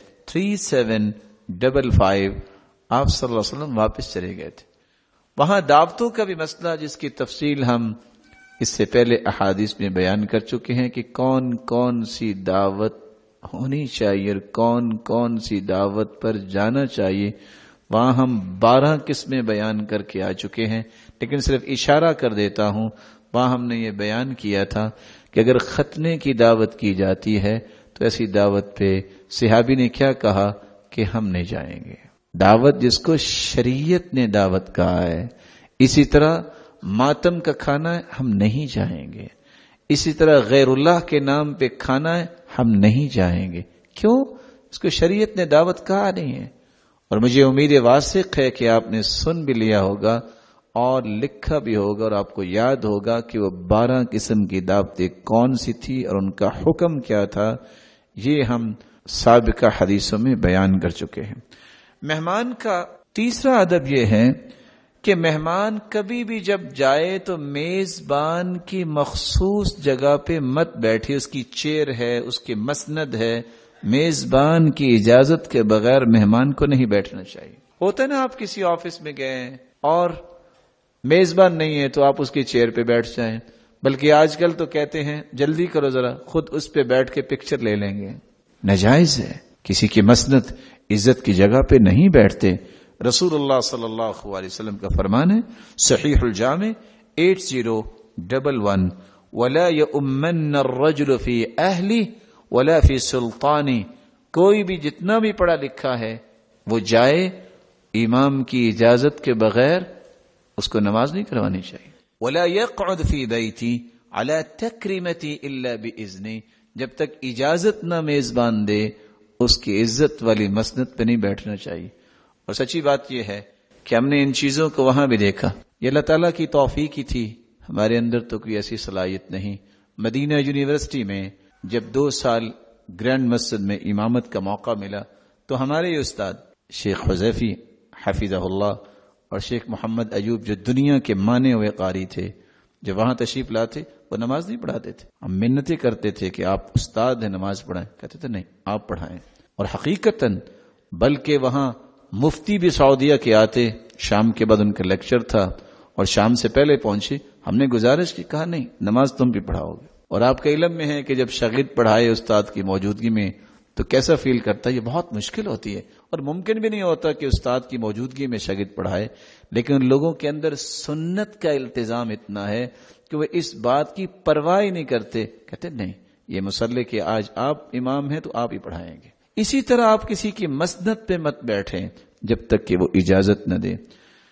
3755، آپ صلی اللہ علیہ وسلم واپس چلے گئے تھے. وہاں دعوتوں کا بھی مسئلہ جس کی تفصیل ہم اس سے پہلے احادیث میں بیان کر چکے ہیں کہ کون کون سی دعوت ہونی چاہیے اور کون کون سی دعوت پر جانا چاہیے. وہاں ہم 12 قسمیں بیان کر کے آ چکے ہیں، لیکن صرف اشارہ کر دیتا ہوں. وہاں ہم نے یہ بیان کیا تھا کہ اگر ختنے کی دعوت کی جاتی ہے تو ایسی دعوت پہ صحابی نے کیا کہا کہ ہم نہیں جائیں گے. دعوت جس کو شریعت نے دعوت کہا ہے. اسی طرح ماتم کا کھانا ہے، ہم نہیں جائیں گے. اسی طرح غیر اللہ کے نام پہ کھانا ہے، ہم نہیں جائیں گے. کیوں؟ اس کو شریعت نے دعوت کہا نہیں ہے. اور مجھے امید واثق ہے کہ آپ نے سن بھی لیا ہوگا اور لکھا بھی ہوگا اور آپ کو یاد ہوگا کہ وہ 12 قسم کی دعوتیں کون سی تھی اور ان کا حکم کیا تھا. یہ ہم سابقہ حدیثوں میں بیان کر چکے ہیں. مہمان کا تیسرا ادب یہ ہے کہ مہمان کبھی بھی جب جائے تو میزبان کی مخصوص جگہ پہ مت بیٹھے. اس کی چیئر ہے، اس کی مسند ہے. میزبان کی اجازت کے بغیر مہمان کو نہیں بیٹھنا چاہیے. ہوتا نا آپ کسی آفس میں گئے اور میزبان نہیں ہے تو آپ اس کی چیئر پہ بیٹھ جائیں، بلکہ آج کل تو کہتے ہیں جلدی کرو ذرا، خود اس پہ بیٹھ کے پکچر لے لیں گے. ناجائز ہے. کسی کی مسند عزت کی جگہ پہ نہیں بیٹھتے. رسول اللہ صلی اللہ علیہ وسلم کا فرمان ہے صحیح الجامع 8011 وَلَا يَؤُمَّنَّ الرَّجُلُ فِي أَهْلِهِ وَلَا فِي سُلْطَانِهِ، کوئی بھی جتنا بھی پڑھا لکھا ہے وہ جائے امام کی اجازت کے بغیر اس کو نماز نہیں کروانی چاہیے. وَلَا يَقْعُدْ فِي بَيْتِي عَلَى تَكْرِمَتِي إِلَّا بِإِذْنِي، جب تک اجازت نہ میزبان دے اس کی عزت والی مسند پہ نہیں بیٹھنا چاہیے. اور سچی بات یہ ہے کہ ہم نے ان چیزوں کو وہاں بھی دیکھا. یہ اللہ تعالیٰ کی توفیق ہی تھی، ہمارے اندر تو کوئی ایسی صلاحیت نہیں. مدینہ یونیورسٹی میں جب 2 سال گرینڈ مسجد میں امامت کا موقع ملا تو ہمارے استاد شیخ حذیفی حفظہ اللہ اور شیخ محمد ایوب جو دنیا کے مانے ہوئے قاری تھے، جب وہاں تشریف لاتے وہ نماز نہیں پڑھاتے تھے. ہم منتیں کرتے تھے کہ آپ استاد ہیں نماز پڑھائیں، کہتے تھے نہیں آپ پڑھائیں. اور حقیقتاً بلکہ وہاں مفتی بھی سعودیہ کے آتے، شام کے بعد ان کا لیکچر تھا اور شام سے پہلے پہنچے. ہم نے گزارش کی، کہا نہیں نماز تم بھی پڑھاؤ گے. اور آپ کا علم میں ہے کہ جب شاگرد پڑھائے استاد کی موجودگی میں تو کیسا فیل کرتا ہے. یہ بہت مشکل ہوتی ہے اور ممکن بھی نہیں ہوتا کہ استاد کی موجودگی میں شاگرد پڑھائے، لیکن ان لوگوں کے اندر سنت کا التزام اتنا ہے کہ وہ اس بات کی پرواہ نہیں کرتے، کہتے نہیں یہ مصلی کہ آج آپ امام ہیں تو آپ ہی پڑھائیں گے. اسی طرح آپ کسی کی مسند پہ مت بیٹھیں جب تک کہ وہ اجازت نہ دے.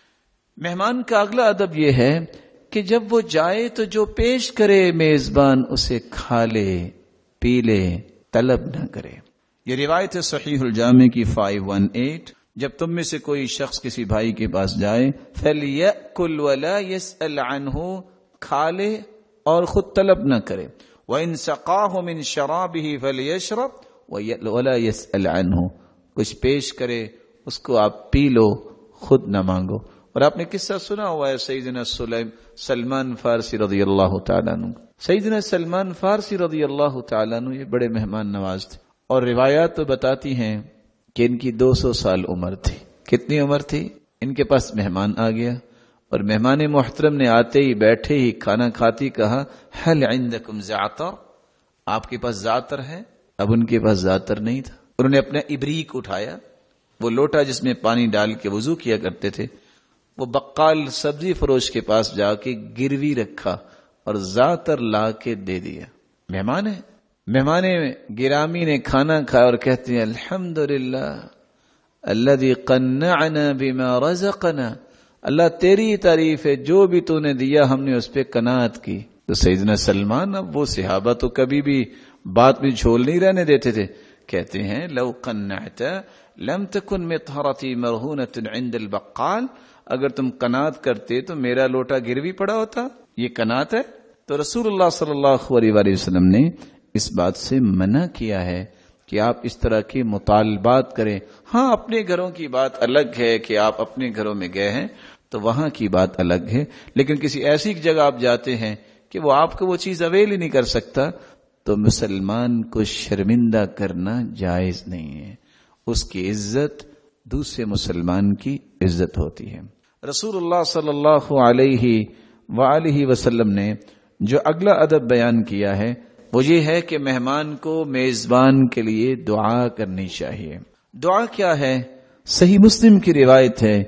مہمان کا اگلا ادب یہ ہے کہ جب وہ جائے تو جو پیش کرے میزبان اسے کھا لے پی لے، طلب نہ کرے. یہ روایت ہے صحیح الجامع کی 518. جب تم میں سے کوئی شخص کسی بھائی کے پاس جائے فَلْيَأْكُلْ وَلَا يَسْأَلْ عَنْهُ، کھا لے اور خود طلب نہ کرے. وَإِن سَقَاهُ مِن شَرَابِهِ فَلْيَشْرَبْ وَلَا يَسْأَلْ عَنْهُ، کچھ پیش کرے اس کو آپ پی لو، خود نہ مانگو. اور آپ نے قصہ سنا ہوا ہے سیدنا سلمان فارسی رضی اللہ تعالیٰ عنہ. سیدنا سلمان فارسی رضی اللہ تعالیٰ عنہ یہ بڑے مہمان نواز تھے، اور روایات تو بتاتی ہیں کہ ان کی 200 سال عمر تھی. کتنی عمر تھی؟ ان کے پاس مہمان آ گیا اور مہمان محترم نے آتے ہی بیٹھے ہی کھانا کھاتی کہا هل عندكم زعتر، آپ کے پاس زعتر ہے؟ اب ان کے پاس زعتر نہیں تھا. انہوں نے اپنا ابریق اٹھایا، وہ لوٹا جس میں پانی ڈال کے وضو کیا کرتے تھے، وہ بقال سبزی فروش کے پاس جا کے گروی رکھا اور زعتر لا کے دے دیا. مہمان ہے، مہمان گرامی نے کھانا کھایا اور کہتے ہیں الحمدللہ الذی قنعنا بما رزقنا، اللہ تیری تعریف ہے، جو بھی تو نے دیا ہم نے اس پہ قناعت کی. تو سیدنا سلمان، اب وہ صحابہ تو کبھی بھی بات میں جھول نہیں رہنے دیتے تھے، کہتے ہیں لو قنعت لم تکن مطہرتی مرہونۃ عند البقال، اگر تم قناعت کرتے تو میرا لوٹا گروی پڑا ہوتا. یہ قناعت ہے. تو رسول اللہ صلی اللہ علیہ وسلم نے اس بات سے منع کیا ہے کہ آپ اس طرح کے مطالبات کریں. ہاں اپنے گھروں کی بات الگ ہے کہ آپ اپنے گھروں میں گئے ہیں تو وہاں کی بات الگ ہے، لیکن کسی ایسی جگہ آپ جاتے ہیں کہ وہ آپ کو وہ چیز اویل ہی نہیں کر سکتا تو مسلمان کو شرمندہ کرنا جائز نہیں ہے. اس کی عزت دوسرے مسلمان کی عزت ہوتی ہے. رسول اللہ صلی اللہ علیہ وآلہ وسلم نے جو اگلا ادب بیان کیا ہے وہ یہ ہے کہ مہمان کو میزبان کے لیے دعا کرنی چاہیے. دعا کیا ہے؟ صحیح مسلم کی روایت ہے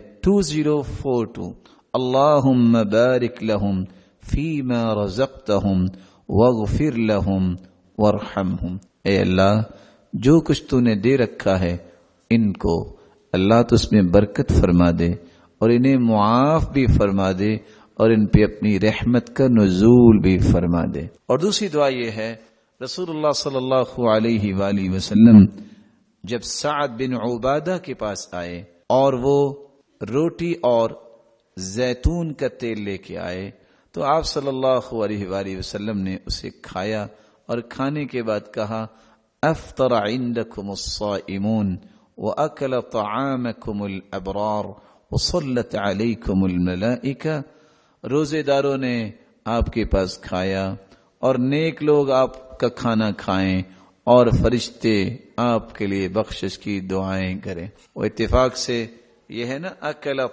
2042 اللہم بارک لہم فیما رزقتہم واغفر لہم وارحمہم. اے اللہ جو کچھ تو نے دے رکھا ہے ان کو اللہ تو اس میں برکت فرما دے اور انہیں معاف بھی فرما دے اور ان پہ اپنی رحمت کا نزول بھی فرما دے. اور دوسری دعا یہ ہے، رسول اللہ صلی اللہ علیہ وآلہ وسلم جب سعد بن عبادہ کے پاس آئے اور وہ روٹی اور زیتون کا تیل لے کے آئے تو آپ صلی اللہ علیہ وآلہ وسلم نے اسے کھایا اور کھانے کے بعد کہا افطر عندکم الصائمون وأکل طعامکم الابرار وصلت علیکم الملائکہ. روزے داروں نے آپ کے پاس کھایا اور نیک لوگ آپ کا کھانا کھائیں اور فرشتے آپ کے لیے بخشش کی دعائیں کریں. وہ اتفاق سے یہ ہے نا اکل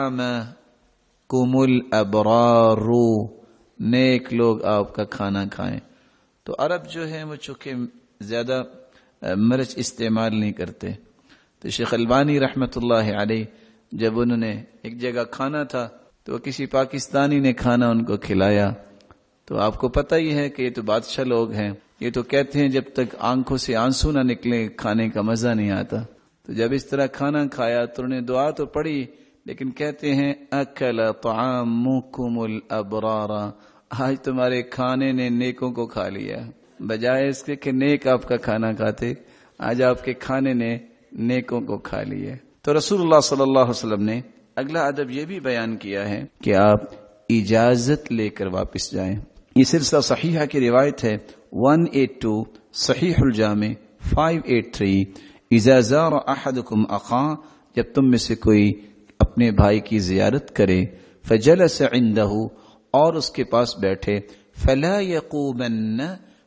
طعامکم الابرار، نیک لوگ آپ کا کھانا کھائیں. تو عرب جو ہے وہ چونکہ زیادہ مرچ استعمال نہیں کرتے، تو شیخ البانی رحمت اللہ علیہ جب انہوں نے ایک جگہ کھانا تھا تو کسی پاکستانی نے کھانا ان کو کھلایا. تو آپ کو پتہ ہی ہے کہ یہ تو بادشاہ لوگ ہیں، یہ تو کہتے ہیں جب تک آنکھوں سے آنسو نہ نکلے کھانے کا مزہ نہیں آتا. تو جب اس طرح کھانا کھایا تو انہوں نے دعا تو پڑھی، لیکن کہتے ہیں اکل طعامکم الابرار، آج تمہارے کھانے نے نیکوں کو کھا لیا. بجائے اس کے کہ نیک آپ کا کھانا کھاتے، آج آپ کے کھانے نے نیکوں کو کھا لیا. تو رسول اللہ صلی اللہ علیہ وسلم نے اگلا ادب یہ بھی بیان کیا ہے کہ آپ اجازت لے کر واپس جائیں. یہ سلسلہ صحیحہ کی روایت ہے 182 صحیح الجامع 583 اذا زار احدکم اخاہ، جب تم میں سے کوئی اپنے بھائی کی زیارت کرے فجلس عنده اور اس کے پاس بیٹھے فلا يقومن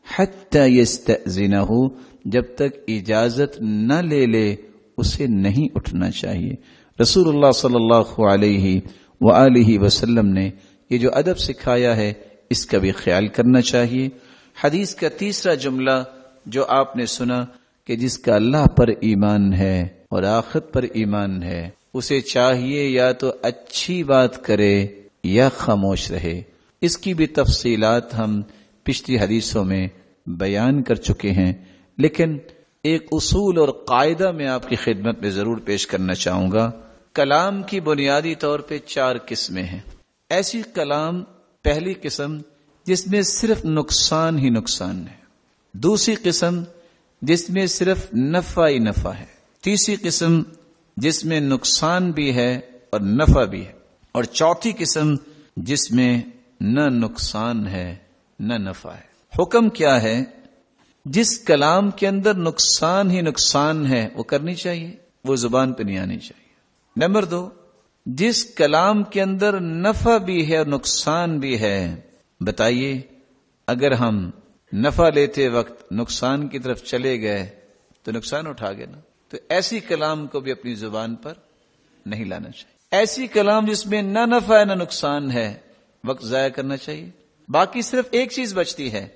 حتى يستأذنه، جب تک اجازت نہ لے لے اسے نہیں اٹھنا چاہیے۔ رسول اللہ صلی اللہ علیہ وآلہ وسلم نے یہ جو ادب سکھایا ہے اس کا بھی خیال کرنا چاہیے۔ حدیث کا تیسرا جملہ جو آپ نے سنا کہ جس کا اللہ پر ایمان ہے اور آخرت پر ایمان ہے اسے چاہیے یا تو اچھی بات کرے یا خاموش رہے۔ اس کی بھی تفصیلات ہم پچھلی حدیثوں میں بیان کر چکے ہیں، لیکن ایک اصول اور قاعدہ میں آپ کی خدمت میں ضرور پیش کرنا چاہوں گا۔ کلام کی بنیادی طور پہ 4 قسمیں ہیں۔ ایسی کلام، پہلی قسم جس میں صرف نقصان ہی نقصان ہے، دوسری قسم جس میں صرف نفع ہی نفع ہے، تیسری قسم جس میں نقصان بھی ہے اور نفع بھی ہے، اور چوتھی قسم جس میں نہ نقصان ہے نہ نفع ہے۔ حکم کیا ہے؟ جس کلام کے اندر نقصان ہی نقصان ہے وہ کرنی چاہیے، وہ زبان پہ نہیں آنی چاہیے۔ نمبر 2، جس کلام کے اندر نفع بھی ہے اور نقصان بھی ہے، بتائیے اگر ہم نفع لیتے وقت نقصان کی طرف چلے گئے تو نقصان اٹھا گئے نا۔ تو ایسی کلام کو بھی اپنی زبان پر نہیں لانا چاہیے۔ ایسی کلام جس میں نہ نفع ہے نہ نقصان ہے، وقت ضائع کرنا چاہیے۔ باقی صرف ایک چیز بچتی ہے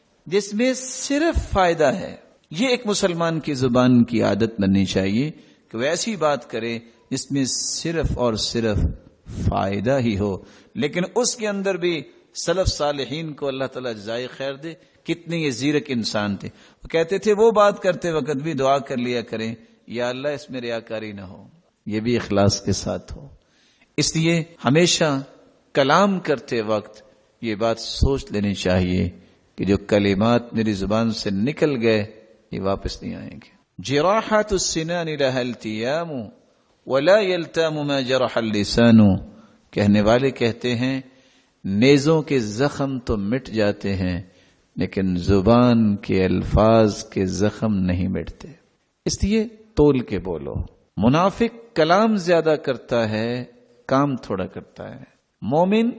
جس میں صرف فائدہ ہے۔ یہ ایک مسلمان کی زبان کی عادت بننی چاہیے کہ وہ ایسی بات کرے جس میں صرف اور صرف فائدہ ہی ہو، لیکن اس کے اندر بھی سلف صالحین کو اللہ تعالیٰ جزائے خیر دے، کتنے یہ زیرک انسان تھے۔ وہ کہتے تھے وہ بات کرتے وقت بھی دعا کر لیا کریں یا اللہ اس میں ریاکاری نہ ہو، یہ بھی اخلاص کے ساتھ ہو۔ اس لیے ہمیشہ کلام کرتے وقت یہ بات سوچ لینی چاہیے کہ جو کلمات میری زبان سے نکل گئے یہ واپس نہیں آئیں گے۔ جراحات السنان لها التیام ولا یلتام ما جرح اللسان، کہنے والے کہتے ہیں نیزوں کے زخم تو مٹ جاتے ہیں لیکن زبان کے الفاظ کے زخم نہیں مٹتے، اس لیے تول کے بولو۔ منافق کلام زیادہ کرتا ہے، کام تھوڑا کرتا ہے۔ مومن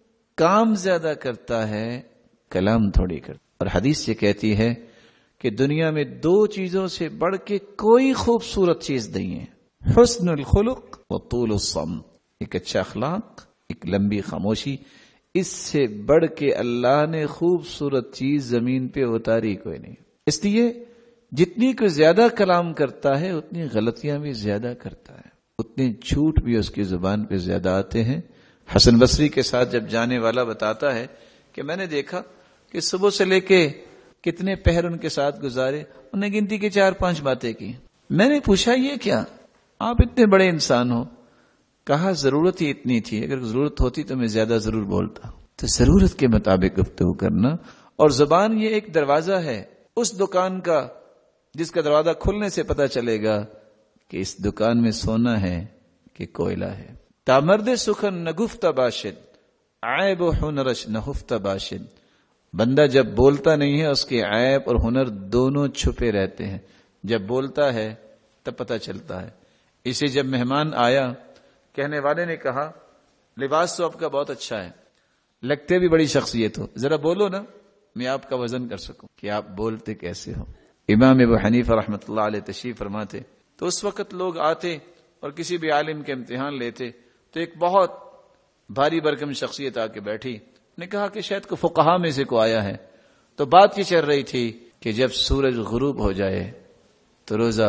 کام زیادہ کرتا ہے، کلام تھوڑی کرتا ہے۔ اور حدیث یہ کہتی ہے کہ دنیا میں 2 چیزوں سے بڑھ کے کوئی خوبصورت چیز نہیں ہے، حسن الخلق و طول الصمت، ایک اچھا اخلاق، ایک لمبی خاموشی۔ اس سے بڑھ کے اللہ نے خوبصورت چیز زمین پہ اتاری کوئی نہیں۔ اس لیے جتنی کوئی زیادہ کلام کرتا ہے اتنی غلطیاں بھی زیادہ کرتا ہے، اتنے جھوٹ بھی اس کی زبان پہ زیادہ آتے ہیں۔ حسن بصری کے ساتھ جب جانے والا بتاتا ہے کہ میں نے دیکھا کہ صبح سے لے کے کتنے پہر ان کے ساتھ گزارے، انہیں گنتی کی 4-5 باتیں کی۔ میں نے پوچھا یہ کیا، آپ اتنے بڑے انسان ہو؟ کہا ضرورت ہی اتنی تھی، اگر ضرورت ہوتی تو میں زیادہ ضرور بولتا۔ تو ضرورت کے مطابق گفتگو کرنا، اور زبان یہ ایک دروازہ ہے اس دکان کا جس کا دروازہ کھلنے سے پتہ چلے گا کہ اس دکان میں سونا ہے کہ کوئلہ ہے۔ تامرد سخن نگفت باشد عیب و ہنرش نہفت باشد، بندہ جب بولتا نہیں ہے اس کے عیب اور ہنر دونوں چھپے رہتے ہیں، جب بولتا ہے تب پتہ چلتا ہے۔ اسے جب مہمان آیا، کہنے والے نے کہا لباس تو آپ کا بہت اچھا ہے، لگتے بھی بڑی شخصیت ہو، ذرا بولو نا میں آپ کا وزن کر سکوں کہ آپ بولتے کیسے ہو۔ امام ابو حنیفہ رحمۃ اللہ علیہ تشریف فرماتے تو اس وقت لوگ آتے اور کسی بھی عالم کے امتحان لیتے تو ایک بہت بھاری بھرکم شخصیت آ کے بیٹھی، نے کہا کہ شاید کو فقہا میں سے کو آیا ہے۔ تو بات یہ چل رہی تھی کہ جب سورج غروب ہو جائے تو روزہ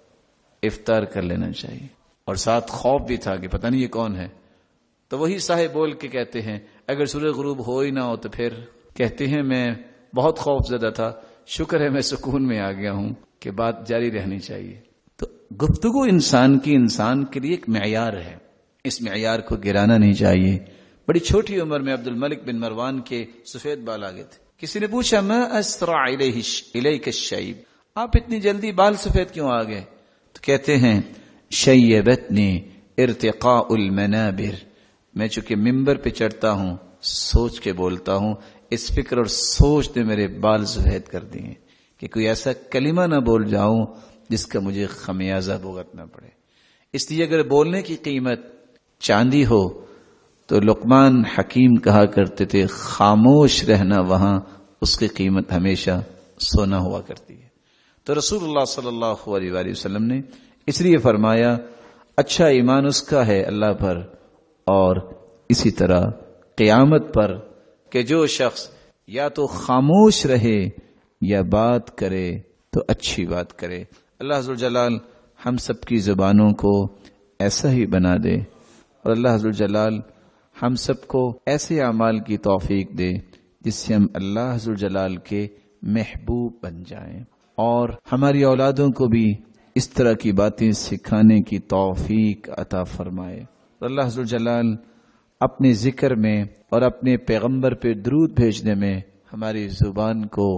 افطار کر لینا چاہیے، اور ساتھ خوف بھی تھا کہ پتہ نہیں یہ کون ہے۔ تو وہی صاحب بول کے کہتے ہیں اگر سورج غروب ہو ہی نہ ہو تو پھر؟ کہتے ہیں میں بہت خوف زدہ تھا، شکر ہے میں سکون میں آ گیا ہوں، کہ بات جاری رہنی چاہیے۔ تو گفتگو انسان کے لیے ایک معیار ہے، اس معیار کو گرانا نہیں چاہیے۔ بڑی چھوٹی عمر میں عبد الملک بن مروان کے سفید بال آ گئے تھے۔ کسی نے پوچھا ما اسرع الیک الشیب، آپ اتنی جلدی بال سفید کیوں آ گئے؟ تو کہتے ہیں شیبتنی ارتقاء المنابر، میں چونکہ ممبر پہ چڑھتا ہوں سوچ کے بولتا ہوں. اس فکر اور سوچ نے میرے بال سفید کر دیے کہ کوئی ایسا کلمہ نہ بول جاؤں جس کا مجھے خمیازہ بھگتنا پڑے. اس لیے اگر بولنے کی قیمت چاندی ہو تو لقمان حکیم کہا کرتے تھے خاموش رہنا وہاں اس کی قیمت ہمیشہ سونا ہوا کرتی ہے. تو رسول اللہ صلی اللہ علیہ وآلہ وسلم نے اس لیے فرمایا اچھا ایمان اس کا ہے اللہ پر اور اسی طرح قیامت پر کہ جو شخص یا تو خاموش رہے یا بات کرے تو اچھی بات کرے. اللہ عز و جلال ہم سب کی زبانوں کو ایسا ہی بنا دے اور اللہ عز و جلال ہم سب کو ایسے اعمال کی توفیق دے جس سے ہم اللہ عز و جلال کے محبوب بن جائیں اور ہماری اولادوں کو بھی اس طرح کی باتیں سکھانے کی توفیق عطا فرمائے. اور اللہ عز و جلال اپنے ذکر میں اور اپنے پیغمبر پہ درود بھیجنے میں ہماری زبان کو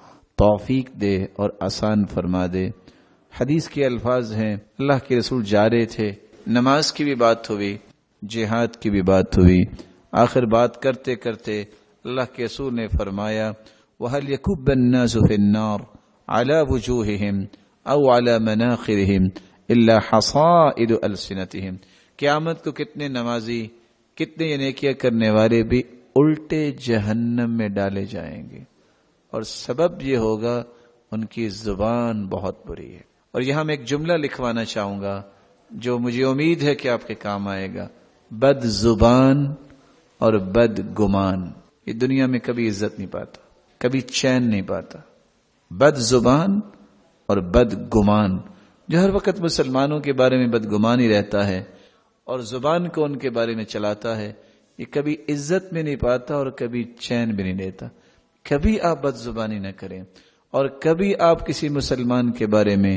توفیق دے اور آسان فرما دے. حدیث کے الفاظ ہیں اللہ کے رسول جا رہے تھے, نماز کی بھی بات ہوئی, جہاد کی بھی بات ہوئی, آخر بات کرتے کرتے اللہ کے رسول نے فرمایا وَهَلْ يَكُبَّ النَّاسُ فِي النَّارِ عَلَى وُجُوهِهِمْ أَوْ عَلَى مَنَاخِرِهِمْ إِلَّا حَصَائِدُ أَلْسِنَتِهِمْ. قیامت کو کتنے نمازی کتنے نیکیاں کرنے والے بھی الٹے جہنم میں ڈالے جائیں گے اور سبب یہ ہوگا ان کی زبان بہت بری ہے. اور یہاں میں ایک جملہ لکھوانا چاہوں گا جو مجھے امید ہے کہ آپ کے کام آئے گا. بد زبان اور بد گمان یہ دنیا میں کبھی عزت نہیں پاتا, کبھی چین نہیں پاتا. بد زبان اور بد گمان جو ہر وقت مسلمانوں کے بارے میں بدگمان ہی رہتا ہے اور زبان کو ان کے بارے میں چلاتا ہے, یہ کبھی عزت میں نہیں پاتا اور کبھی چین بھی نہیں دیتا. کبھی آپ بد زبانی نہ کریں اور کبھی آپ کسی مسلمان کے بارے میں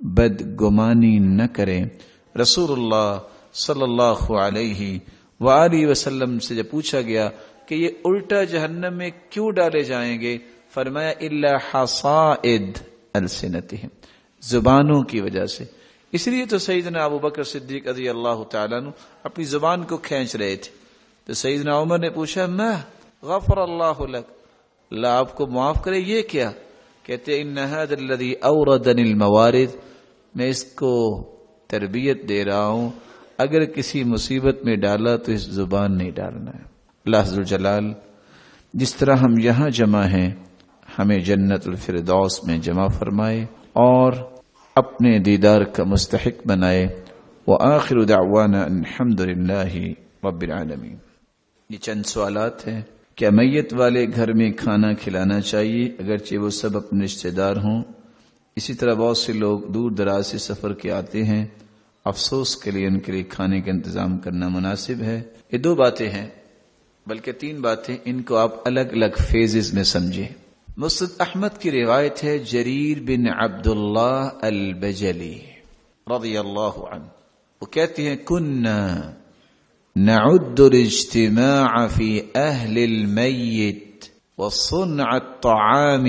بدگمانی نہ کریں. رسول اللہ صلی اللہ علیہ وآلہ وسلم سے جب پوچھا گیا کہ یہ الٹا جہنم میں کیوں ڈالے جائیں گے, فرمایا الا حصائد السنتہم, زبانوں کی وجہ سے. اس لیے تو سیدنا ابو بکر صدیق رضی اللہ تعالیٰ عنہ اپنی زبان کو کھینچ رہے تھے تو سیدنا عمر نے پوچھا ما غفر اللہ لک, اللہ آپ کو معاف کرے, یہ کیا؟ کہتے ان ھذا الذی اوردنی الموارد, میں اس کو تربیت دے رہا ہوں, اگر کسی مصیبت میں ڈالا تو اس زبان نہیں ڈالنا ہے. اللہ عز و جلال جس طرح ہم یہاں جمع ہیں ہمیں جنت الفردوس میں جمع فرمائے اور اپنے دیدار کا مستحق بنائے. وآخر دعوانا الحمد للہ رب العالمین. یہ چند سوالات ہیں. کیا میت والے گھر میں کھانا کھلانا چاہیے اگرچہ وہ سب اپنے رشتے دار ہوں؟ اسی طرح بہت سے لوگ دور دراز سے سفر کے آتے ہیں, افسوس کے لیے ان کے لیے کھانے کا انتظام کرنا مناسب ہے؟ یہ دو باتیں ہیں بلکہ تین باتیں, ان کو آپ الگ الگ فیزز میں سمجھیں. مسند احمد کی روایت ہے جریر بن عبداللہ البجلی رضی اللہ عنہ, وہ کہتے ہیں کننا نعد الاجتماع في أهل الميت وصنع الطعام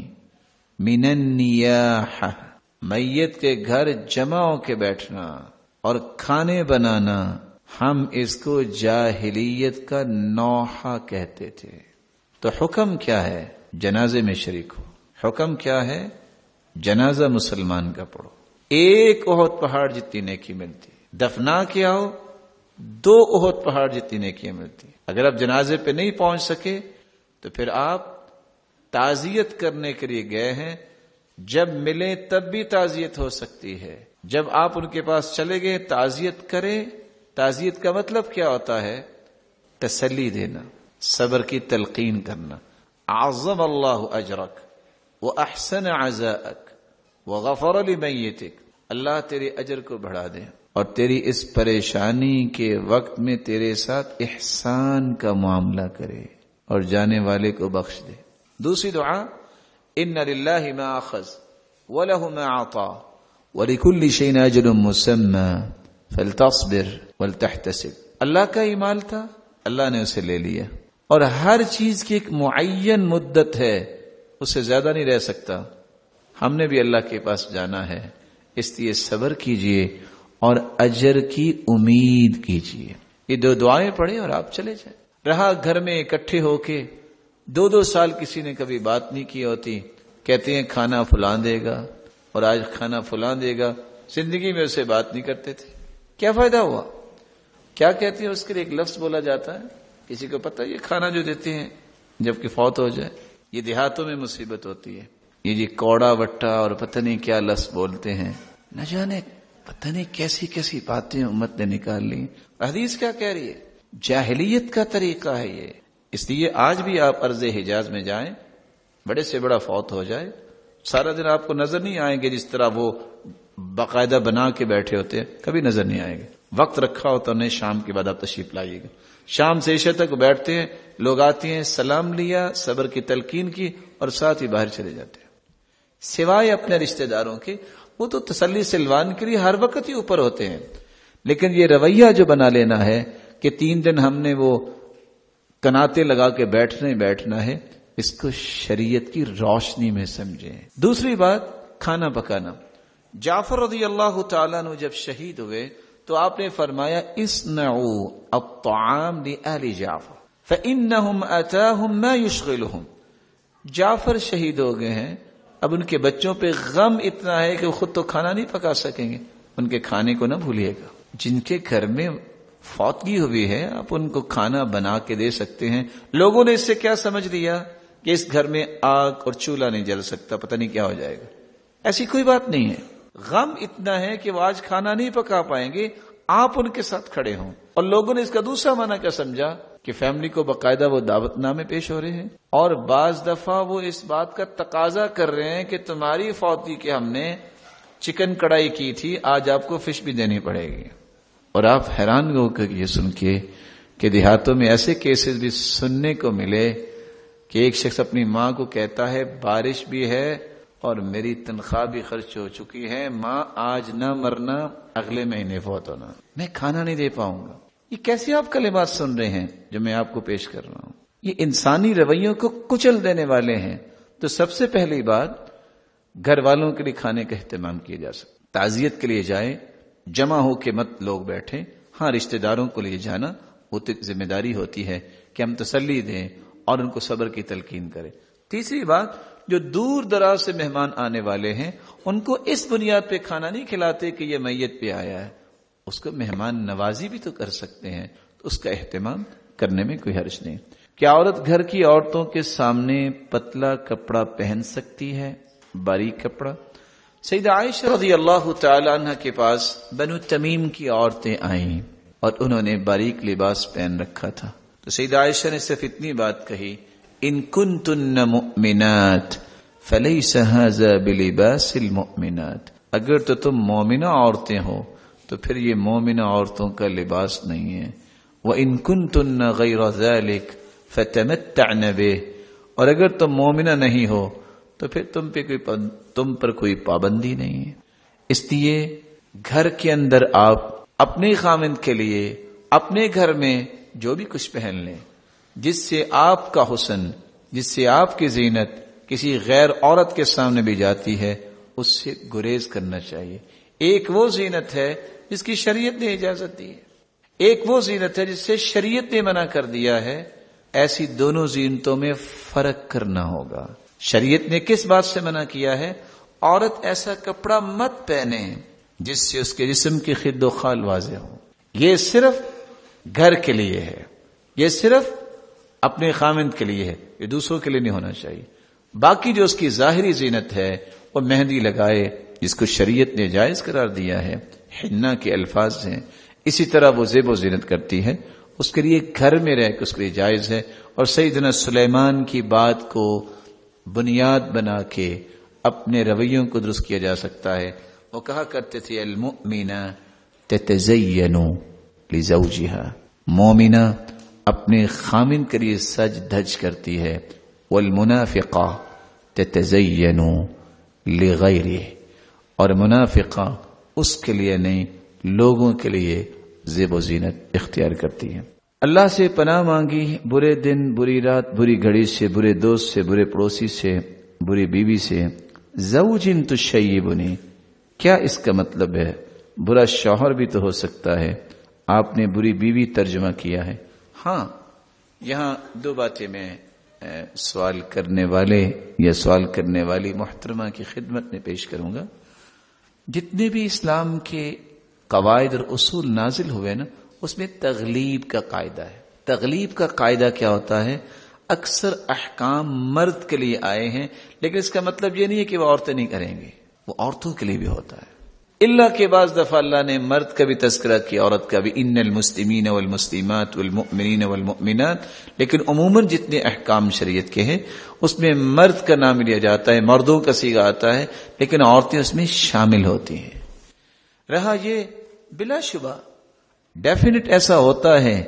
من النياحة. میت کے گھر جمع ہو کے بیٹھنا اور کھانے بنانا ہم اس کو جاہلیت کا نوحہ کہتے تھے. تو حکم کیا ہے؟ جنازے میں شریک ہو. حکم کیا ہے؟ جنازہ مسلمان کا پڑھو, ایک احد پہاڑ جتنی نیکی ملتی. دفنا کیا ہو 2 احد پہاڑ جتنی نیکیاں ملتی. اگر آپ جنازے پہ نہیں پہنچ سکے تو پھر آپ تعزیت کرنے کے لیے گئے ہیں, جب ملے تب بھی تعزیت ہو سکتی ہے. جب آپ ان کے پاس چلے گئے تعزیت کریں. تعزیت کا مطلب کیا ہوتا ہے؟ تسلی دینا, صبر کی تلقین کرنا. اعظم اللہ اجرک واحسن عزاءک وغفر لمیتک, اللہ تیرے اجر کو بڑھا دے اور تیری اس پریشانی کے وقت میں تیرے ساتھ احسان کا معاملہ کرے اور جانے والے کو بخش دے. دوسری دعا ان للہ ما اخذ وله ما اعطى ولكل شيء اجل مسمى فلتصبر ولتحتسب. اللہ کا ہی مال تھا, اللہ نے اسے لے لیا اور ہر چیز کی ایک معین مدت ہے, اس سے زیادہ نہیں رہ سکتا. ہم نے بھی اللہ کے پاس جانا ہے, اس لیے صبر کیجئے اور اجر کی امید کیجئے. یہ 2 دعائیں پڑھیں اور آپ چلے جائیں. رہا گھر میں اکٹھے ہو کے 2-2 سال کسی نے کبھی بات نہیں کی ہوتی، کہتے ہیں کھانا فلاں دے گا اور آج کھانا فلاں دے گا، زندگی میں اسے بات نہیں کرتے تھے، کیا فائدہ ہوا؟ کیا کہتے ہیں اس کے لیے ایک لفظ بولا جاتا ہے، کسی کو پتہ یہ کھانا جو دیتے ہیں جب کہ فوت ہو جائے، یہ دیہاتوں میں مصیبت ہوتی ہے، یہ جی کوڑا وٹا اور پتہ نہیں کیا لفظ بولتے ہیں، نہ جانے پتہ نہیں کیسی کیسی باتیں امت نے نکال لی۔ حدیث کیا کہہ رہی ہے؟ جاہلیت کا طریقہ ہے یہ۔ اس لیے آج بھی آپ ارض حجاز میں جائیں، بڑے سے بڑا فوت ہو جائے، سارا دن آپ کو نظر نہیں آئیں گے جس طرح وہ باقاعدہ بنا کے بیٹھے ہوتے ہیں، کبھی نظر نہیں آئے گا۔ وقت رکھا ہوتا انہیں شام کے بعد آپ تشریف لائیے گا، شام سے عشاء تک بیٹھتے ہیں، لوگ آتے ہیں، سلام لیا، صبر کی تلقین کی اور ساتھ ہی باہر چلے جاتے ہیں، سوائے اپنے رشتہ داروں کے، وہ تو تسلی سلوان کے لیے ہر وقت ہی اوپر ہوتے ہیں۔ لیکن یہ رویہ جو بنا لینا ہے کہ 3 دن ہم نے وہ کناتے لگا کے بیٹھنا ہے، اس کو شریعت کی روشنی میں سمجھیں۔ دوسری بات، کھانا پکانا۔ جعفر رضی اللہ تعالیٰ عنہ جب شہید ہوئے تو آپ نے فرمایا اصنعوا الطعام لأہل جعفر فإنہم آتاہم ما یشغلہم۔ جعفر شہید ہو گئے ہیں، اب ان کے بچوں پہ غم اتنا ہے کہ وہ خود تو کھانا نہیں پکا سکیں گے، ان کے کھانے کو نہ بھولیے گا۔ جن کے گھر میں فوتگی ہوئی ہے آپ ان کو کھانا بنا کے دے سکتے ہیں۔ لوگوں نے اس سے کیا سمجھ لیا کہ اس گھر میں آگ اور چولہا نہیں جل سکتا، پتہ نہیں کیا ہو جائے گا۔ ایسی کوئی بات نہیں ہے، غم اتنا ہے کہ وہ آج کھانا نہیں پکا پائیں گے، آپ ان کے ساتھ کھڑے ہوں۔ اور لوگوں نے اس کا دوسرا معنی کیا سمجھا کہ فیملی کو باقاعدہ وہ دعوت نامے پیش ہو رہے ہیں، اور بعض دفعہ وہ اس بات کا تقاضا کر رہے ہیں کہ تمہاری فوتی کے ہم نے چکن کڑھائی کی تھی، آج آپ کو فش بھی دینی پڑے گی۔ اور آپ حیران ہو کر یہ سن کے کہ دیہاتوں میں ایسے کیسز بھی سننے کو ملے کہ ایک شخص اپنی ماں کو کہتا ہے بارش بھی ہے اور میری تنخواہ بھی خرچ ہو چکی ہے، ماں آج نہ مرنا اگلے مہینے فوت ہونا، میں کھانا نہیں دے پاؤں گا۔ یہ کیسے آپ کلمات سن رہے ہیں جو میں آپ کو پیش کر رہا ہوں؟ یہ انسانی رویوں کو کچل دینے والے ہیں۔ تو سب سے پہلی بات، گھر والوں کے لیے کھانے کا اہتمام کیا جا سکتا، تعزیت کے لیے جائیں، جمع ہو کے مت لوگ بیٹھیں، ہاں رشتہ داروں کو لے جانا وہ تو ذمہ داری ہوتی ہے کہ ہم تسلی دیں اور ان کو صبر کی تلقین کریں۔ تیسری بات، جو دور دراز سے مہمان آنے والے ہیں ان کو اس بنیاد پہ کھانا نہیں کھلاتے کہ یہ میت پہ آیا ہے، اس کو مہمان نوازی بھی تو کر سکتے ہیں، تو اس کا اہتمام کرنے میں کوئی حرج نہیں۔ کیا عورت گھر کی عورتوں کے سامنے پتلا کپڑا پہن سکتی ہے، باریک کپڑا؟ سیدہ عائشہ رضی اللہ تعالی عنہ کے پاس بنو تمیم کی عورتیں آئیں اور انہوں نے باریک لباس پہن رکھا تھا، تو سیدہ عائشہ نے صرف اتنی بات کہی، ان کنتن مؤمنات فلیس ھذا بلباس المؤمنات، اگر تو تم مومنہ عورتیں ہو تو پھر یہ مومنہ عورتوں کا لباس نہیں ہے، وَإِن كُنتُنَّ غَيْرَ ذَلِكَ فَتَمَتَّعْنَ بِهِ، اور اگر تم مومنہ نہیں ہو تو پھر تم پر کوئی پابندی نہیں ہے۔ اس لیے گھر کے اندر آپ اپنے خاوند کے لیے اپنے گھر میں جو بھی کچھ پہن لیں جس سے آپ کا حسن، جس سے آپ کی زینت کسی غیر عورت کے سامنے بھی جاتی ہے، اس سے گریز کرنا چاہیے۔ ایک وہ زینت ہے جس کی شریعت نے اجازت دی ہے، ایک وہ زینت ہے جس سے شریعت نے منع کر دیا ہے، ایسی دونوں زینتوں میں فرق کرنا ہوگا۔ شریعت نے کس بات سے منع کیا ہے؟ عورت ایسا کپڑا مت پہنے جس سے اس کے جسم کی خد و خال واضح ہو، یہ صرف گھر کے لیے ہے، یہ صرف اپنے خاوند کے لیے ہے، یہ دوسروں کے لیے نہیں ہونا چاہیے۔ باقی جو اس کی ظاہری زینت ہے، وہ مہندی لگائے جس کو شریعت نے جائز قرار دیا ہے، حنہ کے الفاظ ہیں، اسی طرح وہ زیب و زینت کرتی ہے، اس کے لیے گھر میں رہ کے اس کے لیے جائز ہے۔ اور سیدنا سلیمان کی بات کو بنیاد بنا کے اپنے رویوں کو درست کیا جا سکتا ہے۔ وہ کہا کرتے تھے المؤمنہ تتزین لزوجہا، مومنہ اپنے خامن کے لیے سج دھج کرتی ہے، والمنافقہ تتزین لغیرہ، اور منافقہ اس کے لیے نہیں لوگوں کے لیے زیب و زینت اختیار کرتی ہے۔ اللہ سے پناہ مانگی برے دن، بری رات، بری گھڑی سے، برے دوست سے، برے پڑوسی سے، بری بیوی سے۔ زوج تشیبنی، کیا اس کا مطلب ہے برا شوہر بھی تو ہو سکتا ہے؟ آپ نے بری بیوی ترجمہ کیا ہے، ہاں یہاں دو باتیں میں سوال کرنے والے یا سوال کرنے والی محترمہ کی خدمت میں پیش کروں گا. جتنے بھی اسلام کے قواعد اور اصول نازل ہوئے نا، اس میں تغلیب کا قاعدہ ہے. تغلیب کا قاعدہ کیا ہوتا ہے؟ اکثر احکام مرد کے لیے آئے ہیں، لیکن اس کا مطلب یہ نہیں ہے کہ وہ عورتیں نہیں کریں گی، وہ عورتوں کے لیے بھی ہوتا ہے. اللہ کے بعض دفعہ اللہ نے مرد کا بھی تذکرہ کیا، عورت کا بھی، ان المسلمین والمسلمات والمؤمنین والمؤمنات، لیکن عموماً جتنے احکام شریعت کے ہیں اس میں مرد کا نام لیا جاتا ہے، مردوں کا صیغہ آتا ہے، لیکن عورتیں اس میں شامل ہوتی ہیں. رہا یہ بلا شبہ ڈیفینٹ ایسا ہوتا ہے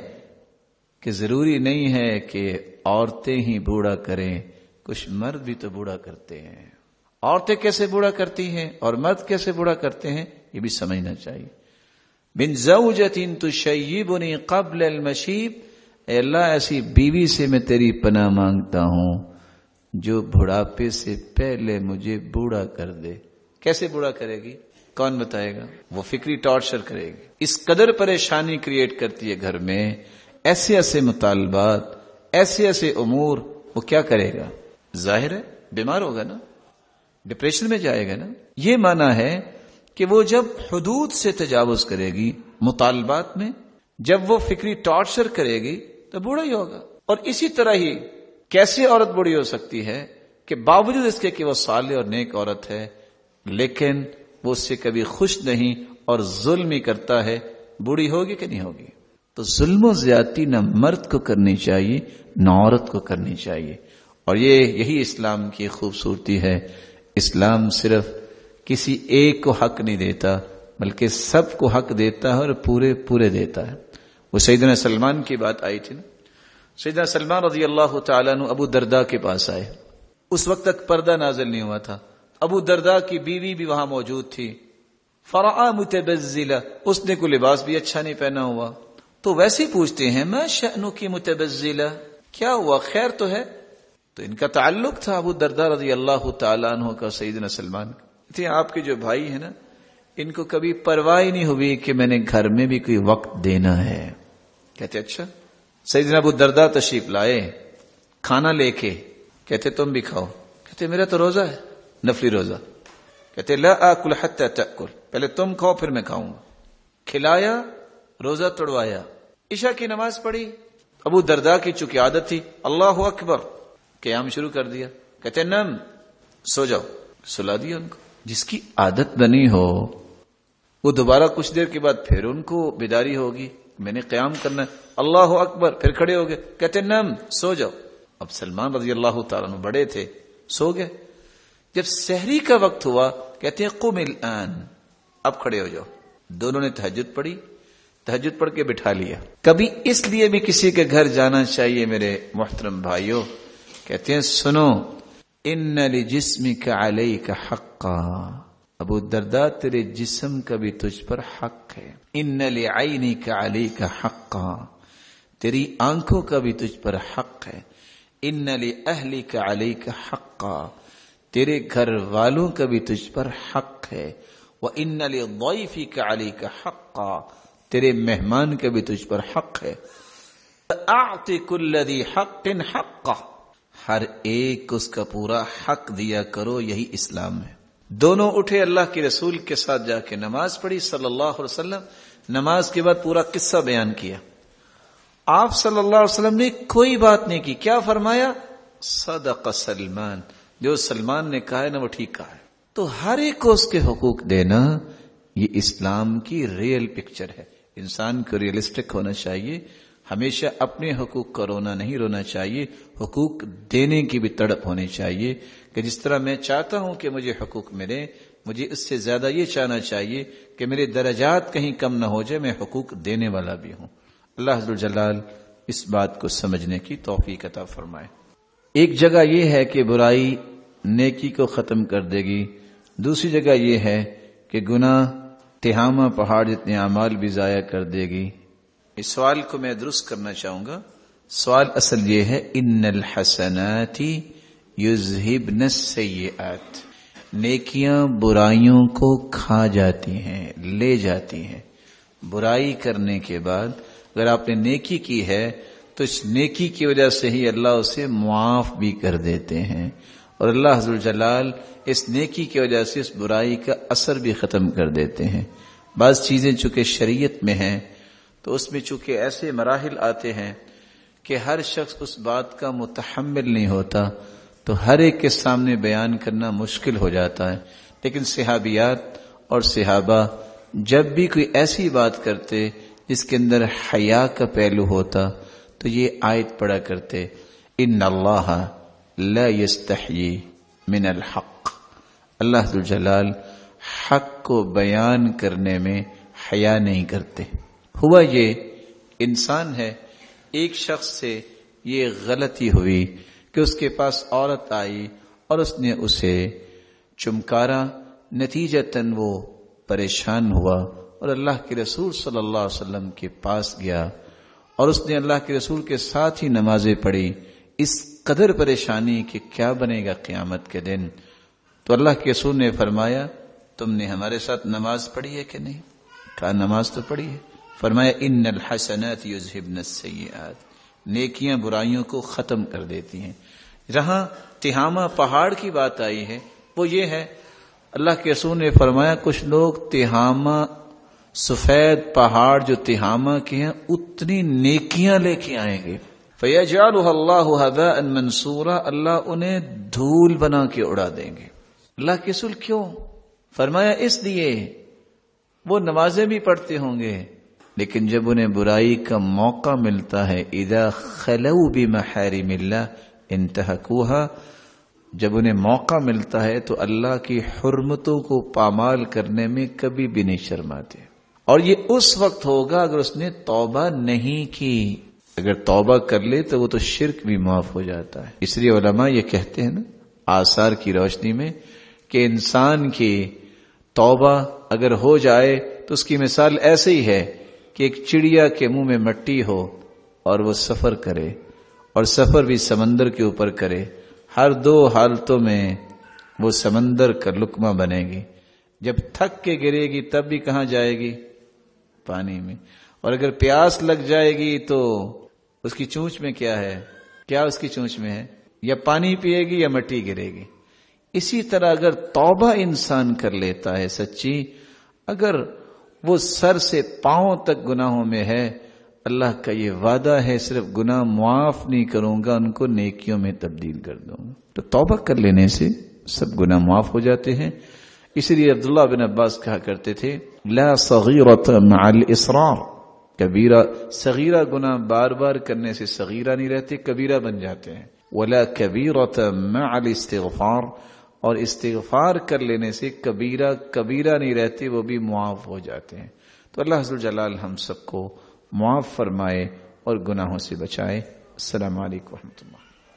کہ ضروری نہیں ہے کہ عورتیں ہی بوڑھا کریں، کچھ مرد بھی تو بوڑھا کرتے ہیں. عورتیں کیسے بوڑھا کرتی ہیں اور مرد کیسے بوڑھا کرتے ہیں یہ بھی سمجھنا چاہیے. من زوجۃ تشیبنی قبل المشیب، اے اللہ ایسی بیوی سے میں تیری پناہ مانگتا ہوں جو بڑھاپے سے پہلے مجھے بوڑھا کر دے. کیسے بوڑھا کرے گی؟ کون بتائے گا؟ وہ فکری ٹارچر کرے گی، اس قدر پریشانی کریٹ کرتی ہے گھر میں، ایسے ایسے مطالبات، ایسے ایسے امور، وہ کیا کرے گا؟ ظاہر ہے بیمار ہوگا نا، ڈپریشن میں جائے گا نا. یہ معنی ہے کہ وہ جب حدود سے تجاوز کرے گی مطالبات میں، جب وہ فکری ٹارچر کرے گی تو بوڑھا ہی ہوگا. اور اسی طرح ہی کیسے عورت بوڑھی ہو سکتی ہے کہ باوجود اس کے کہ وہ صالح اور نیک عورت ہے لیکن وہ اس سے کبھی خوش نہیں اور ظلم ہی کرتا ہے، بوڑھی ہوگی کہ نہیں ہوگی؟ تو ظلم و زیادتی نہ مرد کو کرنی چاہیے نہ عورت کو کرنی چاہیے. اور یہی اسلام کی خوبصورتی ہے. اسلام صرف کسی ایک کو حق نہیں دیتا بلکہ سب کو حق دیتا ہے اور پورے دیتا ہے. وہ سیدنا سلمان کی بات آئی تھی نا، سیدنا سلمان رضی اللہ تعالیٰ عنہ ابو درداء کے پاس آئے. اس وقت تک پردہ نازل نہیں ہوا تھا. ابو درداء کی بیوی بھی وہاں موجود تھی. فرآ متبذلہ، اس نے کوئی لباس بھی اچھا نہیں پہنا ہوا. تو ویسے ہی پوچھتے ہیں ما شأنک متبذلہ، کیا ہوا، خیر تو ہے؟ تو ان کا تعلق تھا ابو درداء رضی اللہ تعالیٰ عنہ کا سیدنا سلمان کا. آپ کے جو بھائی ہیں نا، ان کو کبھی پرواہ نہیں ہوئی کہ میں نے گھر میں بھی کوئی وقت دینا ہے. کہتے اچھا. سیدنا ابو درداء تشریف لائے کھانا لے کے، کہتے تم بھی کھاؤ. کہتے میرا تو روزہ ہے، نفلی روزہ. کہتے لا آکل حتی تأکل، پہلے تم کھاؤ پھر میں کھاؤں گا. کھلایا، روزہ توڑوایا، عشاء کی نماز پڑھی. ابو درداء کی چونکہ عادت تھی اللہ اکبر، قیام شروع کر دیا. کہتے نم، سو جاؤ، سلا دیا ان کو. جس کی عادت بنی ہو وہ دوبارہ کچھ دیر کے بعد پھر ان کو بیداری ہوگی، میں نے قیام کرنا ہے، اللہ اکبر، پھر کھڑے ہو گئے. کہتے نم، سو جاؤ. اب سلمان رضی اللہ تعالیٰ عنہ بڑے تھے، سو گئے. جب سحری کا وقت ہوا کہتے ہیں قم الآن، اب کھڑے ہو جاؤ. دونوں نے تہجد پڑھی، تہجد پڑھ کے بٹھا لیا. کبھی اس لیے بھی کسی کے گھر جانا چاہیے میرے محترم بھائیوں. کہتے ہیں سنو، ان لجسمک علیک حقا، ابو درداء تیرے جسم کا بھی تجھ پر حق ہے. ان لعینک علیک حقا، تیری آنکھوں کا بھی تجھ پر حق ہے. ان لاہلک علیک حقا، تیرے گھر والوں کا بھی تجھ پر حق ہے. وان لضیفک علیک حقا، تیرے مہمان کا بھی تجھ پر حق ہے. اعط کل ذی حق حقہ، ہر ایک اس کا پورا حق دیا کرو، یہی اسلام ہے. دونوں اٹھے، اللہ کے رسول کے ساتھ جا کے نماز پڑھی صلی اللہ علیہ وسلم. نماز کے بعد پورا قصہ بیان کیا. آپ صلی اللہ علیہ وسلم نے کوئی بات نہیں کی. کیا فرمایا؟ صدق سلمان، جو سلمان نے کہا ہے نا وہ ٹھیک کہا ہے. تو ہر ایک کو اس کے حقوق دینا، یہ اسلام کی ریئل پکچر ہے. انسان کو ریئلسٹک ہونا چاہیے، ہمیشہ اپنے حقوق کا رونا نہیں رونا چاہیے، حقوق دینے کی بھی تڑپ ہونی چاہیے کہ جس طرح میں چاہتا ہوں کہ مجھے حقوق ملے، مجھے اس سے زیادہ یہ چاہنا چاہیے کہ میرے درجات کہیں کم نہ ہو جائے، میں حقوق دینے والا بھی ہوں. اللہ عز و جلال اس بات کو سمجھنے کی توفیق عطا فرمائے. ایک جگہ یہ ہے کہ برائی نیکی کو ختم کر دے گی، دوسری جگہ یہ ہے کہ گناہ تہامہ پہاڑ جتنے اعمال بھی ضائع کر دے گی. اس سوال کو میں درست کرنا چاہوں گا. سوال اصل یہ ہے ان الحسنات یذہبن السیئات، نیکیاں برائیوں کو کھا جاتی ہیں، لے جاتی ہیں. برائی کرنے کے بعد اگر آپ نے نیکی کی ہے تو اس نیکی کی وجہ سے ہی اللہ اسے معاف بھی کر دیتے ہیں، اور اللہ عز و جلال اس نیکی کی وجہ سے اس برائی کا اثر بھی ختم کر دیتے ہیں۔ بعض چیزیں چونکہ شریعت میں ہیں تو اس میں چونکہ ایسے مراحل آتے ہیں کہ ہر شخص اس بات کا متحمل نہیں ہوتا، تو ہر ایک کے سامنے بیان کرنا مشکل ہو جاتا ہے، لیکن صحابیات اور صحابہ جب بھی کوئی ایسی بات کرتے جس کے اندر حیا کا پہلو ہوتا تو یہ آیت پڑھا کرتے، ان اللہ لا یستحیی من الحق، اللہ ذو الجلال حق کو بیان کرنے میں حیا نہیں کرتے۔ ہوا یہ انسان ہے، ایک شخص سے یہ غلطی ہوئی کہ اس کے پاس عورت آئی اور اس نے اسے چمکارا، نتیجتاً وہ پریشان ہوا اور اللہ کے رسول صلی اللہ علیہ وسلم کے پاس گیا اور اس نے اللہ کے رسول کے ساتھ ہی نمازیں پڑھی، اس قدر پریشانی کہ کیا بنے گا قیامت کے دن۔ تو اللہ کے رسول نے فرمایا تم نے ہمارے ساتھ نماز پڑھی ہے کہ نہیں؟ کہا نماز تو پڑھی ہے۔ فرمایا ان الحسنات یذہبن السیئات، نیکیاں برائیوں کو ختم کر دیتی ہیں۔ جہاں تہامہ پہاڑ کی بات آئی ہے وہ یہ ہے، اللہ کے رسول نے فرمایا کچھ لوگ تہامہ سفید پہاڑ جو تہامہ کے ہیں اتنی نیکیاں لے کے آئیں گے، فَيَجْعَلُهَا اللَّهُ هَبَاءً مَنْثُورًا، اللہ انہیں دھول بنا کے اڑا دیں گے۔ اللہ کے رسول کیوں؟ فرمایا اس لیے وہ نمازیں بھی پڑھتے ہوں گے لیکن جب انہیں برائی کا موقع ملتا ہے، اذا خلوا بمحارم اللہ انتہکوها، جب انہیں موقع ملتا ہے تو اللہ کی حرمتوں کو پامال کرنے میں کبھی بھی نہیں شرماتے، اور یہ اس وقت ہوگا اگر اس نے توبہ نہیں کی۔ اگر توبہ کر لے تو وہ تو شرک بھی معاف ہو جاتا ہے۔ اس لیے علماء یہ کہتے ہیں نا آثار کی روشنی میں کہ انسان کی توبہ اگر ہو جائے تو اس کی مثال ایسے ہی ہے کہ ایک چڑیا کے منہ میں مٹی ہو اور وہ سفر کرے، اور سفر بھی سمندر کے اوپر کرے، ہر دو حالتوں میں وہ سمندر کا لقمہ بنے گی۔ جب تھک کے گرے گی تب بھی کہاں جائے گی؟ پانی میں، اور اگر پیاس لگ جائے گی تو اس کی چونچ میں کیا ہے؟ کیا اس کی چونچ میں ہے؟ یا پانی پیے گی یا مٹی گرے گی۔ اسی طرح اگر توبہ انسان کر لیتا ہے سچی، اگر وہ سر سے پاؤں تک گناہوں میں ہے، اللہ کا یہ وعدہ ہے صرف گناہ معاف نہیں کروں گا، ان کو نیکیوں میں تبدیل کر دوں گا۔ تو توبہ کر لینے سے سب گناہ معاف ہو جاتے ہیں۔ اسی لیے عبداللہ بن عباس کہا کرتے تھے لا صغیرۃ مع الاصرار، کبیرہ صغیرہ گناہ بار بار کرنے سے صغیرہ نہیں رہتے، کبیرہ بن جاتے ہیں۔ ولا کبیرۃ مع الاستغفار، اور استغفار کر لینے سے کبیرہ کبیرہ نہیں رہتے، وہ بھی معاف ہو جاتے ہیں۔ تو اللہ عز و جلال ہم سب کو معاف فرمائے اور گناہوں سے بچائے۔ السلام علیکم ورحمۃ اللہ۔